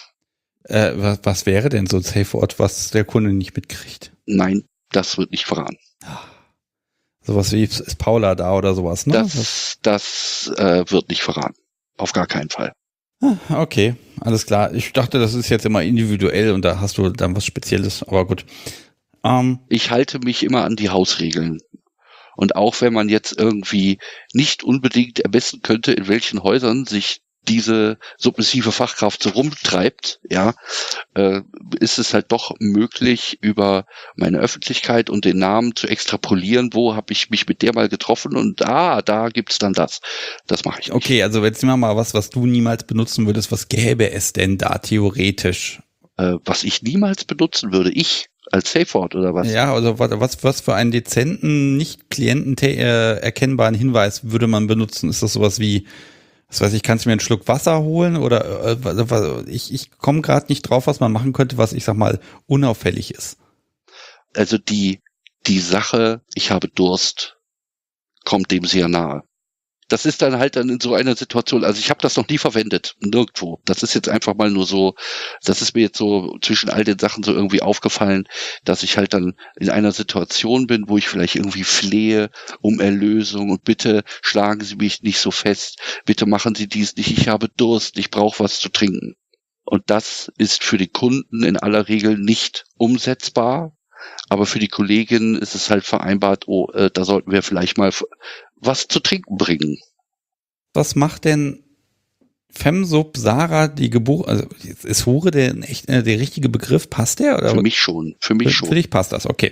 Was wäre denn so ein Safe-Wort, was der Kunde nicht mitkriegt? Nein, das wird nicht verraten. Sowas wie, ist Paula da oder sowas, ne? Das wird nicht verraten. Auf gar keinen Fall. Okay, alles klar. Ich dachte, das ist jetzt immer individuell und da hast du dann was Spezielles, aber gut. Ich halte mich immer an die Hausregeln. Und auch wenn man jetzt irgendwie nicht unbedingt ermessen könnte, in welchen Häusern sich diese submissive Fachkraft so rumtreibt, ja, ist es halt doch möglich, über meine Öffentlichkeit und den Namen zu extrapolieren, wo habe ich mich mit der mal getroffen und da gibt's dann das. Das mache ich nicht. Okay, also jetzt nehmen wir mal was du niemals benutzen würdest. Was gäbe es denn da theoretisch? Was ich niemals benutzen würde, als Safe-Wort oder was? Ja, also was für einen dezenten, nicht Klienten erkennbaren Hinweis würde man benutzen? Ist das sowas wie, was weiß ich, kannst du mir einen Schluck Wasser holen? Oder ich komme gerade nicht drauf, was man machen könnte, was ich sag mal unauffällig ist. Also die Sache, ich habe Durst, kommt dem sehr nahe. Das ist dann halt dann in so einer Situation, also ich habe das noch nie verwendet, nirgendwo. Das ist jetzt einfach mal nur so, das ist mir jetzt so zwischen all den Sachen so irgendwie aufgefallen, dass ich halt dann in einer Situation bin, wo ich vielleicht irgendwie flehe um Erlösung und bitte schlagen Sie mich nicht so fest, bitte machen Sie dies nicht, ich habe Durst, ich brauche was zu trinken. Und das ist für die Kunden in aller Regel nicht umsetzbar. Aber für die Kollegin ist es halt vereinbart, da sollten wir vielleicht mal was zu trinken bringen. Was macht denn Femsub Sarah die Geburt? Also ist Hure der richtige Begriff? Passt der? Oder? Für mich schon. Für dich passt das, okay.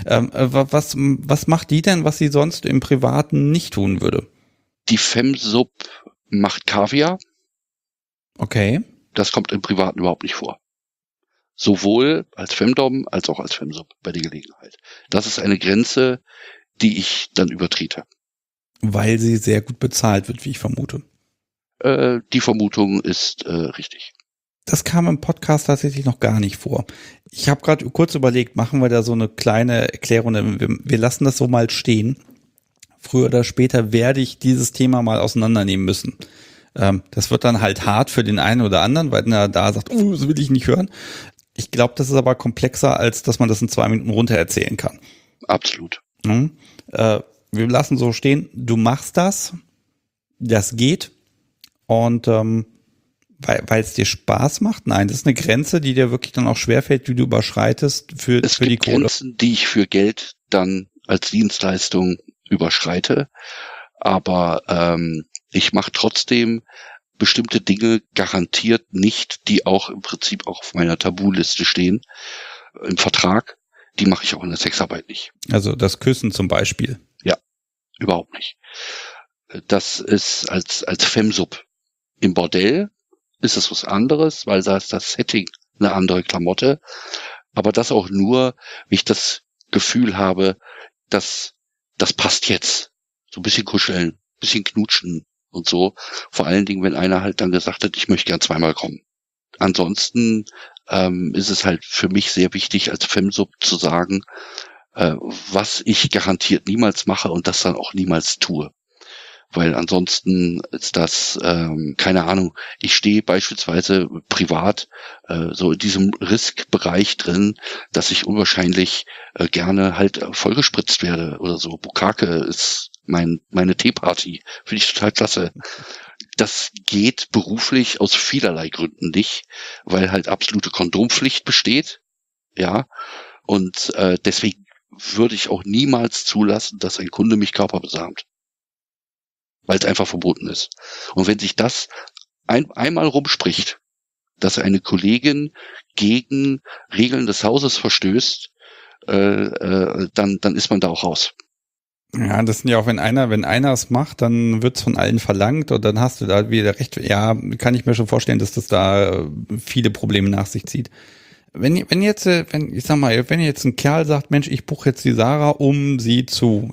Was macht die denn, was sie sonst im Privaten nicht tun würde? Die Femsub macht Kaviar. Okay. Das kommt im Privaten überhaupt nicht vor. Sowohl als Femdom als auch als Femsub bei der Gelegenheit. Das ist eine Grenze, die ich dann übertrete. Weil sie sehr gut bezahlt wird, wie ich vermute. Die Vermutung ist richtig. Das kam im Podcast tatsächlich noch gar nicht vor. Ich habe gerade kurz überlegt, machen wir da so eine kleine Erklärung. Wir lassen das so mal stehen. Früher oder später werde ich dieses Thema mal auseinandernehmen müssen. Das wird dann halt hart für den einen oder anderen, weil er da sagt, das will ich nicht hören. Ich glaube, das ist aber komplexer, als dass man das in 2 Minuten runter erzählen kann. Absolut. Wir lassen so stehen, du machst das geht und weil es dir Spaß macht? Nein, das ist eine Grenze, die dir wirklich dann auch schwerfällt, die du überschreitest für die Kohle. Es gibt Grenzen, die ich für Geld dann als Dienstleistung überschreite, aber ich mache trotzdem bestimmte Dinge garantiert nicht, die auch im Prinzip auch auf meiner Tabuliste stehen. Im Vertrag, die mache ich auch in der Sexarbeit nicht. Also das Küssen zum Beispiel? Ja, überhaupt nicht. Das ist als Femsub. Im Bordell ist es was anderes, weil da ist das Setting eine andere Klamotte. Aber das auch nur, wie ich das Gefühl habe, dass das passt jetzt. So ein bisschen kuscheln, ein bisschen knutschen und so. Vor allen Dingen, wenn einer halt dann gesagt hat, ich möchte gern 2-mal kommen. Ansonsten ist es halt für mich sehr wichtig, als Femsub zu sagen, was ich garantiert niemals mache und das dann auch niemals tue. weil ansonsten ist das, keine Ahnung, ich stehe beispielsweise privat so in diesem Riskbereich drin, dass ich unwahrscheinlich gerne halt vollgespritzt werde oder so. Bukake ist meine Teeparty, finde ich total klasse. Das geht beruflich aus vielerlei Gründen nicht, weil halt absolute Kondompflicht besteht, ja, und deswegen würde ich auch niemals zulassen, dass ein Kunde mich körperbesamt, weil es einfach verboten ist. Und wenn sich das einmal rumspricht, dass eine Kollegin gegen Regeln des Hauses verstößt, dann ist man da auch raus. Ja, das sind ja auch, wenn einer es macht, dann wird's von allen verlangt und dann hast du da wieder recht. Ja, kann ich mir schon vorstellen, dass das da viele Probleme nach sich zieht. Wenn jetzt ein Kerl sagt, Mensch, ich buche jetzt die Sarah, um sie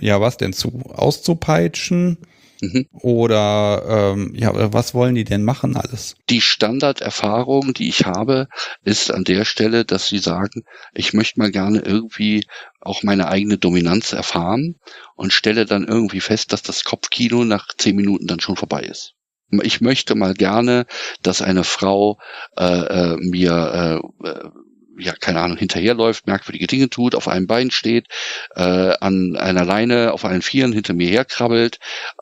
auszupeitschen? Oder was wollen die denn machen alles? Die Standarderfahrung, die ich habe, ist an der Stelle, dass sie sagen, ich möchte mal gerne irgendwie auch meine eigene Dominanz erfahren und stelle dann irgendwie fest, dass das Kopfkino nach 10 Minuten dann schon vorbei ist. Ich möchte mal gerne, dass eine Frau mir keine Ahnung, hinterherläuft, merkwürdige Dinge tut, auf einem Bein steht, an einer Leine auf allen Vieren hinter mir herkrabbelt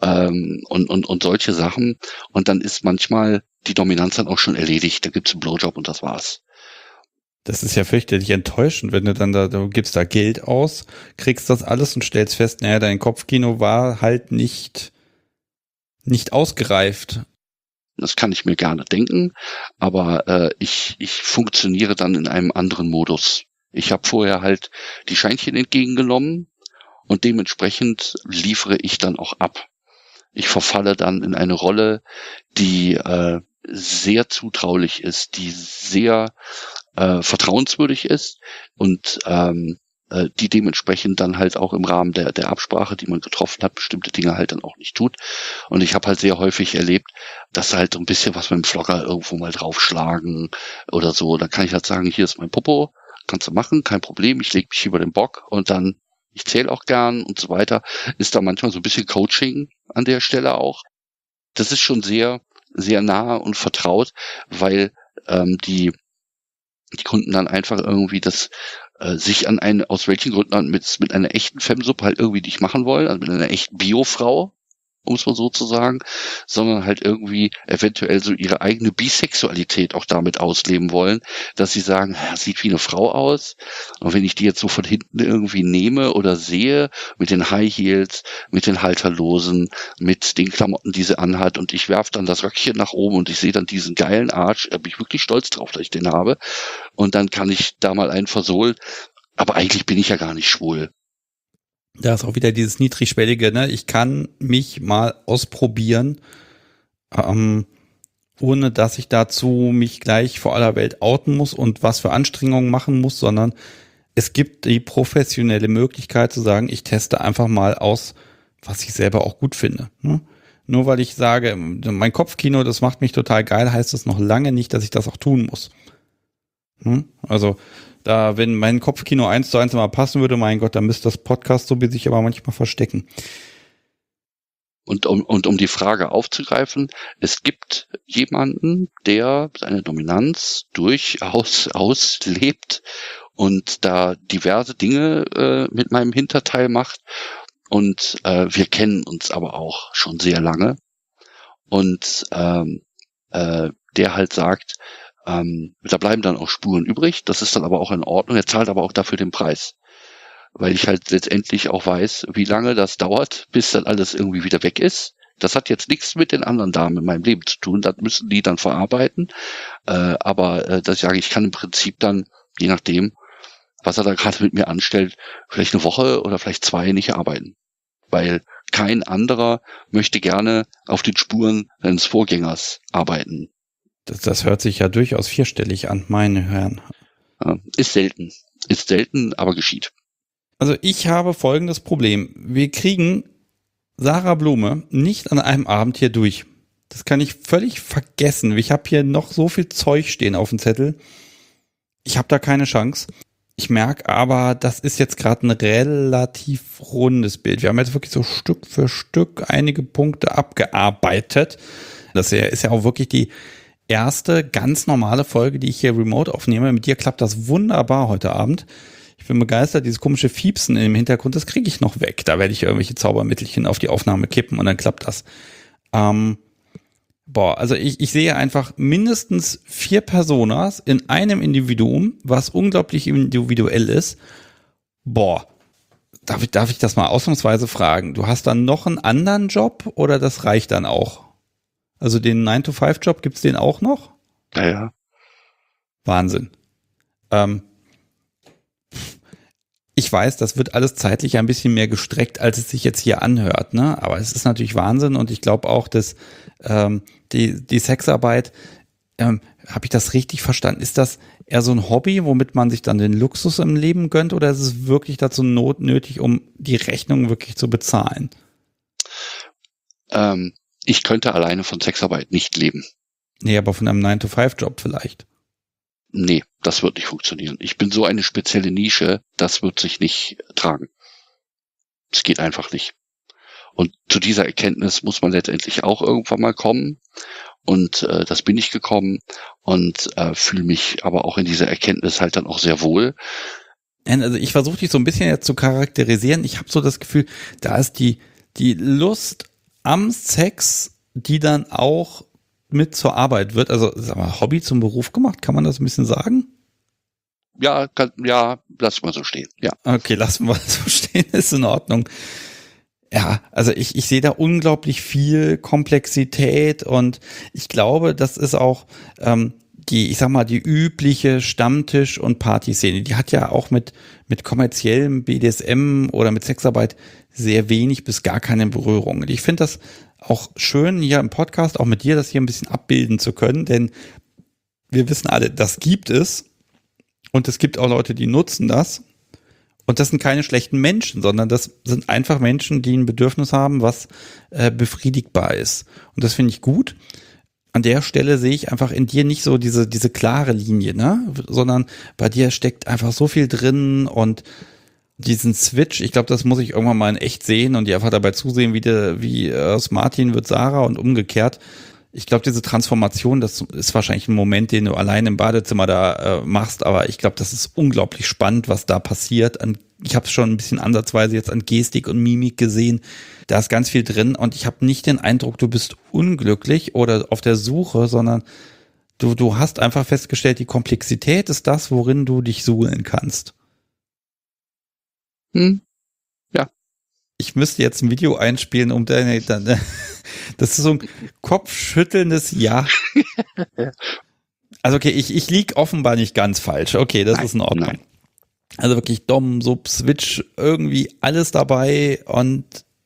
und solche Sachen. Und dann ist manchmal die Dominanz dann auch schon erledigt. Da gibt's einen Blowjob und das war's. Das ist ja fürchterlich enttäuschend, wenn du dann du gibst da Geld aus, kriegst das alles und stellst fest, naja, dein Kopfkino war halt nicht ausgereift. Das kann ich mir gerne denken, aber ich funktioniere dann in einem anderen Modus. Ich habe vorher halt die Scheinchen entgegengenommen und dementsprechend liefere ich dann auch ab. Ich verfalle dann in eine Rolle, die sehr zutraulich ist, die sehr vertrauenswürdig ist und die dementsprechend dann halt auch im Rahmen der Absprache, die man getroffen hat, bestimmte Dinge halt dann auch nicht tut. Und ich habe halt sehr häufig erlebt, dass halt so ein bisschen was mit dem Vlogger irgendwo mal draufschlagen oder so. Da kann ich halt sagen, hier ist mein Popo, kannst du machen, kein Problem, ich lege mich über den Bock und dann, ich zähle auch gern und so weiter. Ist da manchmal so ein bisschen Coaching an der Stelle auch. Das ist schon sehr, sehr nah und vertraut, weil die Kunden dann einfach irgendwie das sich aus welchen Gründen mit einer echten Femsuppe halt irgendwie nicht machen wollen, also mit einer echten Biofrau, um es mal so zu sagen, sondern halt irgendwie eventuell so ihre eigene Bisexualität auch damit ausleben wollen, dass sie sagen, sieht wie eine Frau aus und wenn ich die jetzt so von hinten irgendwie nehme oder sehe, mit den High Heels, mit den Halterlosen, mit den Klamotten, die sie anhat und ich werfe dann das Röckchen nach oben und ich sehe dann diesen geilen Arsch, da bin ich wirklich stolz drauf, dass ich den habe und dann kann ich da mal einen versohlen, aber eigentlich bin ich ja gar nicht schwul. Da ist auch wieder dieses Niedrigschwellige, ne? Ich kann mich mal ausprobieren, ohne dass ich dazu mich gleich vor aller Welt outen muss und was für Anstrengungen machen muss, sondern es gibt die professionelle Möglichkeit zu sagen, ich teste einfach mal aus, was ich selber auch gut finde. Ne? Nur weil ich sage, mein Kopfkino, das macht mich total geil, heißt das noch lange nicht, dass ich das auch tun muss. Also da, wenn mein Kopfkino 1:1 mal passen würde, mein Gott, dann müsste das Podcast so wie sich aber manchmal verstecken. Und um die Frage aufzugreifen, es gibt jemanden, der seine Dominanz durchaus auslebt und da diverse Dinge mit meinem Hinterteil macht. Und wir kennen uns aber auch schon sehr lange. Und der halt sagt, da bleiben dann auch Spuren übrig. Das ist dann aber auch in Ordnung. Er zahlt aber auch dafür den Preis. Weil ich halt letztendlich auch weiß, wie lange das dauert, bis dann alles irgendwie wieder weg ist. Das hat jetzt nichts mit den anderen Damen in meinem Leben zu tun. Das müssen die dann verarbeiten. Aber das sage ich, kann im Prinzip dann, je nachdem, was er da gerade mit mir anstellt, vielleicht eine Woche oder vielleicht 2 nicht arbeiten. Weil kein anderer möchte gerne auf den Spuren seines Vorgängers arbeiten. Das hört sich ja durchaus vierstellig an, meine Herren. Ist selten, aber geschieht. Also ich habe folgendes Problem. Wir kriegen Sarah Blume nicht an einem Abend hier durch. Das kann ich völlig vergessen. Ich habe hier noch so viel Zeug stehen auf dem Zettel. Ich habe da keine Chance. Ich merke aber, das ist jetzt gerade ein relativ rundes Bild. Wir haben jetzt wirklich so Stück für Stück einige Punkte abgearbeitet. Das ist ja auch wirklich die erste ganz normale Folge, die ich hier remote aufnehme. Mit dir klappt das wunderbar heute Abend. Ich bin begeistert, dieses komische Fiepsen im Hintergrund, das kriege ich noch weg. Da werde ich irgendwelche Zaubermittelchen auf die Aufnahme kippen und dann klappt das. Also ich sehe einfach mindestens 4 Personas in einem Individuum, was unglaublich individuell ist. Darf ich das mal ausnahmsweise fragen? Du hast dann noch einen anderen Job oder das reicht dann auch? Also den 9-to-5-Job, gibt's den auch noch? Ja. Wahnsinn. Ich weiß, das wird alles zeitlich ein bisschen mehr gestreckt, als es sich jetzt hier anhört, ne? Aber es ist natürlich Wahnsinn und ich glaube auch, dass die Sexarbeit, habe ich das richtig verstanden? Ist das eher so ein Hobby, womit man sich dann den Luxus im Leben gönnt, oder ist es wirklich dazu nötig, um die Rechnung wirklich zu bezahlen? Ich könnte alleine von Sexarbeit nicht leben. Nee, aber von einem 9-to-5-Job vielleicht. Nee, das wird nicht funktionieren. Ich bin so eine spezielle Nische, das wird sich nicht tragen. Es geht einfach nicht. Und zu dieser Erkenntnis muss man letztendlich auch irgendwann mal kommen. Und das bin ich gekommen und fühle mich aber auch in dieser Erkenntnis halt dann auch sehr wohl. Also ich versuche dich so ein bisschen jetzt zu charakterisieren. Ich habe so das Gefühl, da ist die Lust am Sex, die dann auch mit zur Arbeit wird. Also sag mal, Hobby zum Beruf gemacht, kann man das ein bisschen sagen? Ja, lass mal so stehen. Ja. Okay, lassen wir so stehen, ist in Ordnung. Ja, also ich sehe da unglaublich viel Komplexität und ich glaube, das ist auch die übliche Stammtisch- und Partyszene. Die hat ja auch mit kommerziellem BDSM oder mit Sexarbeit sehr wenig bis gar keine Berührung. Und ich finde das auch schön, hier im Podcast, auch mit dir, das hier ein bisschen abbilden zu können, denn wir wissen alle, das gibt es und es gibt auch Leute, die nutzen das. Und das sind keine schlechten Menschen, sondern das sind einfach Menschen, die ein Bedürfnis haben, was befriedigbar ist. Und das finde ich gut. An der Stelle sehe ich einfach in dir nicht so diese klare Linie, ne? Sondern bei dir steckt einfach so viel drin und diesen Switch, ich glaube, das muss ich irgendwann mal in echt sehen und dir einfach dabei zusehen, wie aus Martin wird Sarah und umgekehrt. Ich glaube, diese Transformation, das ist wahrscheinlich ein Moment, den du allein im Badezimmer da machst, aber ich glaube, das ist unglaublich spannend, was da passiert. Ich habe es schon ein bisschen ansatzweise jetzt an Gestik und Mimik gesehen. Da ist ganz viel drin und ich habe nicht den Eindruck, du bist unglücklich oder auf der Suche, sondern du hast einfach festgestellt, die Komplexität ist das, worin du dich suhlen kannst. Ja. Ich müsste jetzt ein Video einspielen, um das ist so ein kopfschüttelndes Ja. Also okay, ich lieg offenbar nicht ganz falsch. Okay, das ist in Ordnung. Nein. Also wirklich Dom, Sub, Switch, irgendwie alles dabei und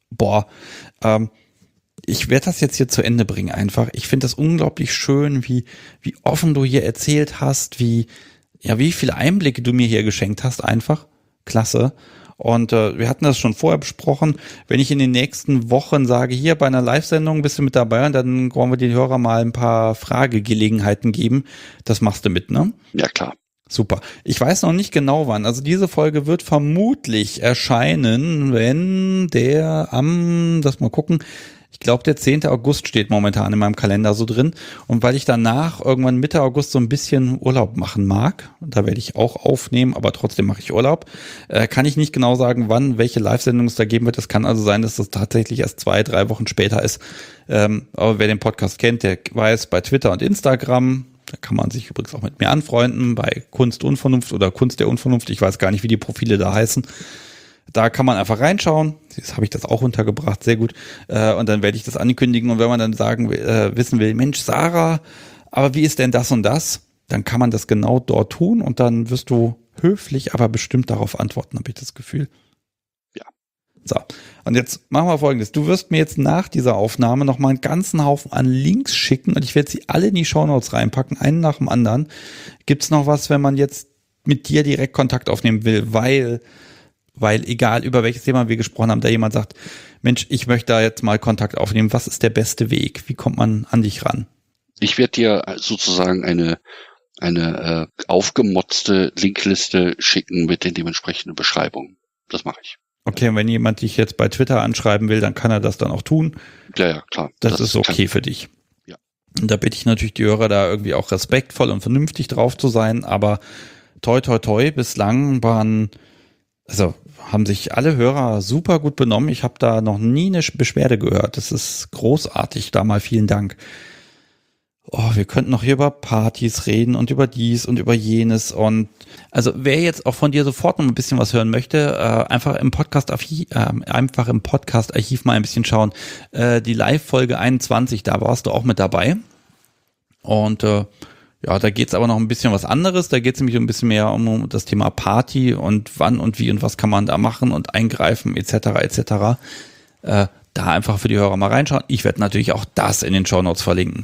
ich werde das jetzt hier zu Ende bringen einfach. Ich finde das unglaublich schön, wie offen du hier erzählt hast, wie viele Einblicke du mir hier geschenkt hast einfach. Klasse. Und wir hatten das schon vorher besprochen, wenn ich in den nächsten Wochen sage, hier bei einer Live-Sendung bist du mit dabei und dann wollen wir den Hörern mal ein paar Fragegelegenheiten geben. Das machst du mit, ne? Ja, klar. Super. Ich weiß noch nicht genau wann. Also diese Folge wird vermutlich erscheinen, wenn lass mal gucken, ich glaube der 10. August steht momentan in meinem Kalender so drin. Und weil ich danach irgendwann Mitte August so ein bisschen Urlaub machen mag, da werde ich auch aufnehmen, aber trotzdem mache ich Urlaub, kann ich nicht genau sagen, wann welche Live-Sendung es da geben wird. Es kann also sein, dass das tatsächlich erst 2-3 Wochen später ist. Aber wer den Podcast kennt, der weiß, bei Twitter und Instagram, da kann man sich übrigens auch mit mir anfreunden, bei Kunst Unvernunft oder Kunst der Unvernunft, ich weiß gar nicht, wie die Profile da heißen. Da kann man einfach reinschauen. Jetzt habe ich das auch untergebracht, sehr gut. Und dann werde ich das ankündigen. Und wenn man dann wissen will, Mensch, Sarah, aber wie ist denn das und das? Dann kann man das genau dort tun und dann wirst du höflich, aber bestimmt darauf antworten, habe ich das Gefühl. Ja. So, und jetzt machen wir Folgendes. Du wirst mir jetzt nach dieser Aufnahme noch mal einen ganzen Haufen an Links schicken und ich werde sie alle in die Shownotes reinpacken, einen nach dem anderen. Gibt's noch was, wenn man jetzt mit dir direkt Kontakt aufnehmen will, weil egal über welches Thema wir gesprochen haben, da jemand sagt, Mensch, ich möchte da jetzt mal Kontakt aufnehmen, was ist der beste Weg? Wie kommt man an dich ran? Ich werde dir sozusagen eine aufgemotzte Linkliste schicken mit den dementsprechenden Beschreibungen. Das mache ich. Okay, und wenn jemand dich jetzt bei Twitter anschreiben will, dann kann er das dann auch tun. Ja, klar. Das ist okay für dich. Ja. Und da bitte ich natürlich die Hörer da irgendwie auch respektvoll und vernünftig drauf zu sein, aber toi, toi, toi, bislang haben sich alle Hörer super gut benommen. Ich habe da noch nie eine Beschwerde gehört. Das ist großartig. Da mal vielen Dank. Oh, wir könnten noch hier über Partys reden und über dies und über jenes. Und also wer jetzt auch von dir sofort noch ein bisschen was hören möchte, einfach im Podcast-Archiv mal ein bisschen schauen. Die Live-Folge 21, da warst du auch mit dabei. Und da geht's aber noch ein bisschen was anderes. Da geht's nämlich ein bisschen mehr um das Thema Party und wann und wie und was kann man da machen und eingreifen etc. etc. Da einfach für die Hörer mal reinschauen. Ich werde natürlich auch das in den Shownotes verlinken.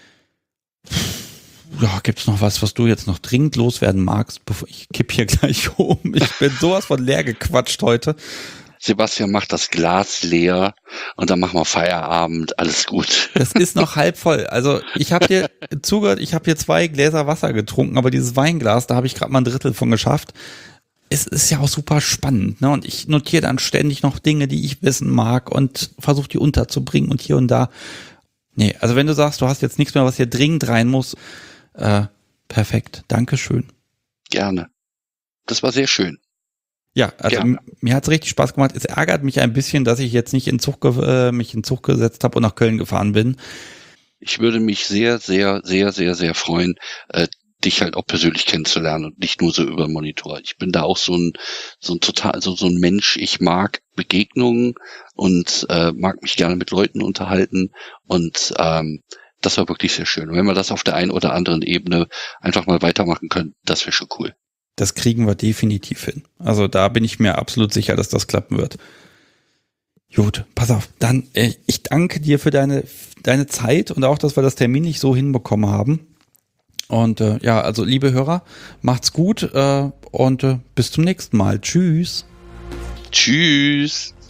Ja, gibt's noch was du jetzt noch dringend loswerden magst, bevor ich kipp hier gleich um? Ich bin sowas von leer gequatscht heute. Sebastian macht das Glas leer und dann machen wir Feierabend, alles gut. Das ist noch halb voll. Also ich habe dir zugehört, ich habe hier 2 Gläser Wasser getrunken, aber dieses Weinglas, da habe ich gerade mal ein Drittel von geschafft. Es ist ja auch super spannend, ne? Und ich notiere dann ständig noch Dinge, die ich wissen mag und versuche die unterzubringen und hier und da. Nee, also wenn du sagst, du hast jetzt nichts mehr, was hier dringend rein muss, perfekt, Dankeschön. Gerne. Das war sehr schön. Ja, also mir hat's richtig Spaß gemacht. Es ärgert mich ein bisschen, dass ich jetzt nicht mich in Zug gesetzt habe und nach Köln gefahren bin. Ich würde mich sehr, sehr, sehr, sehr, sehr freuen, dich halt auch persönlich kennenzulernen und nicht nur so über den Monitor. Ich bin da auch so ein Mensch. Ich mag Begegnungen und mag mich gerne mit Leuten unterhalten und das war wirklich sehr schön. Und wenn wir das auf der einen oder anderen Ebene einfach mal weitermachen können, das wäre schon cool. Das kriegen wir definitiv hin. Also da bin ich mir absolut sicher, dass das klappen wird. Gut, pass auf. Dann, ich danke dir für deine Zeit und auch, dass wir das Termin nicht so hinbekommen haben. Und also liebe Hörer, macht's gut und bis zum nächsten Mal. Tschüss. Tschüss.